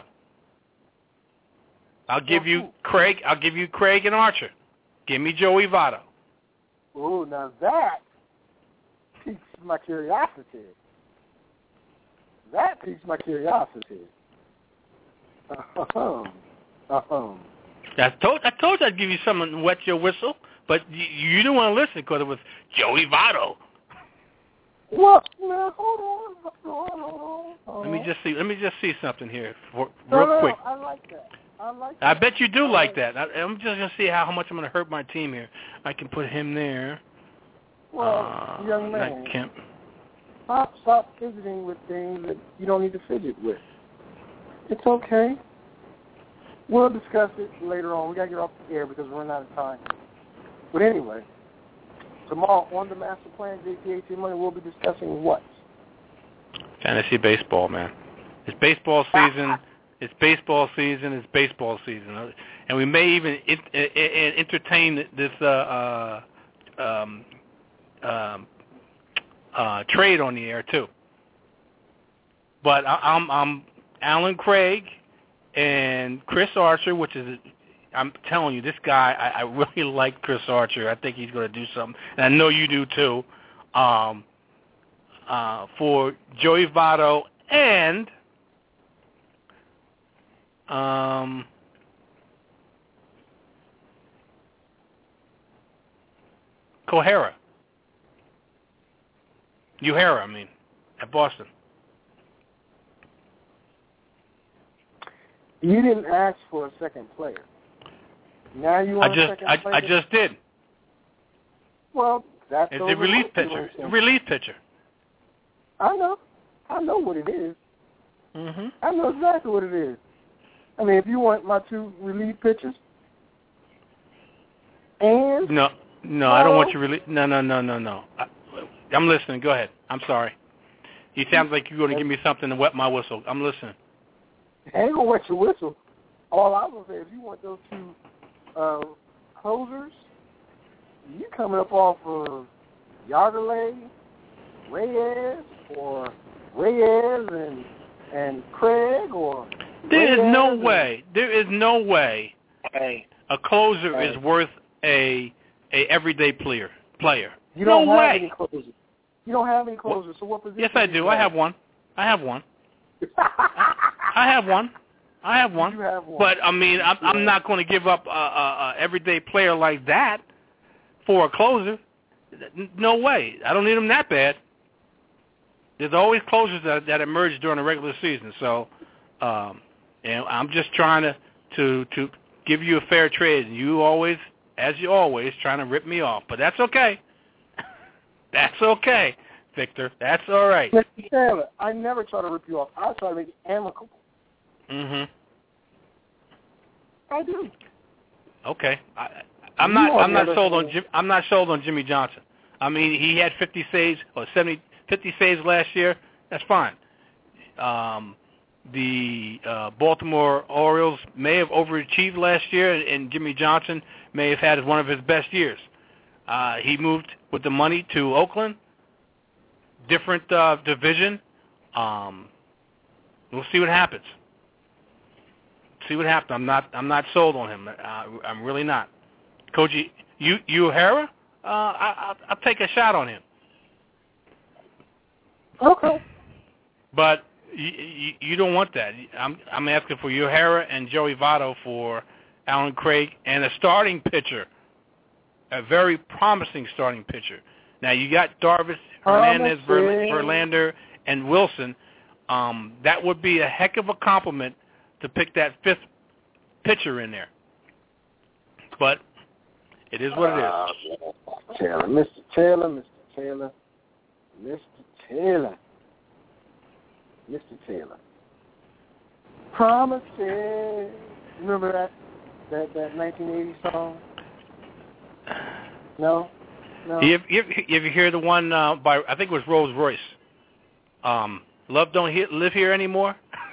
I'll give Well, you who? Craig. I'll give you Craig and Archer. Give me Joey Votto. Oh, now that piques my curiosity. That piques my curiosity. Uh-huh. Uh-huh. I told I told you I'd give you something to wet your whistle, but you, you didn't want to listen because it was Joey Votto. What? Now, hold on. Hold on, hold on, hold Let me on. just see. Let me just see something here, for, No, real no, quick. I like that. I like I that. bet you do I like that. I, I'm just gonna see how, how much I'm gonna hurt my team here. I can put him there. Well, uh, young man, I can't. stop, stop fidgeting with things that you don't need to fidget with. It's okay. We'll discuss it later on. We got to get off the air because we're running out of time. But anyway, tomorrow on the Master Plan, J T H C Money, we'll be discussing what? Fantasy baseball, man. It's baseball season. It's baseball season. It's baseball season. And we may even in, in, in, entertain this uh, uh, um, um, uh, trade on the air too. But I, I'm, I'm Alan Craig and Chris Archer, which is, I'm telling you, this guy, I, I really like Chris Archer. I think he's going to do something, and I know you do too. Um, uh, for Joey Votto and um, Kohara. Uhara, I mean, at Boston. You didn't ask for a second player. Now you want I just, a second I, player? I just did. Well, that's It's a relief pitcher. A relief pitcher. I know. I know what it is. Mm-hmm. I know exactly what it is. I mean, if you want my two relief pitchers, and No, no, I don't want you really. No, no, no, no, no. I, I'm listening. Go ahead. I'm sorry. You sound like you're going to give me something to wet my whistle. I'm listening. I ain't gonna wet your whistle. All I was gonna say, if you want those two uh, closers, you coming up off of Yardley, Reyes, or Reyes and and Craig, or There is Reyes no and, way. There is no way Hey, a closer Hey. is worth a a everyday player. Player. you don't no have way. any closers. You don't have any closers. So what position? Yes, I do. I have one. I have one. I have one. I have one. You have one. But I mean, I'm, I'm not going to give up a, a, a everyday player like that for a closer. No way. I don't need him that bad. There's always closers that, that emerge during the regular season. So, um, and I'm just trying to, to to give you a fair trade. And you always, as you always, trying to rip me off. But that's okay. That's okay, Victor. That's all right. Mister Chandler, I never try to rip you off. I try to make it amicable. Mm-hmm. I do. Okay. I I'm You not. on I'm the not other sold on. hand- Jim, I'm not sold on Jimmy Johnson. I mean, he had fifty saves or seventy, fifty saves last year. That's fine. Um, the uh, Baltimore Orioles may have overachieved last year, and Jimmy Johnson may have had one of his best years. Uh, he moved with the money to Oakland, different uh, division. Um, we'll see what happens. See what happens. I'm not. I'm not sold on him. Uh, I'm really not. Koji, you, you O'Hara, uh, I, I'll, I'll take a shot on him. Okay. But you, you, you don't want that. I'm, I'm asking for O'Hara and Joey Votto for Alan Craig and a starting pitcher, a very promising starting pitcher. Now you got Darvish, Hernandez, Verl- Verlander, and Wilson. Um, that would be a heck of a compliment to pick that fifth pitcher in there. But it is what it is. Uh, Taylor, Mister Taylor, Mister Taylor, Mister Taylor, Mister Taylor. Promises. Remember that that that nineteen eighty song? No, no. If if if you hear the one uh, by I think it was Rolls Royce, um, Love Don't he- Live Here Anymore.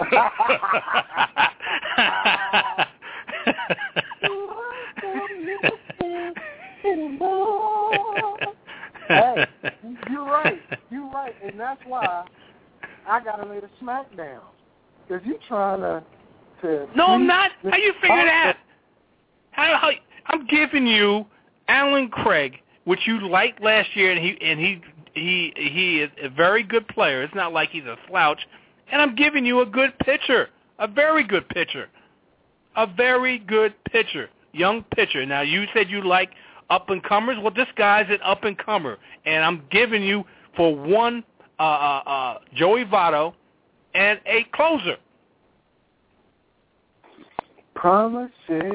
Hey, you're right. You're right, and that's why I gotta lay the smack down. Cause you trying to to. No, I'm not. How you figure that? How, how I'm giving you Alan Craig, which you liked last year, and he and he he he is a very good player. It's not like he's a slouch, and I'm giving you a good pitcher, a very good pitcher, a very good pitcher, young pitcher. Now you said you like up and comers. Well, this guy's an up and comer, and I'm giving you for one uh, uh, uh, Joey Votto and a closer. Promises,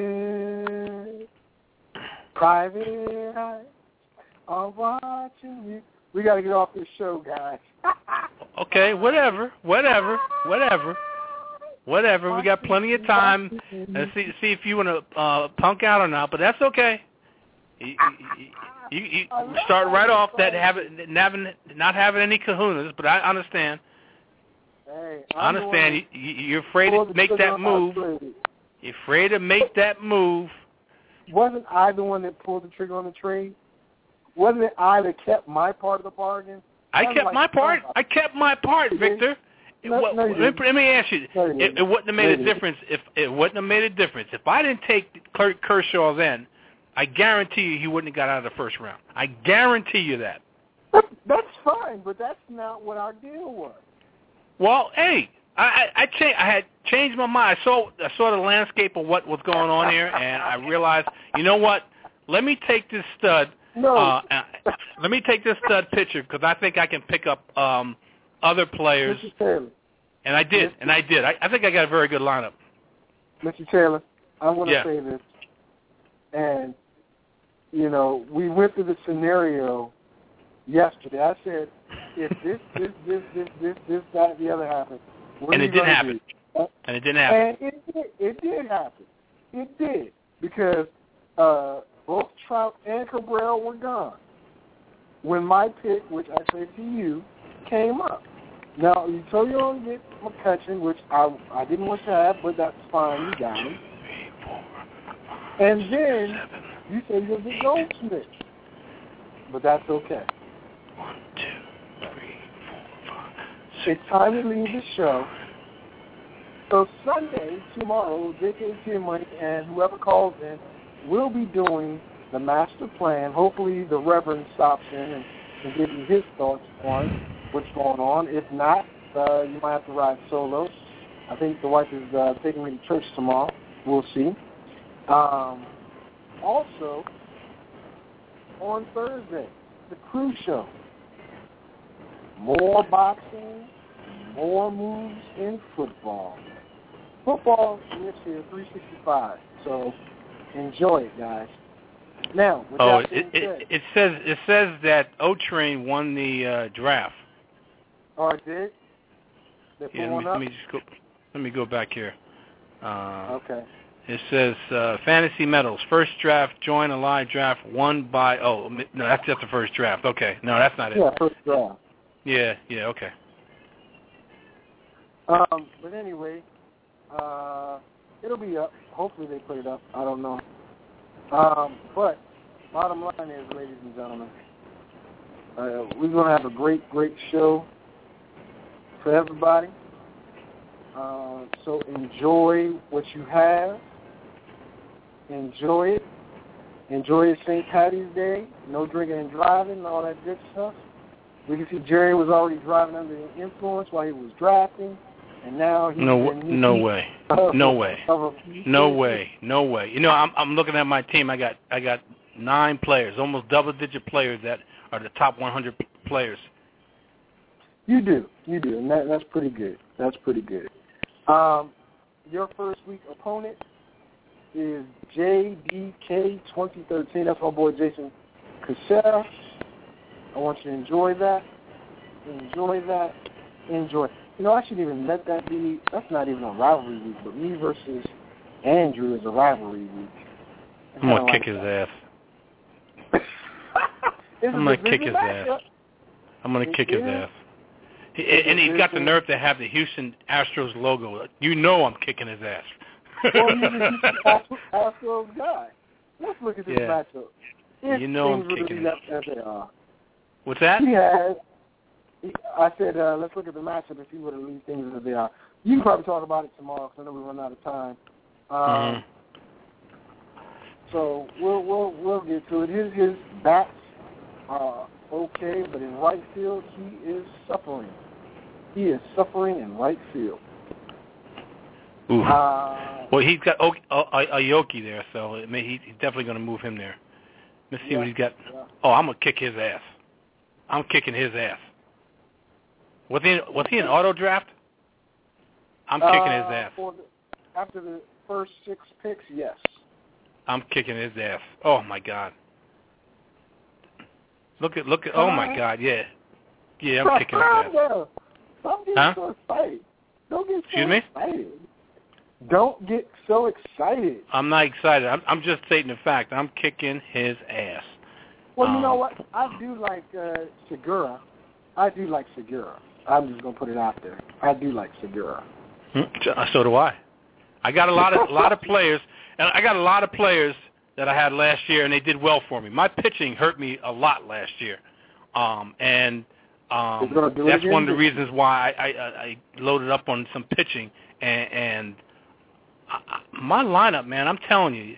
private eyes are watching you. We got to get off this show, guys. Okay, whatever, whatever, whatever, whatever. We got plenty of time. Let's see, see if you want to uh, punk out or not, but that's okay. You, you, you start right off that having, having, not having any kahunas, but I understand. Hey, I understand. You, you're afraid to make that move. You're afraid to make that move. Wasn't I the one that pulled the trigger on the trade? Wasn't it I that kept my part of the bargain? I Wasn't kept like, my part. oh, I kept my part, Victor. No, what, no, you let, didn't. let me ask you. No, you it, didn't. it wouldn't have made No, a you didn't. difference if it wouldn't have made a difference if I didn't take Kurt Kershaw's end. I guarantee you he wouldn't have got out of the first round. I guarantee you that. That, that's fine, but that's not what our deal was. Well, hey, I I, I, cha- I had changed my mind. I saw I saw the landscape of what was going on here, and I realized, you know what? Let me take this stud. No. Uh, uh, let me take this stud pitcher because I think I can pick up um, other players. Mister Taylor. And I did, and I did. I, I think I got a very good lineup. Mister Taylor, I want to Yeah. say this. And, you know, we went through the scenario yesterday. I said, if this, this, this, this, this, this, that, the other happened, what And are it you didn't gonna happen. do? And it didn't happen. And it did, it did happen. It did. Because uh, both Trout and Cabral were gone when my pick, which I said to you, came up. Now, you told you don't get McCutcheon, which I I didn't want to have, but that's fine. You got him. And then you said you'll get Goldsmith. But that's okay. One, two, three, four, five, six. It's time to leave the show. So Sunday, tomorrow, J K T and Mike and whoever calls in will be doing the master plan. Hopefully the Reverend stops in and, and gives you his thoughts on what's going on. If not, uh, you might have to ride solo. I think the wife is uh, taking me to church tomorrow. We'll see. Um, also, on Thursday, the Crew Show. More boxing, more moves in football. Football lives here three sixty-five, so enjoy it, guys. Now, with Oh, that it, being it, said, it says it says that O-Train won the uh, draft. oh, I did? They put Yeah, let one me, up? let me just go. Let me go back here. Uh, Okay. It says uh, Fantasy Medals, first draft, join a live draft, won by, oh, no, that's just the first draft. Okay. No, that's not it. Yeah, first draft. Yeah, yeah, okay. Um, but anyway, uh, it'll be up. Hopefully they put it up. I don't know. Um, but bottom line is, ladies and gentlemen, uh, we're going to have a great, great show for everybody. Uh, so enjoy what you have. Enjoy it. Enjoy it Saint Patty's Day. No drinking and driving and all that good stuff. We can see Jerry was already driving under the influence while he was drafting, and now he's no, in no way, of, no way, of no way, no way. You know, I'm I'm looking at my team. I got I got nine players, almost double-digit players that are the top one hundred players. You do, you do, and that, that's pretty good. That's pretty good. Um, your first week opponent is J D K twenty thirteen. That's my boy Jason Casera. I want you to enjoy that. Enjoy that. Enjoy. You know, I shouldn't even let that be. That's not even a rivalry week, but me versus Andrew is a rivalry week. I'm going to kick his ass. I'm going to kick his ass. I'm going to kick his ass. He, and he's got the nerve to have the Houston Astros logo. You know I'm kicking his ass. Well, he's a Astros guy. Let's look at this yeah. matchup. If you know I'm things kicking really it. left as they are. What's that? He has. He, I said, uh, let's look at the matchup and see what it leaves things as they are. You can probably talk about it tomorrow because I know we run out of time. Um, mm-hmm. So we'll we'll we'll get to it. His his bats are okay, but in right field he is suffering. He is suffering in right field. Ooh. Uh, well, he's got o- o- Aoki there, so it may, he, he's definitely going to move him there. Let's see yeah, what he's got. Yeah. Oh, I'm going to kick his ass. I'm kicking his ass. Was he, was he an auto draft? I'm kicking uh, his ass. For the, after the first six picks, yes. I'm kicking his ass. Oh, my God. Look at, look at, oh, my God, yeah. Yeah, I'm kicking his ass. Don't get huh? so excited. Don't get so Excuse me? excited. Don't get so excited. I'm not excited. I'm, I'm just stating the fact. I'm kicking his ass. Well, you um, know what? I do like uh, Segura. I do like Segura. I'm just gonna put it out there. I do like Segura. So do I. I got a lot of a lot of players, and I got a lot of players that I had last year, and they did well for me. My pitching hurt me a lot last year, um, and um, that's one of the reasons why I, I, I loaded up on some pitching. And, and I, my lineup, man, I'm telling you,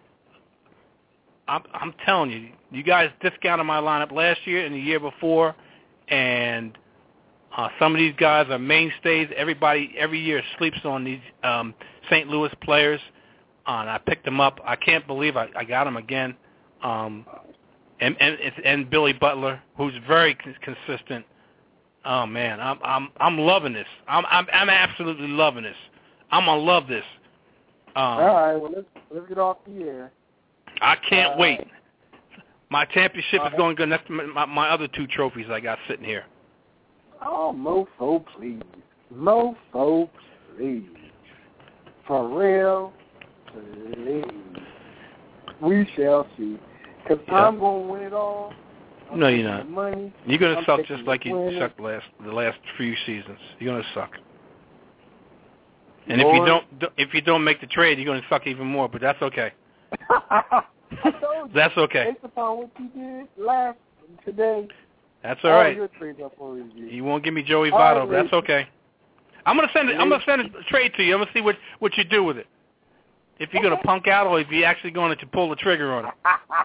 I'm, I'm telling you, you guys discounted my lineup last year and the year before, and uh, some of these guys are mainstays. Everybody every year sleeps on these um, Saint Louis players, uh, and I picked them up. I can't believe I, I got them again. Um, and, and and Billy Butler, who's very consistent. Oh man, I'm I'm I'm loving this. I'm I'm I'm absolutely loving this. I'm gonna love this. Um, All right, well let's let's get off the air. I can't uh, wait. My championship uh, is going to go next to my, my other two trophies I got sitting here. Oh, mofo, please, mofo, please, for real, please. We shall see. Cause Yeah. I'm gonna win it all. I'm No, you're taking not. the money. You're going to I'm suck taking just the like you winning. sucked last the last few seasons. You're going to suck. And if Lord. you don't if you don't make the trade, you're going to suck even more. But that's okay. I told you, That's okay. based upon what you did last today, That's all right. your trades up for review. You won't give me Joey All Votto. right, But that's okay. I'm going to send it. I'm going to send a trade to you. I'm going to see what what you do with it. If you're going to punk out, or if you're actually going to pull the trigger on it.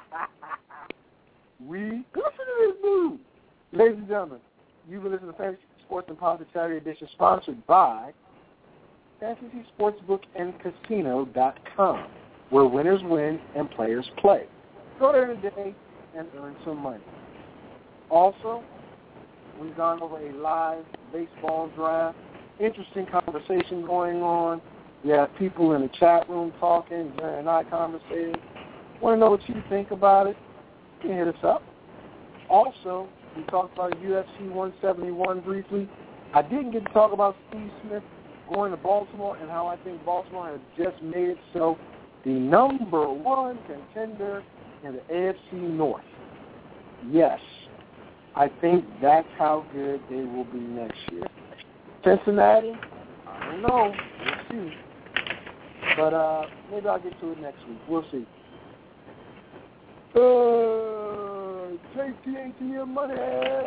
We listen to this dude. Ladies and gentlemen, you've been listening to Fantasy Sports and Politics Saturday Edition, sponsored by Fantasy Sportsbook and Casino dot com, where winners win and players play. Go there today and earn some money. Also, we've gone over a live baseball draft. Interesting conversation going on. We have people in the chat room talking, Jerry and I conversating. Want to know what you think about it? You can hit us up. Also, we talked about U F C one seventy-one briefly. I didn't get to talk about Steve Smith going to Baltimore and how I think Baltimore has just made it so the number one contender in the A F C North. Yes, I think that's how good they will be next year. Cincinnati, I don't know. We'll see. But uh, maybe I'll get to it next week. We'll see. Uh, take the A T M money.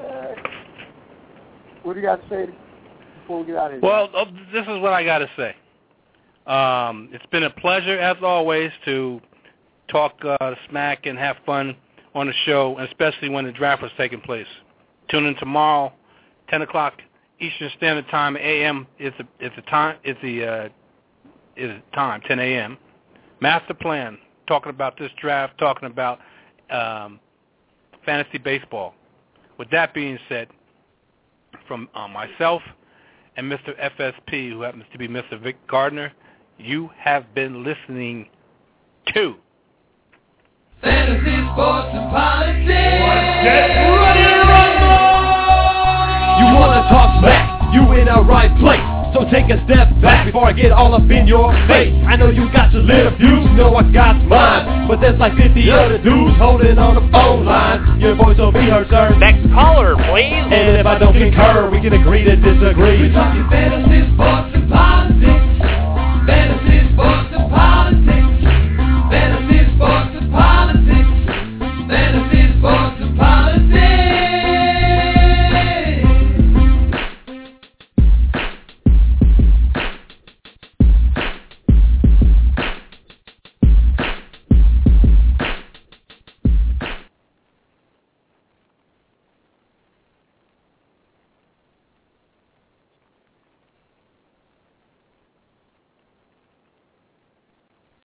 What do you got to say before we get out of here? Well, uh, this is what I got to say. Um, it's been a pleasure, as always, to talk uh, smack and have fun on the show, and especially when the draft was taking place. Tune in tomorrow, ten o'clock Eastern Standard Time, A M. It's the it's the time. It's the uh, is time ten a.m. Master Plan, talking about this draft, talking about um, fantasy baseball. With that being said, from uh, myself and Mister F S P, who happens to be Mister Vic Gardner, you have been listening to Fantasy, Sports, and Politics. Get ready to rumble! You wanna talk smack? You in the right place. So take a step back before I get all up in your face. I know you got your little views, you know I got mine, but there's like fifty other dudes holding on the phone line. Your voice will be heard, sir. Next caller, please. And if I don't concur, we can agree to disagree. We talking fantasy.